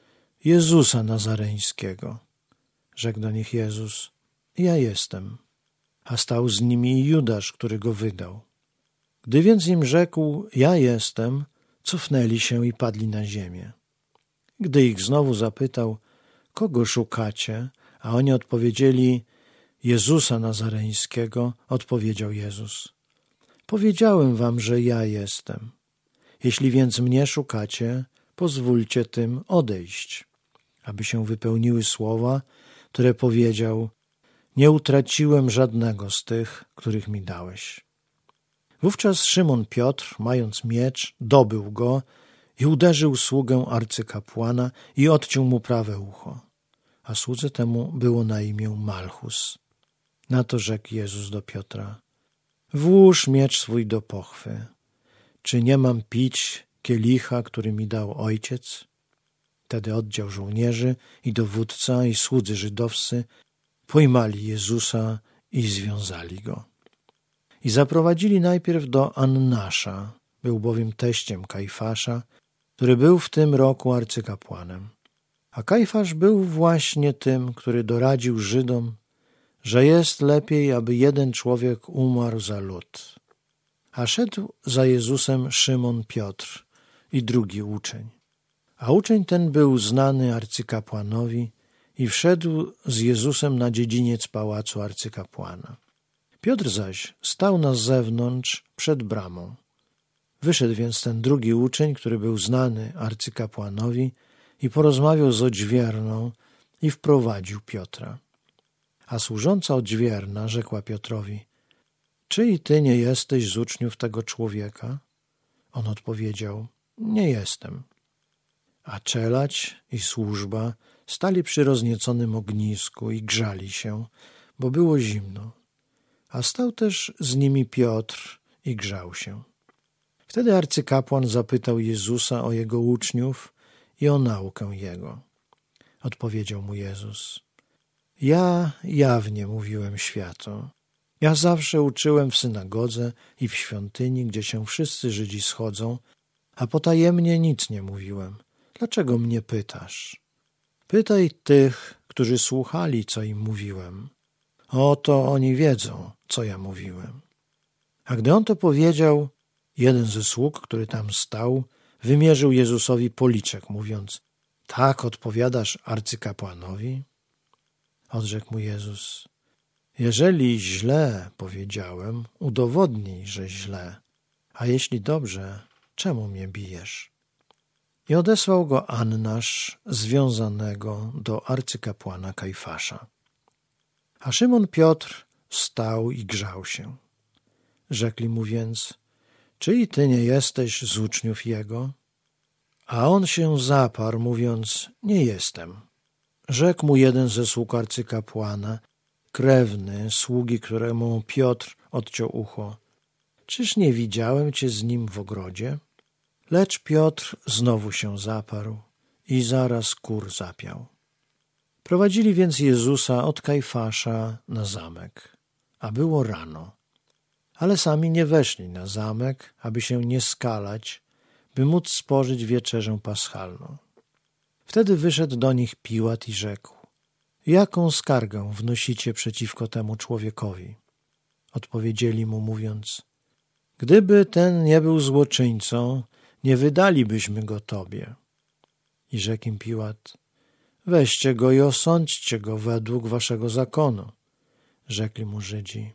Jezusa Nazareńskiego. Rzekł do nich Jezus: ja jestem. A stał z nimi Judasz, który go wydał. Gdy więc im rzekł: ja jestem, cofnęli się i padli na ziemię. Gdy ich znowu zapytał: kogo szukacie? A oni odpowiedzieli: Jezusa Nazareńskiego, odpowiedział Jezus: powiedziałem wam, że ja jestem. Jeśli więc mnie szukacie, pozwólcie tym odejść, aby się wypełniły słowa, które powiedział: nie utraciłem żadnego z tych, których mi dałeś. Wówczas Szymon Piotr, mając miecz, dobył go i uderzył sługę arcykapłana i odciął mu prawe ucho. A słudze temu było na imię Malchus. Na to rzekł Jezus do Piotra: włóż miecz swój do pochwy. Czy nie mam pić kielicha, który mi dał ojciec? Wtedy oddział żołnierzy i dowódca i słudzy żydowscy pojmali Jezusa i związali go. I zaprowadzili najpierw do Annasza, był bowiem teściem Kajfasza, który był w tym roku arcykapłanem. A Kajfasz był właśnie tym, który doradził Żydom, że jest lepiej, aby jeden człowiek umarł za lud. A szedł za Jezusem Szymon Piotr i drugi uczeń. A uczeń ten był znany arcykapłanowi i wszedł z Jezusem na dziedziniec pałacu arcykapłana. Piotr zaś stał na zewnątrz przed bramą. Wyszedł więc ten drugi uczeń, który był znany arcykapłanowi, i porozmawiał z odźwierną i wprowadził Piotra. A służąca odźwierna rzekła Piotrowi: czy i ty nie jesteś z uczniów tego człowieka? On odpowiedział: nie jestem. A czelać i służba stali przy roznieconym ognisku i grzali się, bo było zimno. A stał też z nimi Piotr i grzał się. Wtedy arcykapłan zapytał Jezusa o jego uczniów i o naukę jego. Odpowiedział mu Jezus: ja jawnie mówiłem światu. Ja zawsze uczyłem w synagodze i w świątyni, gdzie się wszyscy Żydzi schodzą, a potajemnie nic nie mówiłem. Dlaczego mnie pytasz? Pytaj tych, którzy słuchali, co im mówiłem. Oto oni wiedzą, co ja mówiłem. A gdy on to powiedział, jeden ze sług, który tam stał, wymierzył Jezusowi policzek, mówiąc: tak odpowiadasz arcykapłanowi? Odrzekł mu Jezus: jeżeli źle powiedziałem, udowodnij, że źle, a jeśli dobrze, czemu mnie bijesz? I odesłał go Annasz, związanego do arcykapłana Kajfasza. A Szymon Piotr stał i grzał się. Rzekli mu więc: czy i ty nie jesteś z uczniów jego? A on się zaparł, mówiąc: nie jestem. Rzekł mu jeden ze sług arcykapłana, krewny sługi, któremu Piotr odciął ucho: czyż nie widziałem cię z nim w ogrodzie? Lecz Piotr znowu się zaparł i zaraz kur zapiał. Prowadzili więc Jezusa od Kajfasza na zamek, a było rano. Ale sami nie weszli na zamek, aby się nie skalać, by móc spożyć wieczerzę paschalną. Wtedy wyszedł do nich Piłat i rzekł: jaką skargę wnosicie przeciwko temu człowiekowi? Odpowiedzieli mu, mówiąc: gdyby ten nie był złoczyńcą, nie wydalibyśmy go tobie. I rzekł im Piłat: weźcie go i osądźcie go według waszego zakonu. Rzekli mu Żydzi: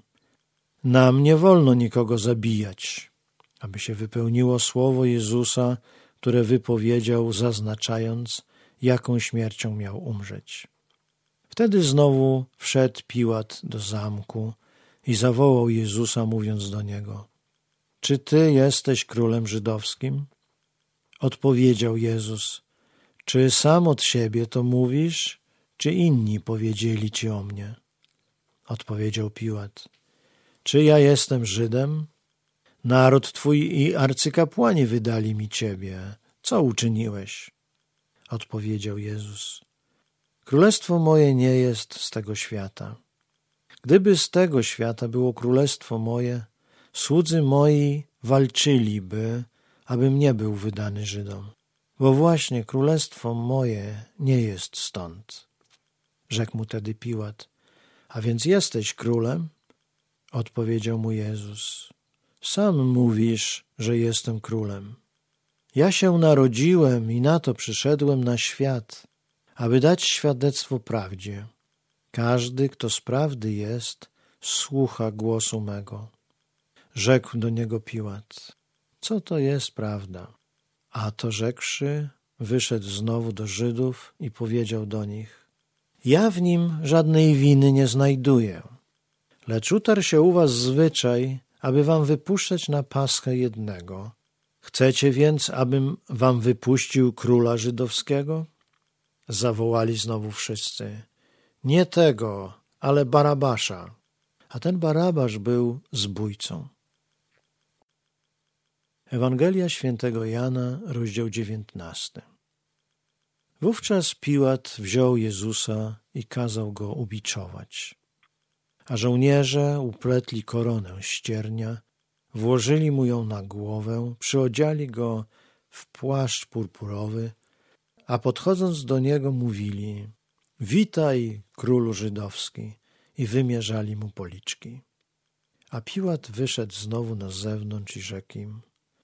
nam nie wolno nikogo zabijać, aby się wypełniło słowo Jezusa, które wypowiedział, zaznaczając, jaką śmiercią miał umrzeć. Wtedy znowu wszedł Piłat do zamku i zawołał Jezusa, mówiąc do niego: czy ty jesteś królem żydowskim? Odpowiedział Jezus: czy sam od siebie to mówisz, czy inni powiedzieli ci o mnie? Odpowiedział Piłat: czy ja jestem Żydem? Naród twój i arcykapłani wydali mi ciebie. Co uczyniłeś? Odpowiedział Jezus: Królestwo moje nie jest z tego świata. Gdyby z tego świata było królestwo moje, słudzy moi walczyliby, abym nie był wydany Żydom. Bo właśnie królestwo moje nie jest stąd. Rzekł mu tedy Piłat: a więc jesteś królem? Odpowiedział mu Jezus: sam mówisz, że jestem królem. Ja się narodziłem i na to przyszedłem na świat, aby dać świadectwo prawdzie. Każdy, kto z prawdy jest, słucha głosu mego. Rzekł do niego Piłat: co to jest prawda? A to rzekłszy, wyszedł znowu do Żydów i powiedział do nich: ja w nim żadnej winy nie znajduję, lecz utarł się u was zwyczaj, aby wam wypuszczać na Paschę jednego. Chcecie więc, abym wam wypuścił króla żydowskiego? Zawołali znowu wszyscy: nie tego, ale Barabasza. A ten Barabasz był zbójcą. Ewangelia świętego Jana, rozdział 19. Wówczas Piłat wziął Jezusa i kazał go ubiczować. A żołnierze upletli koronę ściernia, włożyli mu ją na głowę, przyodziali go w płaszcz purpurowy, a podchodząc do niego mówili: witaj, królu żydowski, i wymierzali mu policzki. A Piłat wyszedł znowu na zewnątrz i rzekł im: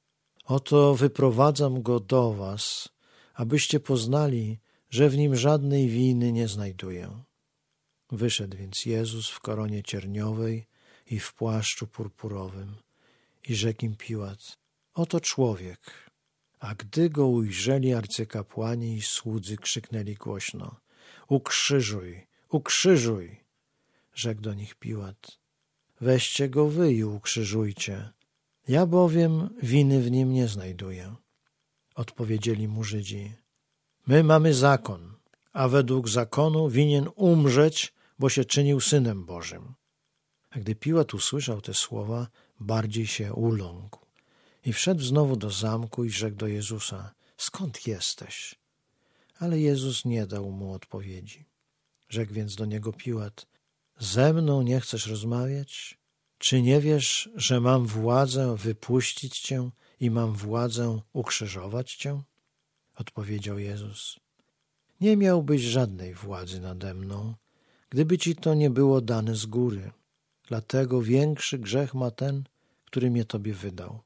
oto wyprowadzam go do was, abyście poznali, że w nim żadnej winy nie znajduję. Wyszedł więc Jezus w koronie cierniowej i w płaszczu purpurowym i rzekł im Piłat: oto człowiek. A gdy go ujrzeli arcykapłani i słudzy, krzyknęli głośno: ukrzyżuj, ukrzyżuj! Rzekł do nich Piłat: weźcie go wy i ukrzyżujcie, ja bowiem winy w nim nie znajduję. Odpowiedzieli mu Żydzi: my mamy zakon, a według zakonu winien umrzeć, bo się czynił Synem Bożym. A gdy Piłat usłyszał te słowa, bardziej się uląkł i wszedł znowu do zamku i rzekł do Jezusa: skąd jesteś? Ale Jezus nie dał mu odpowiedzi. Rzekł więc do niego Piłat: ze mną nie chcesz rozmawiać? Czy nie wiesz, że mam władzę wypuścić cię i mam władzę ukrzyżować cię? Odpowiedział Jezus: nie miałbyś żadnej władzy nade mną, gdyby ci to nie było dane z góry. Dlatego większy grzech ma ten, który mnie tobie wydał.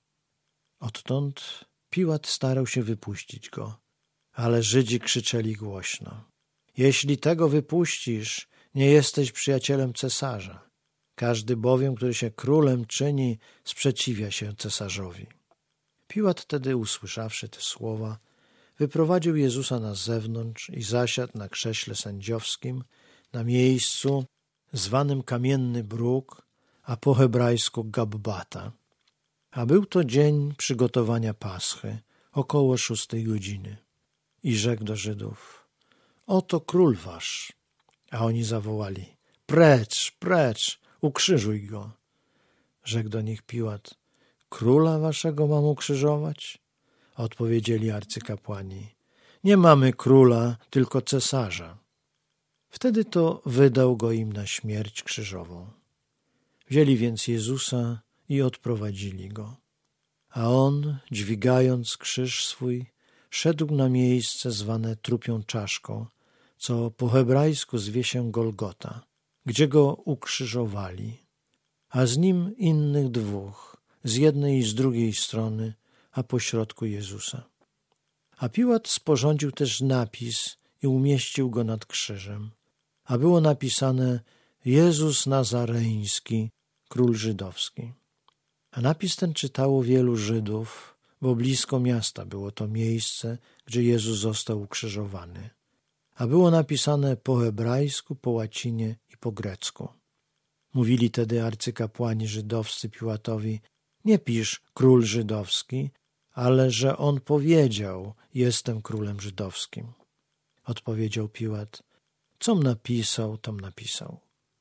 Odtąd Piłat starał się wypuścić go, ale Żydzi krzyczeli głośno: jeśli tego wypuścisz, nie jesteś przyjacielem cesarza. Każdy bowiem, który się królem czyni, sprzeciwia się cesarzowi. Piłat tedy, usłyszawszy te słowa, wyprowadził Jezusa na zewnątrz i zasiadł na krześle sędziowskim, na miejscu zwanym Kamienny Bruk, a po hebrajsku Gabbata. A był to dzień przygotowania Paschy, około 6 godziny. I rzekł do Żydów: oto król wasz. A oni zawołali: precz, precz, ukrzyżuj go. Rzekł do nich Piłat: króla waszego mam ukrzyżować? A odpowiedzieli arcykapłani: nie mamy króla, tylko cesarza. Wtedy to wydał go im na śmierć krzyżową. Wzięli więc Jezusa i odprowadzili go. A on, dźwigając krzyż swój, szedł na miejsce zwane Trupią Czaszką, co po hebrajsku zwie się Golgota, gdzie go ukrzyżowali, a z nim innych dwóch, z jednej i z drugiej strony, a pośrodku Jezusa. A Piłat sporządził też napis i umieścił go nad krzyżem, a było napisane: Jezus Nazareński, król żydowski. A napis ten czytało wielu Żydów, bo blisko miasta było to miejsce, gdzie Jezus został ukrzyżowany. A było napisane po hebrajsku, po łacinie i po grecku. Mówili tedy arcykapłani żydowscy Piłatowi: nie pisz król żydowski, ale że on powiedział: jestem królem żydowskim. Odpowiedział Piłat: com napisał, tom napisał.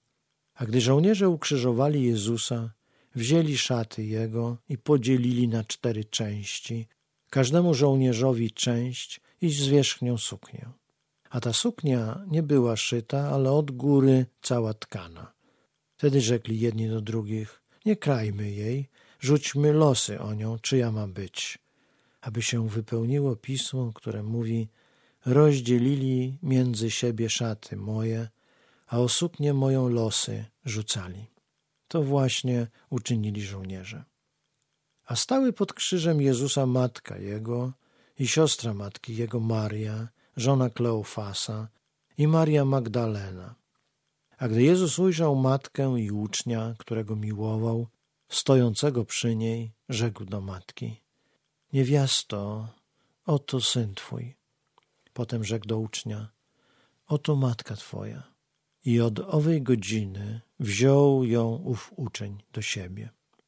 A gdy żołnierze ukrzyżowali Jezusa, wzięli szaty jego i podzielili na 4 części, każdemu żołnierzowi część i zwierzchnią suknię. a ta suknia nie była szyta, ale od góry cała tkana. Wtedy rzekli jedni do drugich: nie krajmy jej, rzućmy losy o nią, czyja ma być. Aby się wypełniło pismo, które mówi: rozdzielili między siebie szaty moje, a o suknię moją losy rzucali. To właśnie uczynili żołnierze. A stały pod krzyżem Jezusa matka Jego i siostra matki Jego Maria, żona Kleofasa i Maria Magdalena. A gdy Jezus ujrzał matkę i ucznia, którego miłował, stojącego przy niej, rzekł do matki: niewiasto, oto syn twój. Potem rzekł do ucznia: oto matka twoja. I od owej godziny wziął ją ów uczeń do siebie.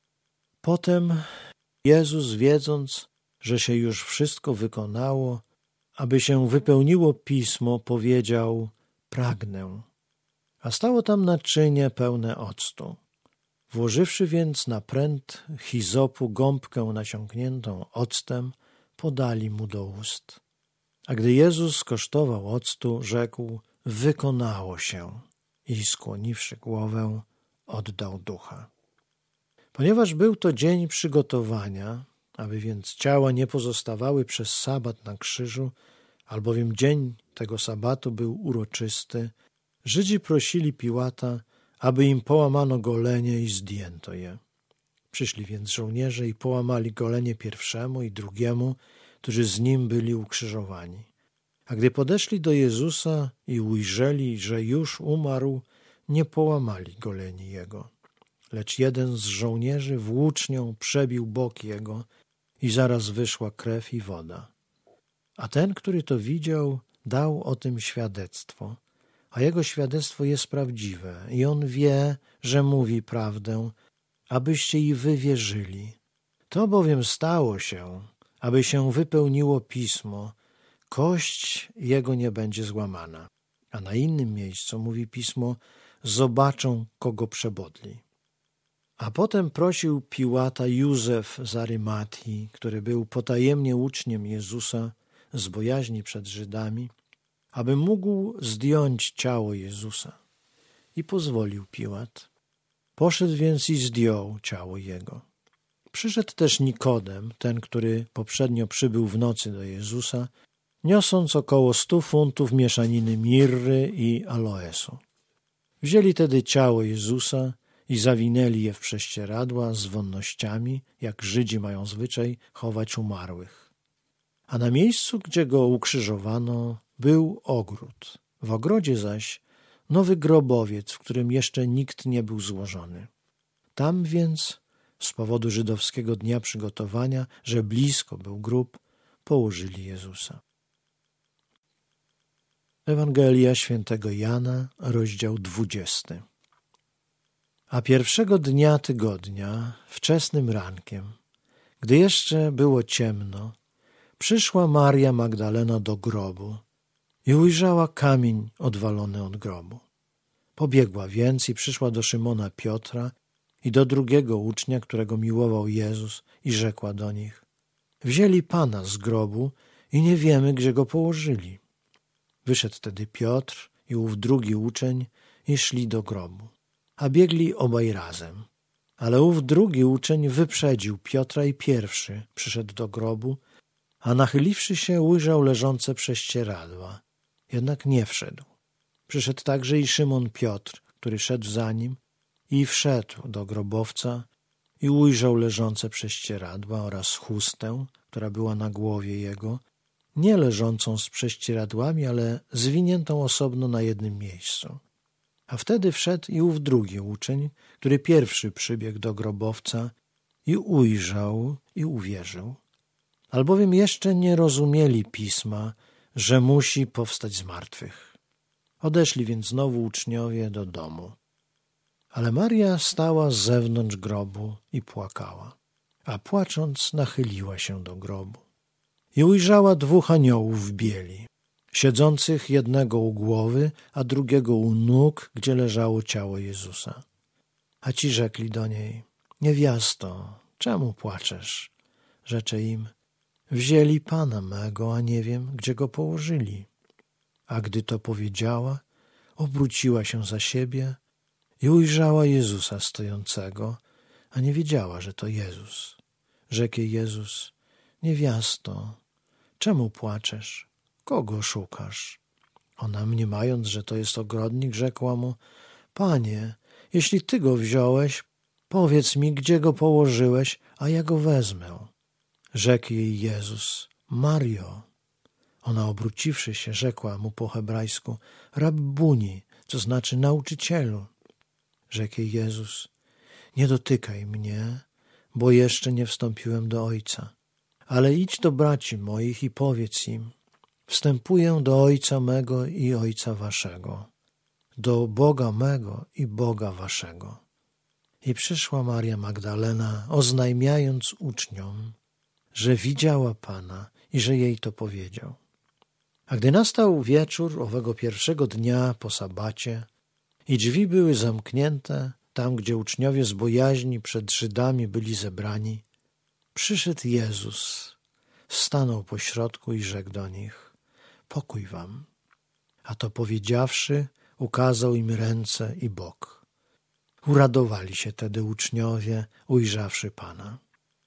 Potem Jezus, wiedząc, że się już wszystko wykonało, aby się wypełniło pismo, powiedział: pragnę. A stało tam naczynie pełne octu. Włożywszy więc na pręt hizopu gąbkę nasiąkniętą octem, podali mu do ust. A gdy Jezus skosztował octu, rzekł: wykonało się. I skłoniwszy głowę, oddał ducha. Ponieważ był to dzień przygotowania, aby więc ciała nie pozostawały przez sabat na krzyżu, albowiem dzień tego sabatu był uroczysty, Żydzi prosili Piłata, aby im połamano golenie i zdjęto je. Przyszli więc żołnierze i połamali golenie pierwszemu i drugiemu, którzy z nim byli ukrzyżowani. A gdy podeszli do Jezusa i ujrzeli, że już umarł, nie połamali goleni jego. Lecz jeden z żołnierzy włócznią przebił bok jego i zaraz wyszła krew i woda. A ten, który to widział, dał o tym świadectwo, a jego świadectwo jest prawdziwe i on wie, że mówi prawdę, abyście i wy wierzyli. To bowiem stało się, aby się wypełniło pismo: kość jego nie będzie złamana. A na innym miejscu mówi pismo: zobaczą, kogo przebodli. A potem prosił Piłata Józef z Arymatii, który był potajemnie uczniem Jezusa z bojaźni przed Żydami, aby mógł zdjąć ciało Jezusa. I pozwolił Piłat. Poszedł więc i zdjął ciało jego. Przyszedł też Nikodem, ten, który poprzednio przybył w nocy do Jezusa, niosąc około 100 funtów mieszaniny mirry i aloesu. Wzięli tedy ciało Jezusa i zawinęli je w prześcieradła z wonnościami, jak Żydzi mają zwyczaj chować umarłych. A na miejscu, gdzie go ukrzyżowano, był ogród. W ogrodzie zaś nowy grobowiec, w którym jeszcze nikt nie był złożony. Tam więc, z powodu żydowskiego dnia przygotowania, że blisko był grób, położyli Jezusa. Ewangelia świętego Jana, rozdział 20. A pierwszego dnia tygodnia, wczesnym rankiem, gdy jeszcze było ciemno, przyszła Maria Magdalena do grobu i ujrzała kamień odwalony od grobu. Pobiegła więc i przyszła do Szymona Piotra i do drugiego ucznia, którego miłował Jezus, i rzekła do nich: wzięli Pana z grobu i nie wiemy, gdzie go położyli. Wyszedł tedy Piotr i ów drugi uczeń i szli do grobu, a biegli obaj razem. Ale ów drugi uczeń wyprzedził Piotra i pierwszy przyszedł do grobu, a nachyliwszy się, ujrzał leżące prześcieradła, jednak nie wszedł. Przyszedł także i Szymon Piotr, który szedł za nim, i wszedł do grobowca i ujrzał leżące prześcieradła oraz chustę, która była na głowie jego, nie leżącą z prześcieradłami, ale zwiniętą osobno na jednym miejscu. A wtedy wszedł i ów drugi uczeń, który pierwszy przybiegł do grobowca i ujrzał i uwierzył. Albowiem jeszcze nie rozumieli pisma, że musi powstać z martwych. Odeszli więc znowu uczniowie do domu. Ale Maria stała z zewnątrz grobu i płakała, a płacząc nachyliła się do grobu. I ujrzała 2 aniołów w bieli, siedzących jednego u głowy, a drugiego u nóg, gdzie leżało ciało Jezusa. A ci rzekli do niej: niewiasto, czemu płaczesz? Rzecze im: wzięli Pana mego, a nie wiem, gdzie go położyli. A gdy to powiedziała, obróciła się za siebie i ujrzała Jezusa stojącego, a nie wiedziała, że to Jezus. Rzekł jej Jezus: niewiasto, czemu płaczesz? Kogo szukasz? Ona, mniemając, że to jest ogrodnik, rzekła mu: Panie, jeśli Ty go wziąłeś, powiedz mi, gdzie go położyłeś, a ja go wezmę. Rzekł jej Jezus: Mario. Ona, obróciwszy się, rzekła mu po hebrajsku: Rabbuni, co znaczy nauczycielu. Rzekł jej Jezus: nie dotykaj mnie, bo jeszcze nie wstąpiłem do Ojca. Ale idź do braci moich i powiedz im: wstępuję do Ojca mego i Ojca waszego, do Boga mego i Boga waszego. I przyszła Maria Magdalena, oznajmiając uczniom, że widziała Pana i że jej to powiedział. A gdy nastał wieczór owego pierwszego dnia po sabacie i drzwi były zamknięte, tam gdzie uczniowie z bojaźni przed Żydami byli zebrani, przyszedł Jezus, stanął pośrodku i rzekł do nich: pokój wam. A to powiedziawszy, ukazał im ręce i bok. Uradowali się tedy uczniowie, ujrzawszy Pana.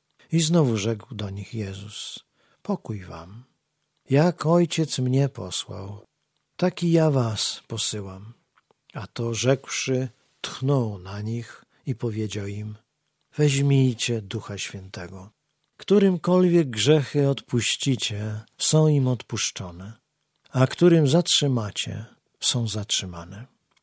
I znowu rzekł do nich Jezus: pokój wam. Jak Ojciec mnie posłał, tak i ja was posyłam. A to rzekłszy, tchnął na nich i powiedział im: weźmijcie Ducha Świętego. Którymkolwiek grzechy odpuścicie, są im odpuszczone, a którym zatrzymacie, są zatrzymane.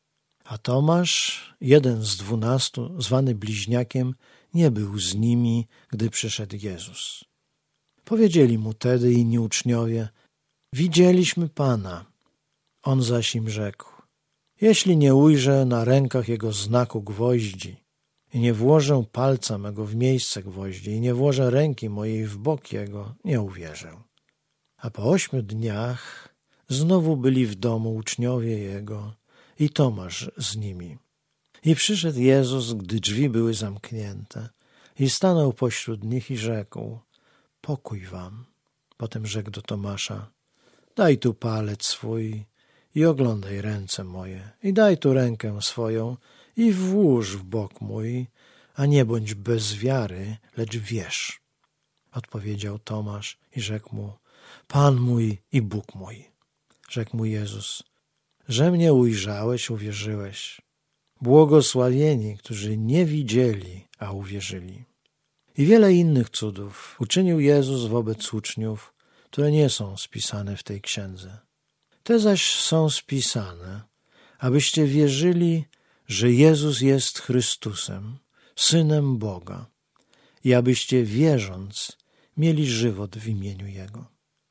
A Tomasz, jeden z 12, zwany Bliźniakiem, nie był z nimi, gdy przyszedł Jezus. Powiedzieli mu tedy inni uczniowie: widzieliśmy Pana. On zaś im rzekł: jeśli nie ujrzę na rękach Jego znaku gwoździ i nie włożę palca mego w miejsce gwoździ i nie włożę ręki mojej w bok Jego, nie uwierzę. A po 8 dniach znowu byli w domu uczniowie Jego i Tomasz z nimi. I przyszedł Jezus, gdy drzwi były zamknięte, i stanął pośród nich i rzekł: pokój wam. Potem rzekł do Tomasza: daj tu palec swój i oglądaj ręce moje, i daj tu rękę swoją i włóż w bok mój, a nie bądź bez wiary, lecz wierz. Odpowiedział Tomasz i rzekł mu: Pan mój i Bóg mój. Rzekł mu Jezus: że mnie ujrzałeś, uwierzyłeś. Błogosławieni, którzy nie widzieli, a uwierzyli. I wiele innych cudów uczynił Jezus wobec uczniów, które nie są spisane w tej księdze. Te zaś są spisane, abyście wierzyli, że Jezus jest Chrystusem, Synem Boga, i abyście wierząc mieli żywot w imieniu Jego.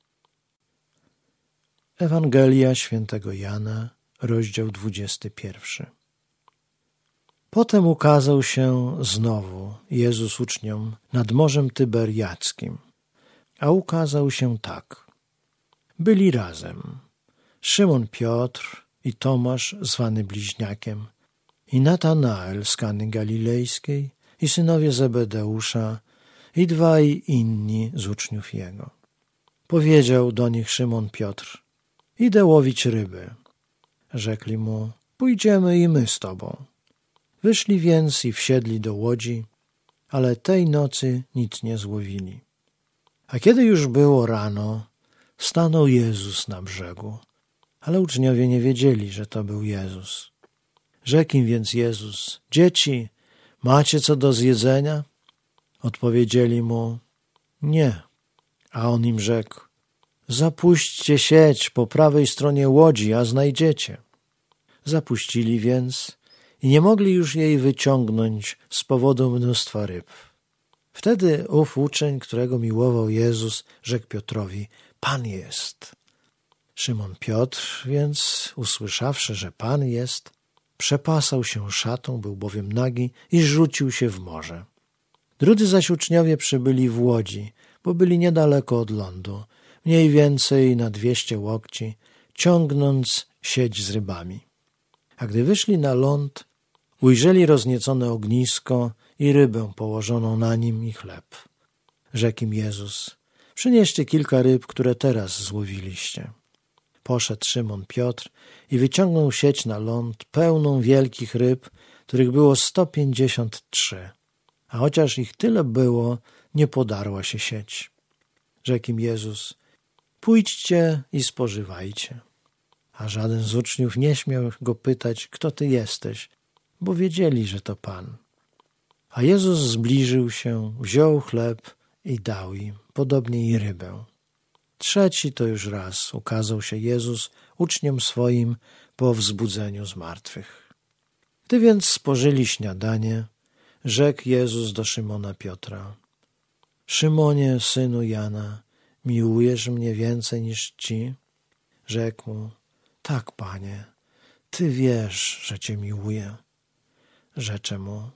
Ewangelia Świętego Jana, rozdział 21. Potem ukazał się znowu Jezus uczniom nad Morzem Tyberiackim, a ukazał się tak. Byli razem Szymon Piotr i Tomasz, zwany Bliźniakiem, i Natanael z Kany Galilejskiej, i synowie Zebedeusza, i 2 inni z uczniów Jego. Powiedział do nich Szymon Piotr: idę łowić ryby. Rzekli mu: pójdziemy i my z tobą. Wyszli więc i wsiedli do łodzi, ale tej nocy nic nie złowili. A kiedy już było rano, stanął Jezus na brzegu, ale uczniowie nie wiedzieli, że to był Jezus. Rzekł im więc Jezus: dzieci, macie co do zjedzenia? Odpowiedzieli mu: nie. A on im rzekł: zapuśćcie sieć po prawej stronie łodzi, a znajdziecie. Zapuścili więc i nie mogli już jej wyciągnąć z powodu mnóstwa ryb. Wtedy ów uczeń, którego miłował Jezus, rzekł Piotrowi: Pan jest. Szymon Piotr więc, usłyszawszy, że Pan jest, przepasał się szatą, był bowiem nagi, i rzucił się w morze. Drudzy zaś uczniowie przybyli w łodzi, bo byli niedaleko od lądu, mniej więcej na 200 łokci, ciągnąc sieć z rybami. A gdy wyszli na ląd, ujrzeli rozniecone ognisko i rybę położoną na nim i chleb. Rzekł im Jezus: przynieście kilka ryb, które teraz złowiliście. poszedł Szymon Piotr i wyciągnął sieć na ląd pełną wielkich ryb, których było 153. A chociaż ich tyle było, nie podarła się sieć. Rzekł im Jezus: pójdźcie i spożywajcie. A żaden z uczniów nie śmiał go pytać: kto ty jesteś? Bo wiedzieli, że to Pan. A Jezus zbliżył się, wziął chleb i dał im, podobnie i rybę. Trzeci to już raz ukazał się Jezus uczniom swoim po wzbudzeniu z martwych. Gdy więc spożyli śniadanie, rzekł Jezus do Szymona Piotra: Szymonie, synu Jana, miłujesz mnie więcej niż ci? Rzekł mu: tak, Panie, Ty wiesz, że Cię miłuję. Rzecze mu: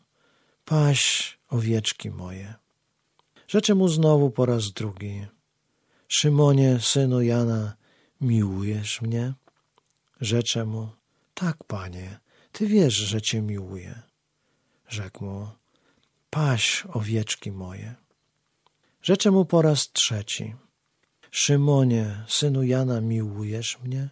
paś owieczki moje. Rzecze mu znowu po raz drugi: Szymonie, synu Jana, miłujesz mnie? Rzecze mu: tak, Panie, Ty wiesz, że Cię miłuję. Rzekł mu: paś owieczki moje. Rzecze mu po raz trzeci: Szymonie, synu Jana, miłujesz mnie?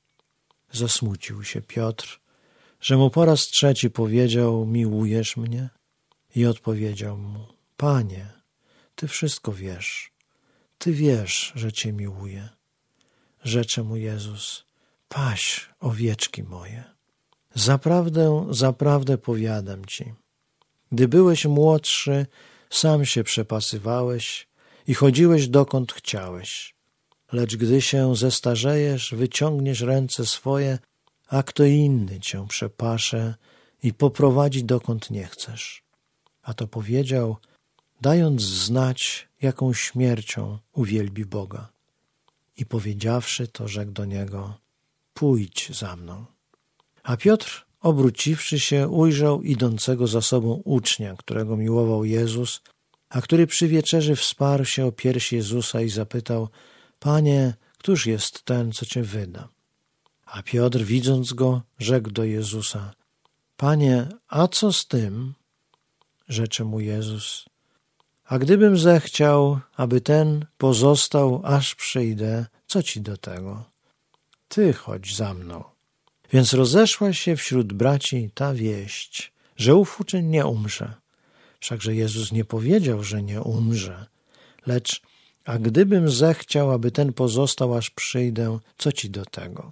Zasmucił się Piotr, że mu po raz trzeci powiedział: miłujesz mnie? I odpowiedział mu: Panie, Ty wszystko wiesz. Ty wiesz, że Cię miłuję. Rzecze mu Jezus: paś owieczki moje. Zaprawdę, zaprawdę powiadam Ci, gdy byłeś młodszy, sam się przepasywałeś i chodziłeś dokąd chciałeś. Lecz gdy się zestarzejesz, wyciągniesz ręce swoje, a kto inny Cię przepasze i poprowadzi dokąd nie chcesz. A to powiedział, dając znać, jaką śmiercią uwielbi Boga. I powiedziawszy to, rzekł do niego: pójdź za mną. A Piotr, obróciwszy się, ujrzał idącego za sobą ucznia, którego miłował Jezus, a który przy wieczerzy wsparł się o pierś Jezusa i zapytał: Panie, któż jest ten, co Cię wyda? A Piotr, widząc go, rzekł do Jezusa: Panie, a co z tym? Rzecze mu Jezus: a gdybym zechciał, aby ten pozostał, aż przyjdę, co Ci do tego? Ty chodź za mną. Więc rozeszła się wśród braci ta wieść, że ów uczeń nie umrze. Wszakże Jezus nie powiedział, że nie umrze, lecz: a gdybym zechciał, aby ten pozostał, aż przyjdę, co Ci do tego?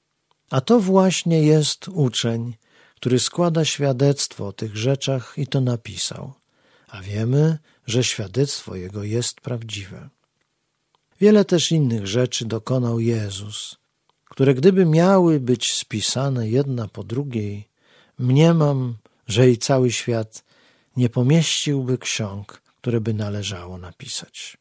A to właśnie jest uczeń, który składa świadectwo o tych rzeczach i to napisał. A wiemy, że świadectwo Jego jest prawdziwe. Wiele też innych rzeczy dokonał Jezus, które gdyby miały być spisane jedna po drugiej, mniemam, że i cały świat nie pomieściłby ksiąg, które by należało napisać.